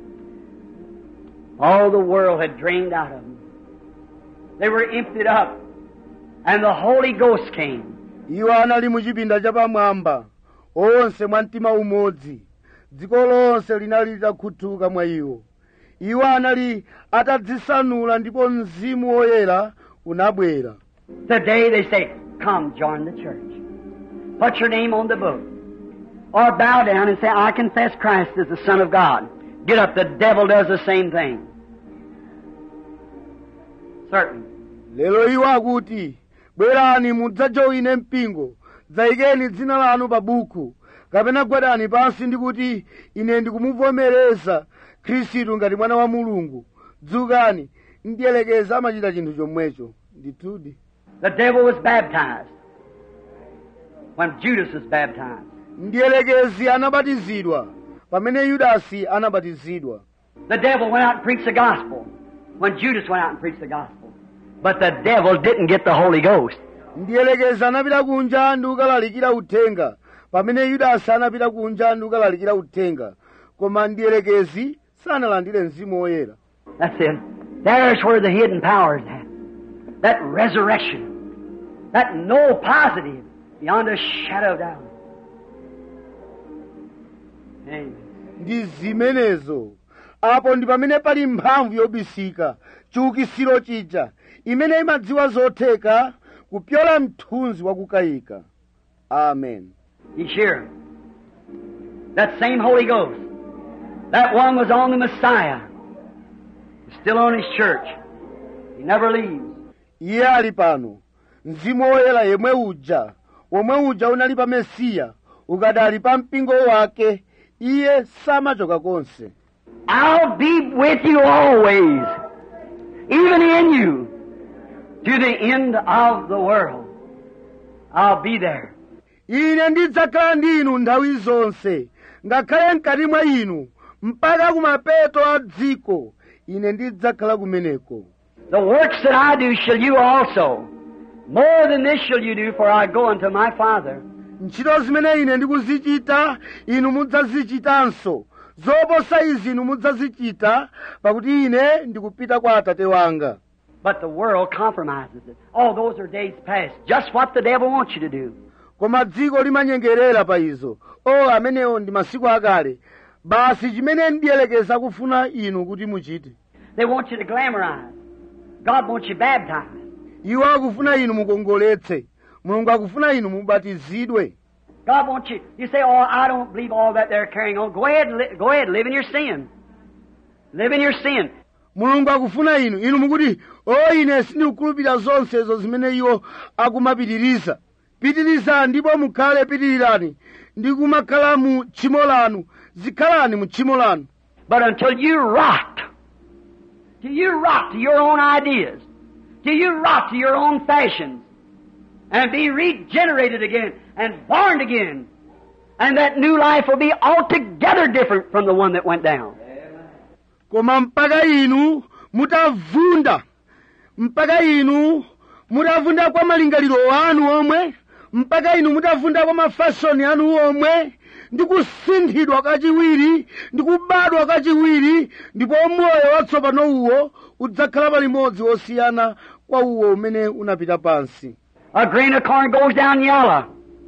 All the world had drained out of them. They were emptied up, and the Holy Ghost came. Iwo anali mu chipinda chapamwamba, onse mwa mtima umodzi. Dziko lonse linali litakhuthuka mwa iwo. Iwo anali atadzisanula ndipo Mzimu Woyera unabwera. Today they say, come join the church. Put your name on the book. Or bow down and say, I confess Christ as the Son of God. Get up, the devil does the same thing. Certainly. Lero iwo akuti, bwerani mudzajoine mpingo, dzayikeni dzina lanu pa buku, kapena gwedani pansi ndi kuti ine ndikumuvomereza Khristu ngati mwana wa Mulungu. Dzukani, ndiyelekeza amachita chinthu chomwecho. Ndithudi. The devil was baptized when Judas was baptized. Ndiyelekezi anabatizidwa pamene Yudasi anabatizidwa. The devil went out and preached the gospel when Judas went out and preached the gospel. But the devil didn't get the Holy Ghost. Ndiyelekezi anapita kunja ndi kukalalikira uthenga pamene Yudasi anapita kunja ndi kukalalikira uthenga, koma ndiyelekezi sanalandire Mzimu Woyera. That's it. There's where the hidden power is at. That resurrection. That no positive beyond a shadow of doubt. Amen. Ndi zimenezo apo ndi pamene pali mphamvu yobisika, chiukitsiro chija, imene imadziwa zotheka kupyola mthunzi wakukayika. Amen. He's here. That same Holy Ghost. That one was on the Messiah. He's still on his church. He never leaves. Iye ali pano. Mzimu woyera yemwe uja, womwe uja unali pa Mesiya, ukadali pa mpingo wake, iye samachoka konse. I'll be with you always, even in you, to the end of the world. I'll be there. Ine ndidzakhala ndi inu nthawi zonse, ngakhale mkati mwa inu, mpaka kumapeto a dziko, ine ndidzakhala kumeneko. The works that I do shall you also. More than this shall you do, for I go unto my Father. Ntchito zimene ine ndikuzichita, inu mudzazichitanso. Zoposa izi inu mudzazichita, pakuti ine ndikupita kwa Atate wanga. But the world compromises it. Oh, those are days past. Just what the devil wants you to do. Koma dziko limanyengerera pa izo. Amenewo ndi masiku akale. Basi chimene ndiyelekeza kufuna inu kuti muchite. They want you to glamorize. God wants you baptized. Iwo akufuna inu mukongoletse. Mulungu akufuna inu mubatizidwe. God wants you. You say, "Oh, I don't believe all that they're carrying on." Go ahead, live in your sin. Live in your sin. Mulungu akufuna inu mukuti, ine sindikukhulupirira zonsezo zimene iwo akumapitiriza. Pitirizani ndipo mukhale pitirirani, ndi kumakhala mu tchimo lanu, zikhalani mu tchimo lanu. But until you rot to your own ideas, till you rot to your own fashions, and be regenerated again and born again, and that new life will be altogether different from the one that went down. Koma mpaka inu mutavunda kwa malingaliro anu omwe, mpaka inu mutavunda kwa mafashoni anu omwe, ndi kusinthidwa kachiwiri, ndi kubadwa kachiwiri, ndipo moyo watsopano uwo udzakhala palimodzi wosiyana kwa uwo umene unapita pansi. A grain of corn goes down yellow.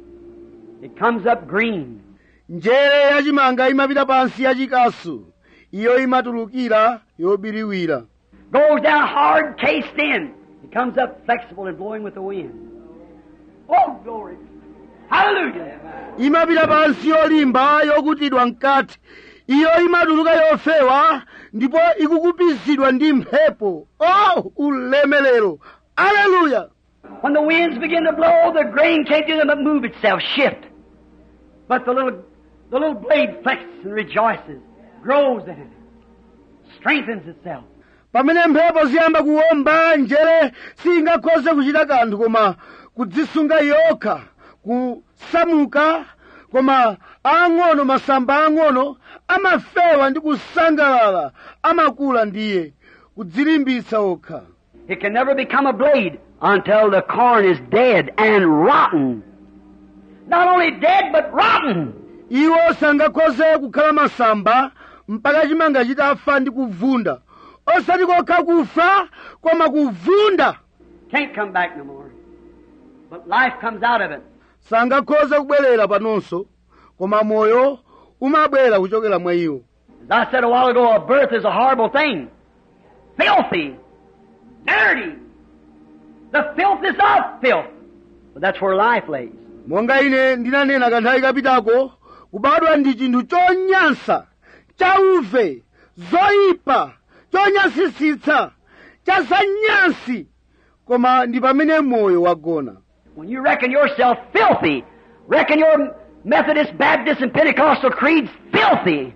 It comes up green. Njere yachimanga imapita pansi yachikasu, iyo imatulukira yobiriwira. Goes down hard, cased in. It comes up flexible and blowing with the wind. Oh, glory. Hallelujah. Imapita pansi yolimba yokutidwa mkati. Iyo imatuluka yofewa, ndipo ikukupizidwa ndi mphepo. Ulemelero. Hallelujah. When the winds begin to blow, the grain can't do them but move itself, shift. But the little blade flexes and rejoices, grows in it, strengthens itself. Pamene mphepo ziyamba kuwomba, njere singakhoze kuchita kanthu koma kudzisunga yokha, kusamuka, koma ang'ono masamba ang'ono amafewa ndi kusangalala, amakula ndiye, kudzilimbitsa okha. It can never become a blade until the corn is dead and rotten. Not only dead, but rotten. Iwo sangakhoze kukhala masamba mpaka chimanga chitafa ndi kuvunda. Osati kokha kufa, koma kuvunda. Can't come back no more. But life comes out of it. Sangakhoze kubwerera panonso, koma moyo umabwera kuchokera mwa iwo. As I said a while ago, a birth is a horrible thing. Filthy. Dirty. The filth is of filth. But that's where life lays. Monga ine ndinanena kanthawi kapitako, kubadwa ndi chinthu chonyansa, chauve, zoyipa, chonyansitsitsa, chasanyansi, koma ndi pamene moyo wagona. When you reckon yourself filthy, reckon your Methodist, Baptist, and Pentecostal creeds filthy,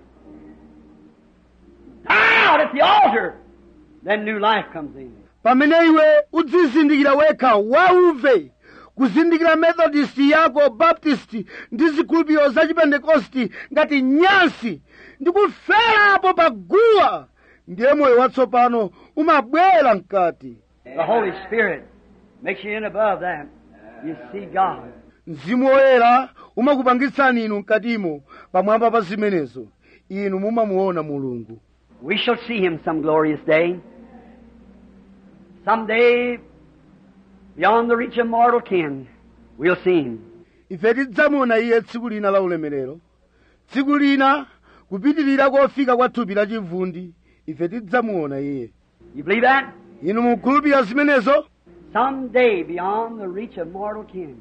out at the altar, then new life comes in. Pamene iwe udzizindikira wekha wauve, kuzindikira Methodist yako, Baptist, ndi zikhulupiriro za Chipentekosti ngati nyansi, ndi kuferapo pa guwa, ndiye moyo watsopano umabwera mkati. The Holy Spirit makes you in above that. You see God. Mzimu woyera umakupangitsani inu mkatimo, pamwamba pa zimenezo, inu mumamuona Mulungu. We shall see Him some glorious day. Someday, beyond the reach of mortal ken, we'll see Him. Ife tidzamuona Iye tsiku lina la ulemerero. Tsiku lina, kupitirira kofika kwa thupi la chivundi ife tidzamuona iye. You believe that? Inu mukhulupirira zimenezo? Someday beyond the reach of mortal kin,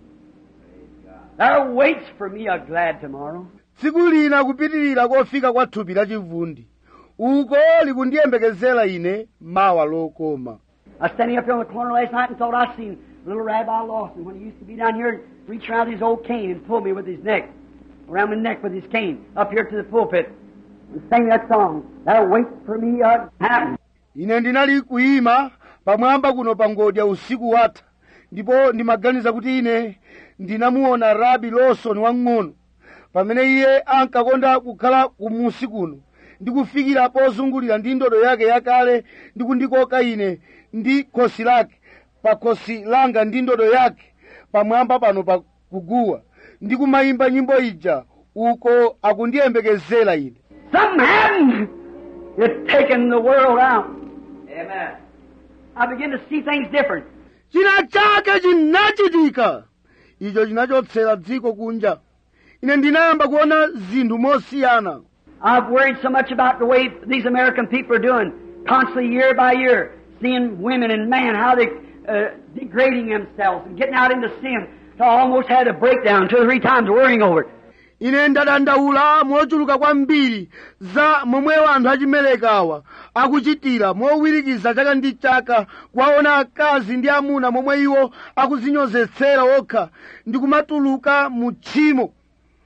there waits for me a glad tomorrow. tsiku lina kupitirira kofika kwa thupi la chivundi uko likundiyembekezera ine mawa lokoma. I was standing up here on the corner last night and thought I seen little Rabbi Lawson when he used to be down here and reach around his old cane and pull me with his neck, around my neck with his cane, up here to the pulpit, and sing that song, That'll wait for me a happen. Ine ndinali kuyima pamwamba kuno pa ngodya usiku watha, ndipo ndimaganiza kuti ine ndinamuona Rabi Lawson wang'ono pamene iye ankakonda kukhala kumusi kuno ndikufikira pozungulira ndi ndodo yake yakale ndikundikoka ine ndi khosi lake pa khosi langa ndi ndodo yake pamwamba pano pa kuguwa ndikumayimba nyimbo ija uko akundiyembekezera ine. Something happened. It's taken the world out. Amen. I begin to see things different. China chake chinachitika icho chinachotsera dziko kunja. Ine ndinayamba kuona zinthu mosiyana. I've worried so much about the way these American people are doing, constantly year by year, seeing women and men, how they degrading themselves and getting out into sin. So I almost had a breakdown 2 or 3 times worrying over it. Ine ndadandaula mochuluka kwambiri za momwe anthu achimelekawa akuchitira mowirikiza chaka ndi chaka kwaona akazi ndi amuna momwe iwo akuzinyozetsera okha ndi kumatuluka mu tchimo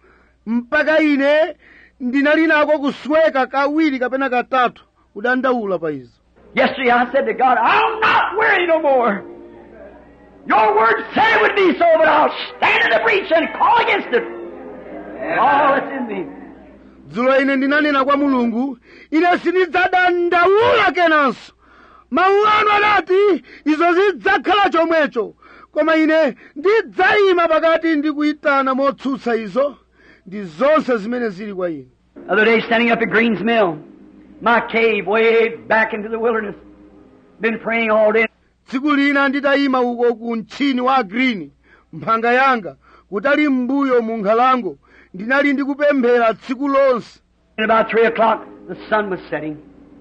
mpaka ine ndinali nako kusweka kawiri kapena katatu kudandaula pa izo. Yesterday I said to God, I'll not worry no more. Your word said it would be so, but I'll stand in the breach and call against it. All that's in me. Dzulo ine ndinanena kwa Mulungu, ine sindidzadandaula kenanso. Mawu anu anati izo zidzakhala chomwecho, koma ine ndidzayima pakati ndi kuyitana motsutsa izo. Ndi zonse zimene zili kwa ine. The other day standing up at Green's Mill, my cave way back into the wilderness, been praying all day. Tsiku lina nditayima uko ku mtchini wa Green, mphanga yanga, kutali mbuyo mu nkhalango, ndinali ndikupemphera tsiku lonse. And about 3 o'clock, the sun was setting.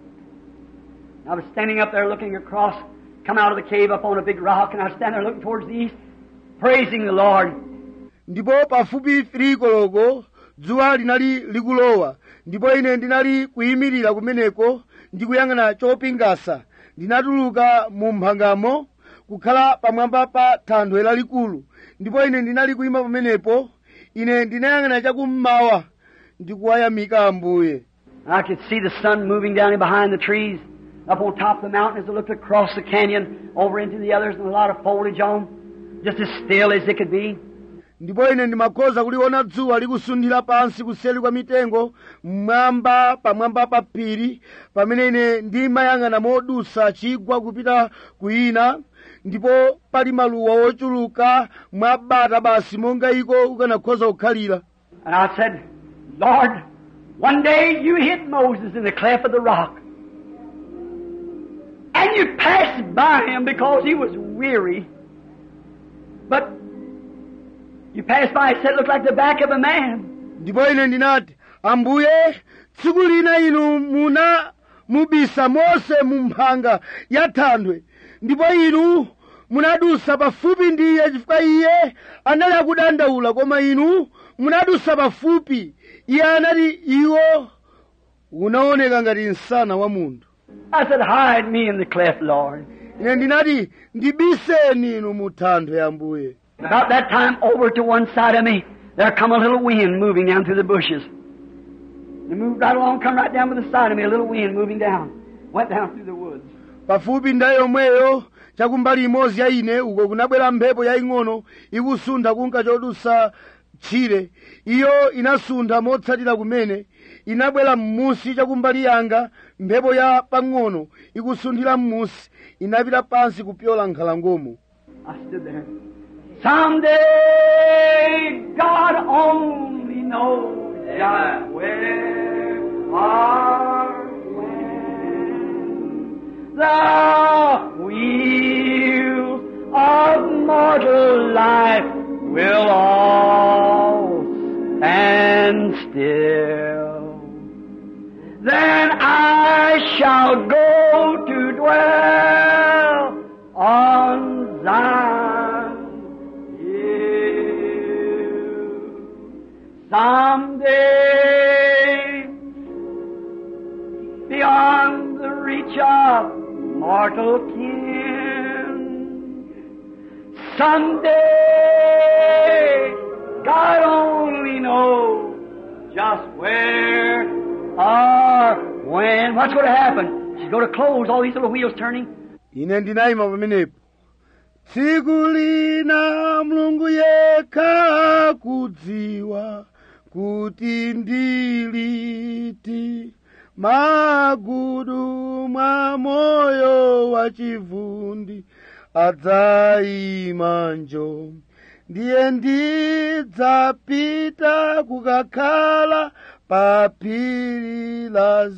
I was standing up there looking across, come out of the cave up on a big rock, and I was standing there looking towards the east, praising the Lord. Ndipo pafupi 3 koloko, dzuwa linali likulowa, ndipo ine ndinali kuyimirira kumeneko, ndikuyang'ana chopingasa, ndinatuluka mu mphangamo, kukhala pamwamba pa thanthwe lalikulu, ndipo ine ndinali kuyima pamenepo, ine ndinayang'ana chakummawa, ndikuwayamika Ambuye. I could see the sun moving down in behind the trees, up on top of the mountain as I looked across the canyon, over into the others, and a lot of foliage on, just as still as it could be. Ndipo ine ndimakhoza kuliona dzuwa likusunthira pansi kuseli kwa mitengo pamwamba pa phiri pamene ine ndimayang'ana modusa chigwa kupita kuyina ndipo pali maluwa ochuluka mwabata basi monga iko ukanakhoza kukhalira. And I said, Lord, one day you hid Moses in the cleft of the rock. And you passed by him because he was weary. But you passed by, it said it looked like the back of a man. Ndipo ine ndinati, Ambuye, tsiku lina inu mubisa Mose mu mphanga ya thanthwe, ndipo inu munadusa pafupi ndi iye chifukwa iye anali akudandaula, koma inu munadusa pafupi. Iye anati iwo unaoneka ngati msana wa munthu. I said, hide me in the cleft, Lord. Ine ndinati, ndibiseni inu mu thanthwe Ambuye. About that time, over to one side of me, there come a little wind moving down through the bushes. It moved right along, come right down to the side of me, a little wind moving down. Went down through the woods. Pafupi ndayo yomweyo, chakumbali imodzi ya ine, uko kunabwera mphepo yaying'ono, ikusuntha kunka chodusa tchire. Iyo inasuntha motsatira kumene, inabwera m'musi chakumbali yanga, mphepo ya pang'ono, ikusunthira m'musi, inapita pansi kupyola nkhalangomo. I stood there. Someday, God only knows just where or when the wheels of mortal life will all stand still. then I shall go to dwell on Zion hill. Someday, beyond the reach of mortal kin, someday, God only knows just where or when. What's going to happen? She's going to close all these little wheels turning. Ine ndinayima pamenepo. Tsiku lina Mulungu yekha kudziwa kuti ndiliti magudu mwa moyo wa chivundi adzayima njo. Ndiye ndidzapita kukakhala pa phiri la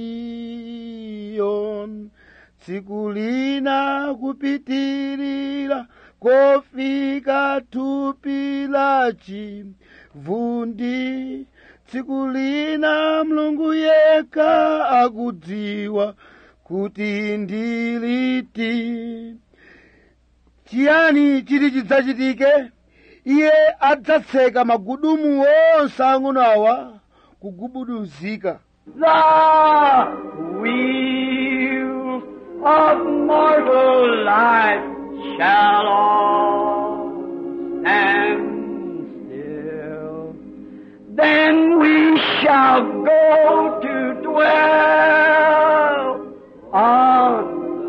Ziyoni. Tsiku lina kupitirira kofika thupi la chivundi. Tsiku lina Mulungu yekha akudziwa kuti ndiliti. Chiyani chiti chidzachitike? Iye adzatseka magudumu onse ang'ono awa kugubuduzika. The wheels of mortal life shall all stand still. Then we shall go to dwell on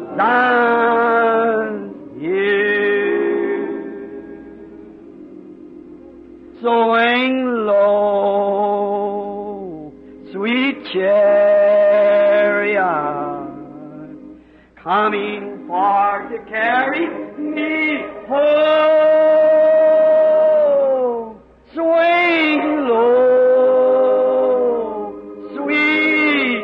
Zion hill. Swing low, sweet chariot, coming far to carry me home. Swing low, sweet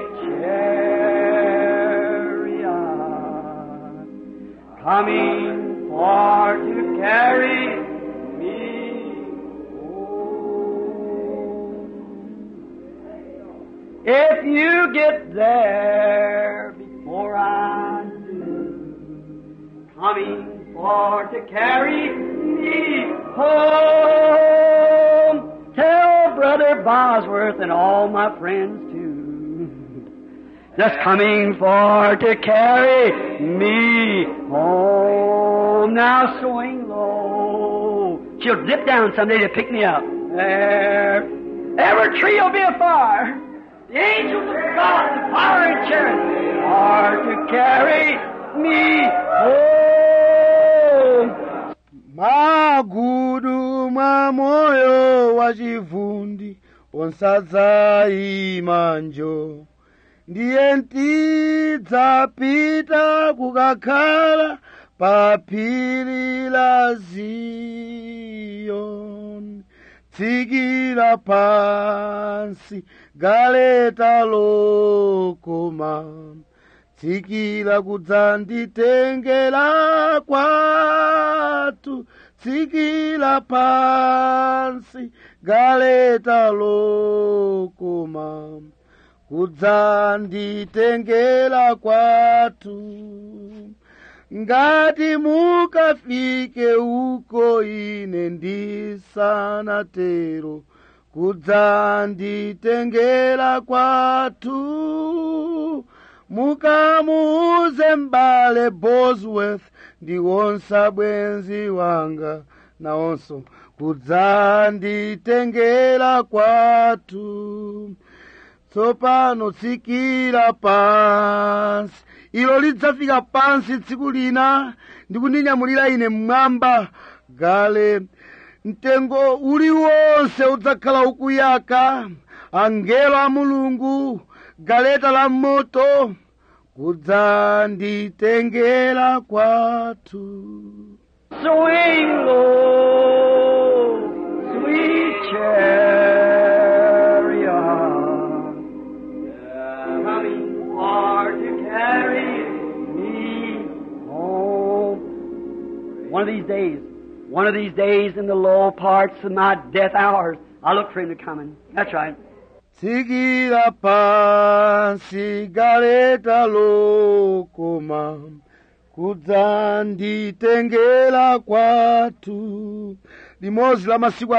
chariot, coming far to carry me home. If you get there before I do, coming for to carry me home, tell Brother Bosworth and all my friends too, just coming for to carry me home. Now swing low. She'll dip down someday to pick me up. There, every tree will be afire. The angels of God, the fire and chariots, are to carry me home. Magudu mwa moyo wa chivundi onse adzayima njo. Ndiye ndidzapita kukakhala pa phiri la Ziyoni. Tsikira pansi galeta lokoma, tsikira kudzanditengera kwatu. Tsikira pansi galeta lokoma, kudzanditengera kwatu. Ngati mukafike uko ine ndisanatero, kudzanditengera kwatu. Mukamuuze m'bale Bosworth ndi onse abwenzi wanga nawonso kudzanditengera kwatu. Tsopano tsikira pansi. Ilo lidzafika pansi tsiku lina ndikundinyamulira ine mmwamba. Gale mtengo uliwonse udzakhala ukuyaka, angelo a Mulungu, galeta la moto, kudzanditengera kwatu. Swing low, sweet chariot, coming far to carry me home. One of these days in the low parts of my death hours, I look for him to come in. That's right. tsikira pansi galeta lokoma kudzanditengera kwathu. Limodzi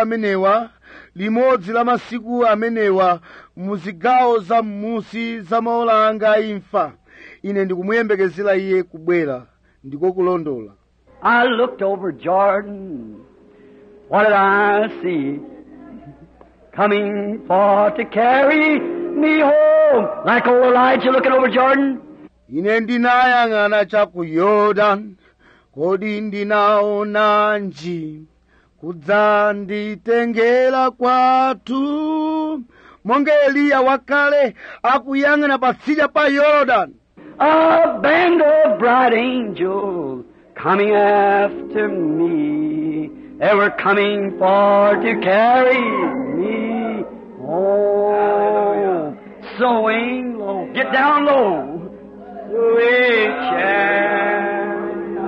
la masiku amenewa muzigawo za m'munsi za maola anga imfa, ine ndikumuyembekezera iye kubwera. Ndiko kulondola. I looked over Jordan. What did I see? Coming for to carry me home. Like old Elijah looking over Jordan. Ine ndinayang'ana cha ku Yordan, kodi ndinaonanji kudzanditengera kwathu, monga Eliya wakale akuyang'ana patsidya pa Yordan. A band of bright angels coming after me. They were coming for to carry me home. Swing low, get down low. Sweet chariot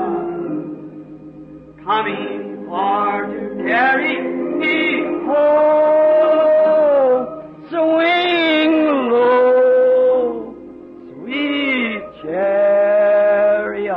coming for to carry me home. Swing low, sweet chariot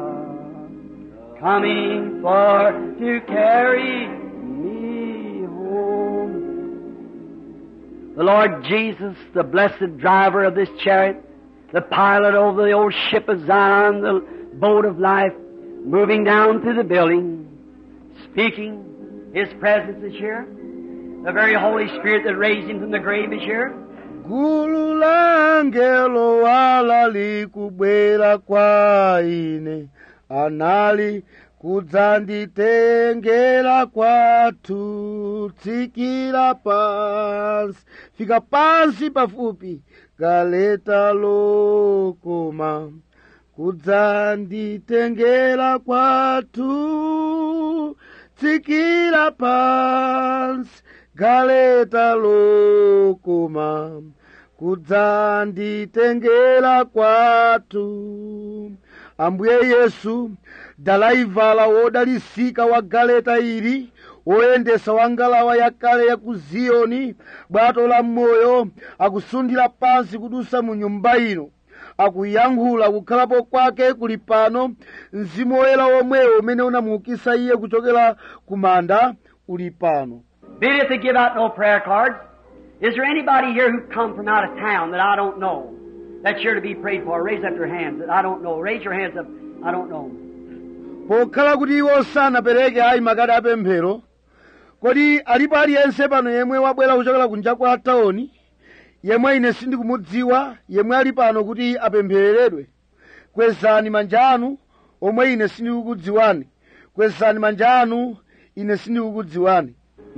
coming for to carry me home. The Lord Jesus, the blessed driver of this chariot, the pilot over the old ship of Zion, the boat of life, moving down through the building, speaking. His presence is here. The very Holy Spirit that raised Him from the grave is here. Gulu langelo wala likubwera kwa ine, anali kudzanditengera kwathu, tsikira pansi, fika pansi pafupi galeta lokoma kudzanditengera kwathu, tsikira pansi galeta lokoma kudzanditengera kwathu. Ambuye Yesu, dalaivala wodalisika wa galeta ili, woyendesa wa ngalawa yakale ya ku Ziyoni, bwato la moyo, akusundira pansi kudusa mu nyumba ino, akuyankhula kukhalapo kwake kuli pano. Mzimu woyera womwewo umene unamuukitsa iye kuchokera ku manda uli pano. Bidith to give out no prayer cards. Is there anybody here who come from out of town that I don't know that's here to be prayed for? Raise up your hands that I don't know. Raise your hands up. I don't know. Pokhala kuti iwo sanapereke ayi makadi apemphero, kodi alipo aliyense pano yemwe wabwera kuchokera kunja kwa taoni, yemwe ine sindikumudziwa, yemwe ali pano kuti apemphereredwe? Kwezani manja anu omwe ine sindikukudziwani. Kwezani manja anu, ine sindikukudziwani.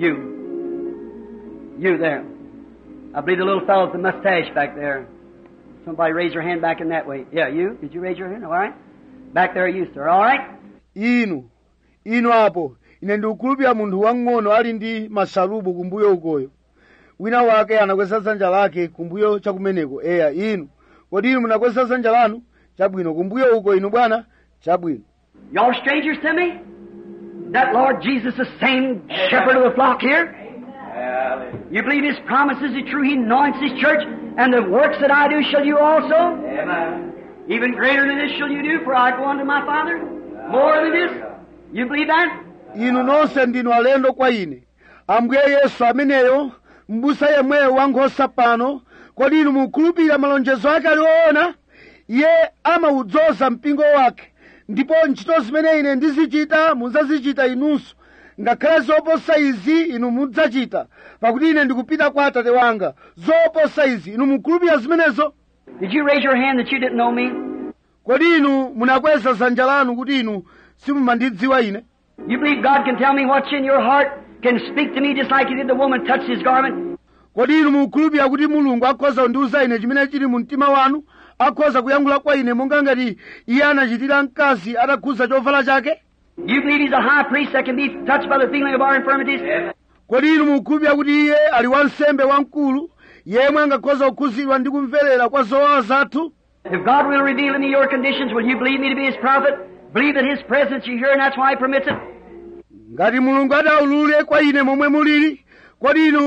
You there. I believe the little fellow with the mustache back there. Somebody raise your hand back in that way. Yeah, you? Did you raise your hand? All right. Back there you, sir. All right. Inu apo. Ine ndikukhulupirira munthu wang'ono ali ndi masalubu kumbuyo ukoyo. Wina wake anakweza dzanja lake kumbuyo chakumeneko. Eya, inu. Kodi inu munakweza dzanja lanu? Chabwino. Kumbuyo uko inu bwana? Chabwino. Y'all strangers to me? That Lord Jesus, the same shepherd of the flock here? You believe His promises are true? He anoints His church, and the works that I do shall you also? Amen. Even greater than this shall you do, for I go unto my Father. More than this? You believe that? Inu nonse ndinu alendo kwa ine. Ambuye Yesu ameneyo, mbusa yemweyo wankhosa pano, kodi inu mukhulupirira malonjezo ake aliwoona? Iye amaudzoza mpingo wake, ndipo ntchito zimene ine ndizichita mudzazichita inunso, ngakhale zoposa izi inu mudzachita, pakuti ine ndikupita kwa Atate wanga. Zoposa izi inu mukhulupirira zimenezo? Did you raise your hand that you didn't know me? Kodi inu munakweza dzanja lanu kuti inu simumandidziwa ine? You believe God can tell me what's in your heart, can speak to me just like He did the woman touched His garment? Kodi inu mukhulupirira kuti Mulungu akhoza kundiwuza ine chimene chili mu mtima wanu, akhoza kuyankhula kwa ine monga ngati Iye anachitira mkazi atakhudza chovala chake? You believe He's a high priest that can be touched by the feeling of our infirmities? Kodi inu mukhulupirira kuti Iye ali wansembe wamkulu, yemwe angakhoza kukhudzidwa ndi kumverera kwa zowawa zathu? If God will reveal to me your conditions, will you believe me to be His prophet? Believe that His presence you hear and that's why He permits it? Ngati Mulungu adaulule kwa ine momwe mulili, kodi inu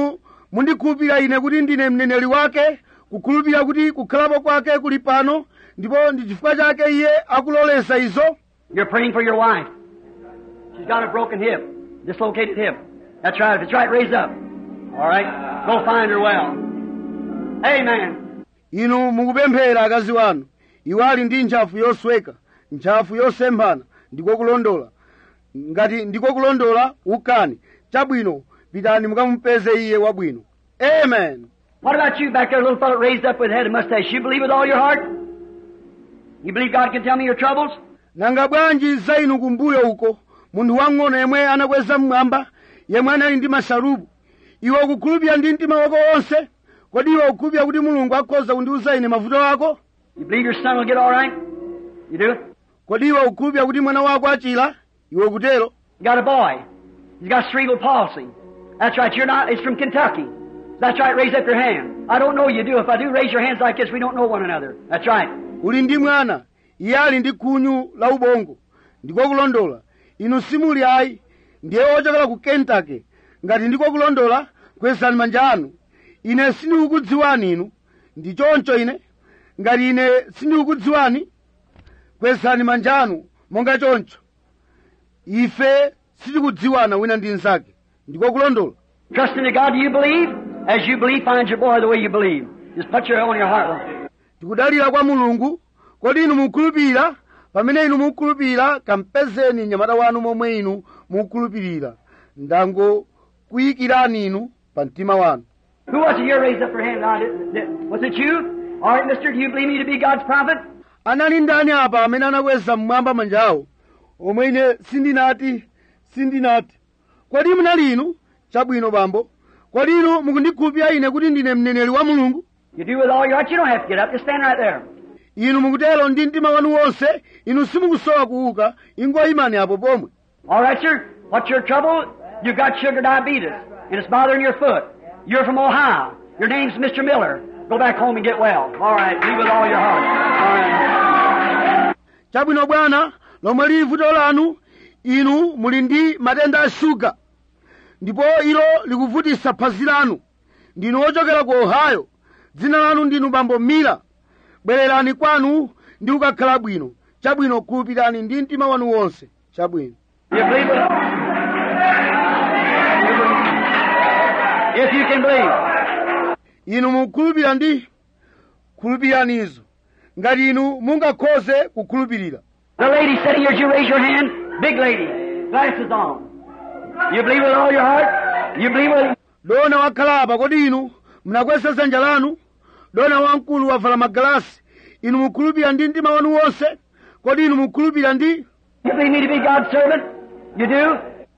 mundikhulupirira ine kuti ndine mneneri wake, kukhulupirira kuti kukhalapo kwake kuli pano, ndipo ndi chifukwa chake iye akulolesa izo. You're praying for your wife. She's got a broken hip, dislocated hip. That's right. If it's right, raise up. All right. Go find her well. Amen. Inu mukupemphera akazi wanu, iwo ali ndi ntchafu yosweka, ntchafu yosemphana, ndiko kulondola. Ngati ndiko kulondola, ukani. Chabwino, pitani mukamupeze iye wabwino. Amen. What about you back there, little fellow raised up with head and mustache? You believe with all your heart? You believe God can tell me your troubles? Nanga bwanji za inu kumbuyo uko, munthu wang'ono yemwe anakweza mmwamba, yemwe anali ndi masharubu. Iwe ukukhulupirira ndi mtima wako wonse? Kodi iwe ukukhulupirira kuti Mulungu akhoza kundiwuza ine mavuto ako? You believe your son will get all right? You do? Kodi iwe ukukhulupirira kuti mwana wako achira? Iwe ukutero? You got a boy. He's got cerebral palsy. That's right. You're not. It's from Kentucky. That's right. Raise up your hand. I don't know you do. If I do, raise your hands like this. We don't know one another. That's right. Uli ndi mwana, iye ali ndi khunyu la ubongo. Ndiko kulondola. Inu simuli ayi, ndiye ochokera ku Kentucky. Ngati ndiko kulondola, kwezani manja anu. Ine sindikukudziwani inu. Ndi choncho ine. Ngati ine sindikukudziwani, kwezani manja anu monga choncho. Ife sitikudziwana wina ndi nzake. Ndiko kulondola. Trust in God. Do you believe? As you believe, find your boy the way you believe. Just put your on your heart. Tikudalira kwa Mulungu. Kodi inu mukhulupirira? Pamene inu mukhulupirira, kampezeni mnyamata wanu momwe inu mukhulupirira. Ndango kuyikirani inu pa mtima wanu. Who was it here raised up your hand? Was it you? All right, mister, do you believe me to be God's prophet? Anali ndani apa amene anakweza mmwamba manjawo? Omwe ine sindinati. Kodi munali inu? Chabwino bambo. Kodi inu mukundikhulupirira ine kuti ndine mneneri wa Mulungu? You do with all your heart. You don't have to get up. Just stand right there. Inu mukutero ndi mtima wanu wonse, inu simukusowa kuuka, ingoyimani apo pomwe. All right, sir. What's your trouble? You've got sugar diabetes, and it's bothering your foot. You're from Ohio. Your name's Mr. Miller. Go back home and get well. All right. Be with all your heart. All right. Chabwino bwana, lomwe lili vuto lanu, inu muli ndi matenda a shuga. Ndipo ilo likuvutisa phazi lanu. Ndinu ochokera ku Ohio. Dzina lanu ndinu bambo Miller. Bwererani kwanu ndi ukakhala bwino. Chabwino, khulupirani ndi mtima wanu wonse. Chabwino. You believe it? If you can believe. Inu mukhulupirira ndi khulupiranizo. Ngati inu mungakhoze kukhulupirira. The lady sitting here, you raise your hand. Big lady. Glasses on. You believe with all your heart? You believe with... Dona wakhala apa, kodi inu munakweza dzanja lanu? Dona wamkulu wavala magalasi. Inu mukhulupirira ndi mtima wanu wonse? Kodi inu mukhulupirira ndi? You believe me to be God's servant? You do?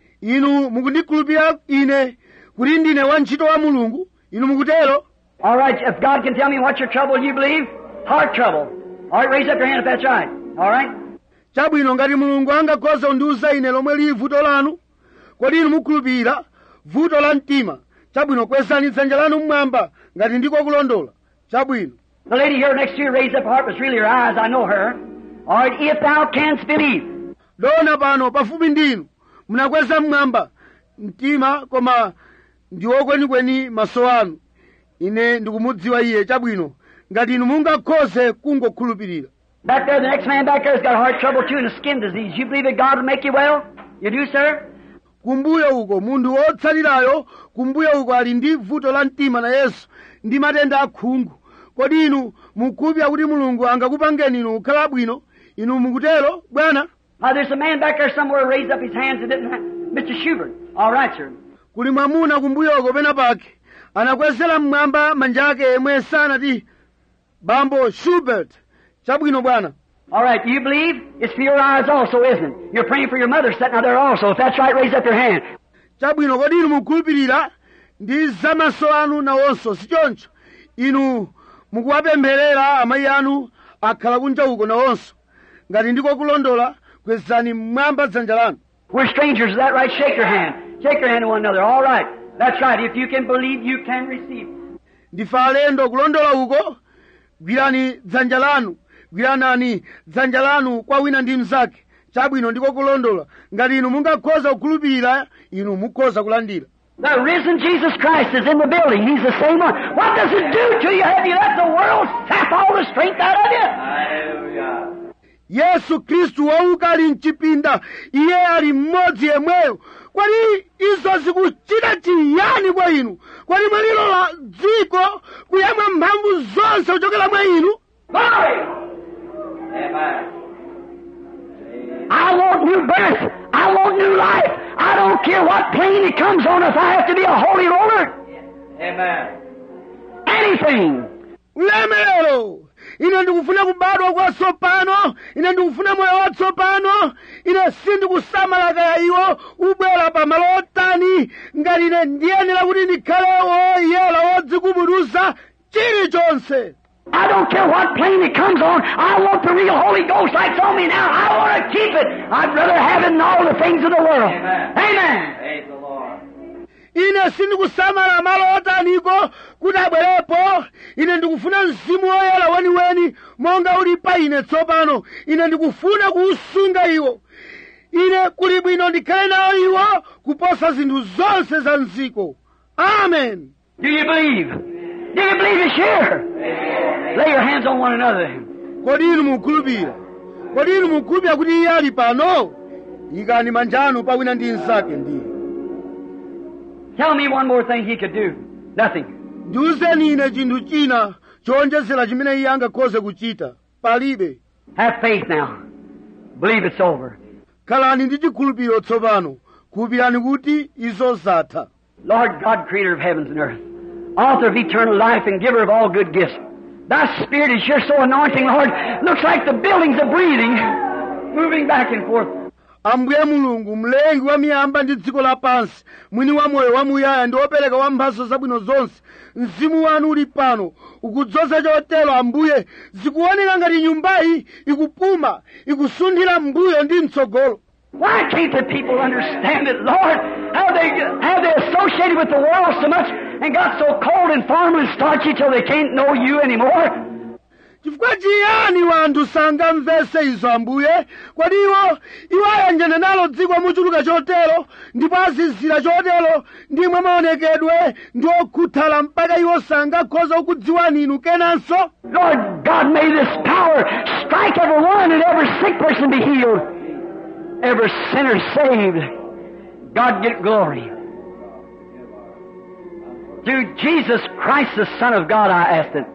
Inu mukundikhulupirira ine kuti ndine wantchito wa Mulungu? Inu mukutero? All right. If God can tell me what's your trouble, you believe? Heart trouble. All right. Raise up your hand if that's right. All right. Chabwino, ngati Mulungu angakhoza kundiwuza ine lomwe lili vuto lanu, kodi inu mukhulupirira vuto la mtima? Chabwino, kwezani dzanja lanu mmwamba ngati ndiko kulondola. Chabwino. The lady here next to you raised up her heart, was really her eyes. I know her. All right. If thou canst believe. Dona pano pafupi ndinu munakweza mmwamba mtima, koma ndiwo kwenikweni maso anu. Ine ndikumudziwa iye. Chabwino, ngati inu mungakhoze kungokhulupirira. Back there, the next man back there has got heart trouble too and a skin disease. You believe that God will make you well? You do, sir? Kumbuyo uko munthu wotsalirayo, kumbuyo uko ali ndi vuto la mtima na Yesu ndi matenda akhungu. Kodi inu mukhulupirira kuti Mulungu angakupangeni inu kukhala bwino? Inu mukutero bwana? Now there's a man back there somewhere raised up his hands and didn't have... Mr. Schubert. All right, sir. Kuli mwamuna kumbuyo uko pena pake anakwezera mmwamba manja ake yemwe sanati bambo Schubert. Chabwino bwana. All right, do you believe? It's for your eyes also, isn't it? You're praying for your mother sitting out there also. If that's right, raise up your hand. Chabwino, kodi inu mukhulupirira ndi zamaso anu nawonso, si choncho? Inu mukuwapempherera amayi anu akhala kunja uko nawonso. Ngati ndiko kulondola, kwezani mmwamba dzanja lanu. We're strangers, is that right? Shake your hand. Shake your hand to one another. All right. That's right. If you can believe, you can receive. Ndife alendo kulondola uko, gwirani dzanja lanu. Gwiranani dzanja lanu kwa wina ndi mnzake. Chabwino ndiko kulondola. Ngati inu mungakhoza kukhulupirira, inu mukhoza kulandira. The risen Jesus Christ is in the building. He's the same one. What does it do to you? Have you let the world sap all the strength out of you? Hallelujah. yesu khristu wauka ali mchipinda, iye ali mmodzi yemweyo. Kwani izo zikuchita chiyani kwa inu? Kwani mwalilola dziko kuyamwa mphamvu zonse kuchokera mwa inu? Glory! Amen. I want new birth. I want new life. I don't care what plane it comes on if I have to be a holy roller. Amen. Anything. Ulemerero! Ine ndikufuna kubadwa kwatsopano, ine ndikufuna moyo watsopano, ine sindikusamalaka ya iwo ubwera pa malo otani, ngati ine ndiyenera kuti ndikhale woyera wodzikubudusa chilichonse. I don't care what plane it comes on. I want the real Holy Ghost like it's on me now. I want to keep it. I'd rather have it than all the things of the world. Amen. Amen. Praise the Lord. Ine sindikusamala malo otaniko kuti abwerepo. Ine ndikufuna mzimu woyera weniweni monga uli pa ine tsopano. Ine ndikufuna kuusunga iwo. Ine kuli bwino ndikhale nawo iwo kuposa zinthu zonse za mdziko. Amen. Do you believe? Do you believe it's here? Lay your hands on one another. Kodi inu mukhulupirira? Kodi inu mukhulupirira kuti iye ali pano? Ikani manja anu pa wina ndi mnzake ndiye. Tell me one more thing he could do. Nothing. Ndiwuzeni ine chinthu china chowonjezera chimene iye angakhoze kuchita. Palibe. Have faith now. Believe it's over. Khalani ndi chikhulupiriro tsopano. Khulupirani kuti izo zatha. Lord God, creator of heavens and earth, author of eternal life and giver of all good gifts, thy spirit is here so anointing, Lord. Looks like the buildings are breathing, moving back and forth. Ambuye Mulungu, mlengi wa miyamba ndi dziko lapansi, mwini wa moyo wamuyaya ndi wopereka wa mphatso zabwino zonse, mzimu wanu uli pano, ukudzoza chotero Ambuye, zikuoneka ngati nyumbayi ikupuma, ikusunthira mbuyo ndi mtsogolo. Why can't the people understand it, Lord? How they associated with the world so much and got so cold and formal and starchy till they can't know you anymore? Chifukwa chiyani wanthu sangamvese izo Ambuye? Kodi iwo ayanjana nalo dziko mochuluka chotero, ndipo azizira chotero, ndi mwa maonekedwe ndi okhuthala mpaka iwo sangakhoza kukudziwani inu kenanso? Lord God, may this power strike every one and every sick person be healed. Every sinner saved. God get glory. Through Jesus Christ, the Son of God, I ask it.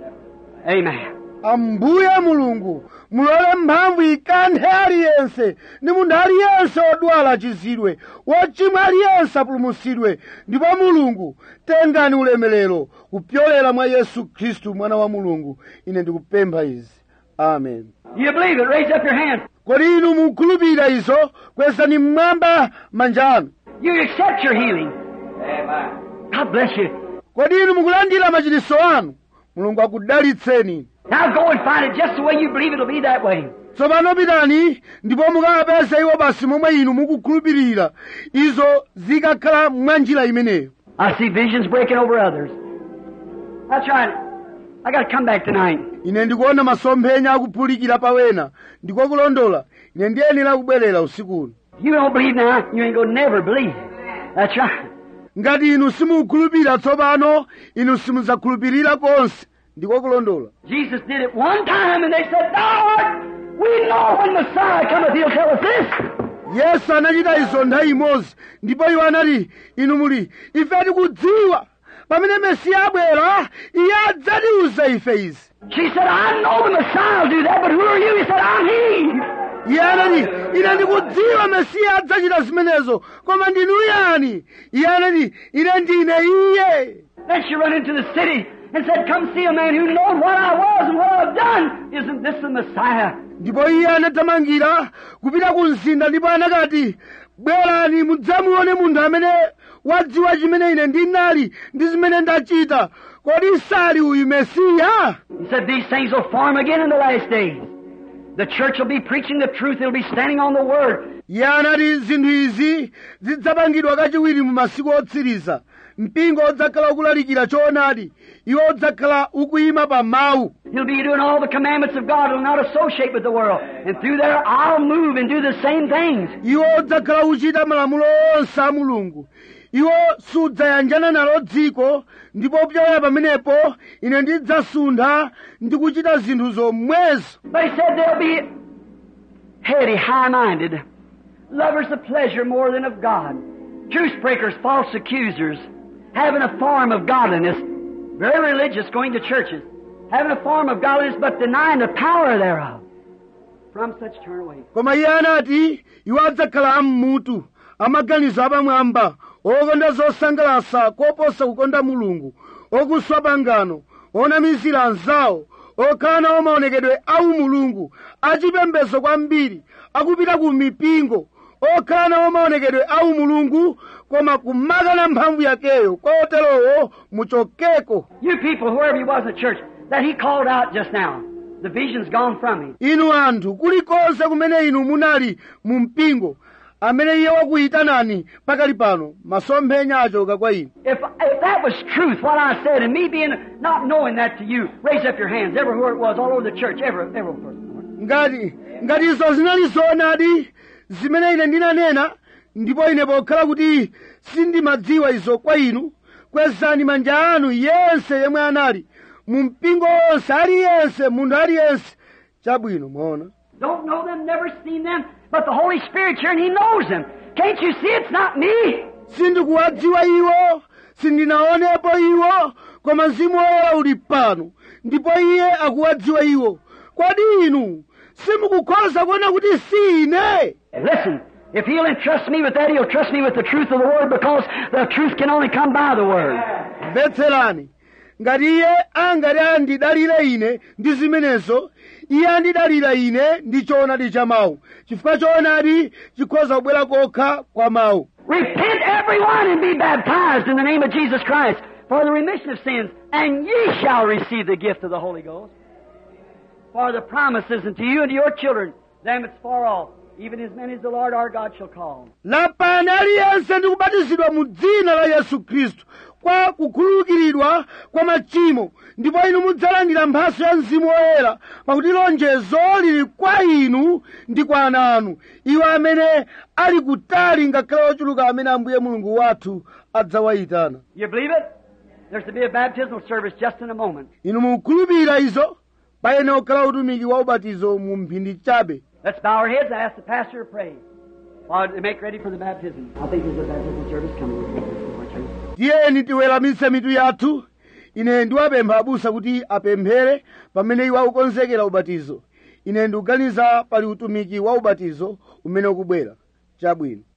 Amen. Ambuye Mulungu, mulole mphamvu ikanthe aliyense, ndi munthu aliyense odwala achizidwe, wochimwa aliyense apulumutsidwe, ndipo Mulungu, tengani ulemerero, kupyolera mwa Yesu Khristu mwana wa Mulungu. Ine ndikupempha izi. Amen. Do you believe it? Raise up your hand. Kodi inu mukhulupirira izo? Kwezani mmwamba manja anu. You accept your healing. Amen. God bless you. Kodi inu mukulandira machiritso anu? Mulungu akudalitseni. Now go and find it just the way you believe it'll be that way. Tsopano pitani ndipo mukapeze iwo basi momwe inu mukukhulupirira izo zikakhala mwa njira imeneyo. I see visions breaking over others. That's right. I got to come back tonight. Ine ndikuona masomphenya akuphulikira pawena. Ndikokulondola. Ine ndiyenera kubwerera usikuno. You don't believe now, you ain't gonna never believe. That's right. Ngati inu simukhulupirira tsopano, inu simudzakhulupirira konse. Ndikokulondola. Jesus did it one time and they said, Lord, we know when Messiah cometh, he'll tell us this. Yesu anachita izo nthawi imodzi, ndipo iwo anati, inu muli, ife tikudziwa, pamene Mesiya abwera, iye adzatiuza ife izi. She said, I know the Messiah will do that, but who are you? He said, I'm he. Iye anati, ine ndikudziwa Mesiya adzachita zimenezo, koma ndinu yani? Iye anati, ine ndine iye. Then she ran into the city and said, come see a man who knows what I was and what I've done. Isn't this the Messiah? Ndipo iye anathamangira kupita ku mzinda ndipo anakati, bwerani mudzamuone munthu amene wadziwa chimene ine ndinali ndi zimene ndachita. Kodi sali uyu Mesiya? He said, these things will form again in the last days. The church will be preaching the truth. It'll be standing on the word. Iye anati zinthu izi zidzapangidwa kachiwiri mu masiku otsiriza. Mpingo udzakhala ukulalikira choonadi. Iwo udzakhala ukuyima pa mawu. He'll be doing all the commandments of God. He'll not associate with the world. And through there, I'll move and do the same things. Iwo udzakhala uchita malamulo onse a Mulungu. iwo sudzayanjana nalo dziko, ndipo kupyola pamenepo ine ndidzasuntha ndi kuchita zinthu zomwezo. But he said they'll be heady, high-minded, lovers of pleasure more than of God, truce breakers, false accusers, having a form of godliness, very religious, going to churches, having a form of godliness but denying the power thereof. From such turn away. Koma iye anati iwo adzakhala ammutu, amaganizo apamwamba, okonda zosangalatsa koposa kukonda Mulungu, okuswa pangano, onamizira anzawo, okhala nawo maonekedwe au Mulungu, achipembedzo kwambiri, akupita ku mipingo, okhala nawo maonekedwe au Mulungu, koma kumakana mphamvu yakeyo, koterowo muchokeko. You people, whoever he was in the church, that he called out just now, the vision's gone from him. Inu anthu, kulikonse kumene inu munali mu mpingo, amene iye wakuyitanani pakali pano, masomphenya achoka kwa inu. If that was truth, what I said, and me being not knowing that to you, raise up your hands, everywhere it was, all over the church, everywhere. Ngati izo zinali zoonadi, zimene ine ndinanena, ndipo ine pokhala kuti sindimadziwa izo kwa inu, kwezani manja anu yense yemwe anali mu mpingo wonse, aliyense, munthu aliyense. Chabwino, mwaona. Don't know them, never seen them, but the Holy Spirit's here and He knows them. Can't you see it's not me? Sindikuwadziwa iwo, sindinaonepo iwo, koma Mzimu Woyera uli pano, ndipo Iye akuwadziwa iwo. Kodi inu simukukhoza kuona kuti si ine? Listen, if He'll entrust me with that, He'll trust me with the truth of the Word, because the truth can only come by the Word. Mvetserani, ngati Iye angati andidalire ine ndi zimenezo, Iye andidalira ine ndi choonadi cha mawu, chifukwa choonadi chikhoza kubwera kokha kwa mawu. Repent everyone and be baptized in the name of Jesus Christ for the remission of sins, and ye shall receive the gift of the Holy Ghost. For the promises unto you and to your children, them it's far off, even as many as the Lord our God shall call. Lapani aliyense ndi kubatizidwa mu dzina la Yesu Khristu kwa kukhululukiridwa kwa machimo, ndipo inu mudzalandira mphatso ya Mzimu Woyera, pakuti lonjezo lili kwa inu ndi kwa ana anu, iwo amene ali kutali ngakhale ochuluka amene Ambuye Mulungu wathu adzawayitana. You believe it? There's to be a baptismal service just in a moment. Inu mukhulupirira izo? Payenera kukhala utumiki wa ubatizo mu mphindi chabe. Let's bow our heads and ask the pastor to pray while they make ready for the baptism. I think there's a baptismal service coming. Tiyeni tiweramitse mitu yathu. Ine ndiwapempha abusa kuti apemphere pamene iwo akukonzekera ubatizo. Ine ndikuganiza pali utumiki wa ubatizo umene ukubwera. Chabwino.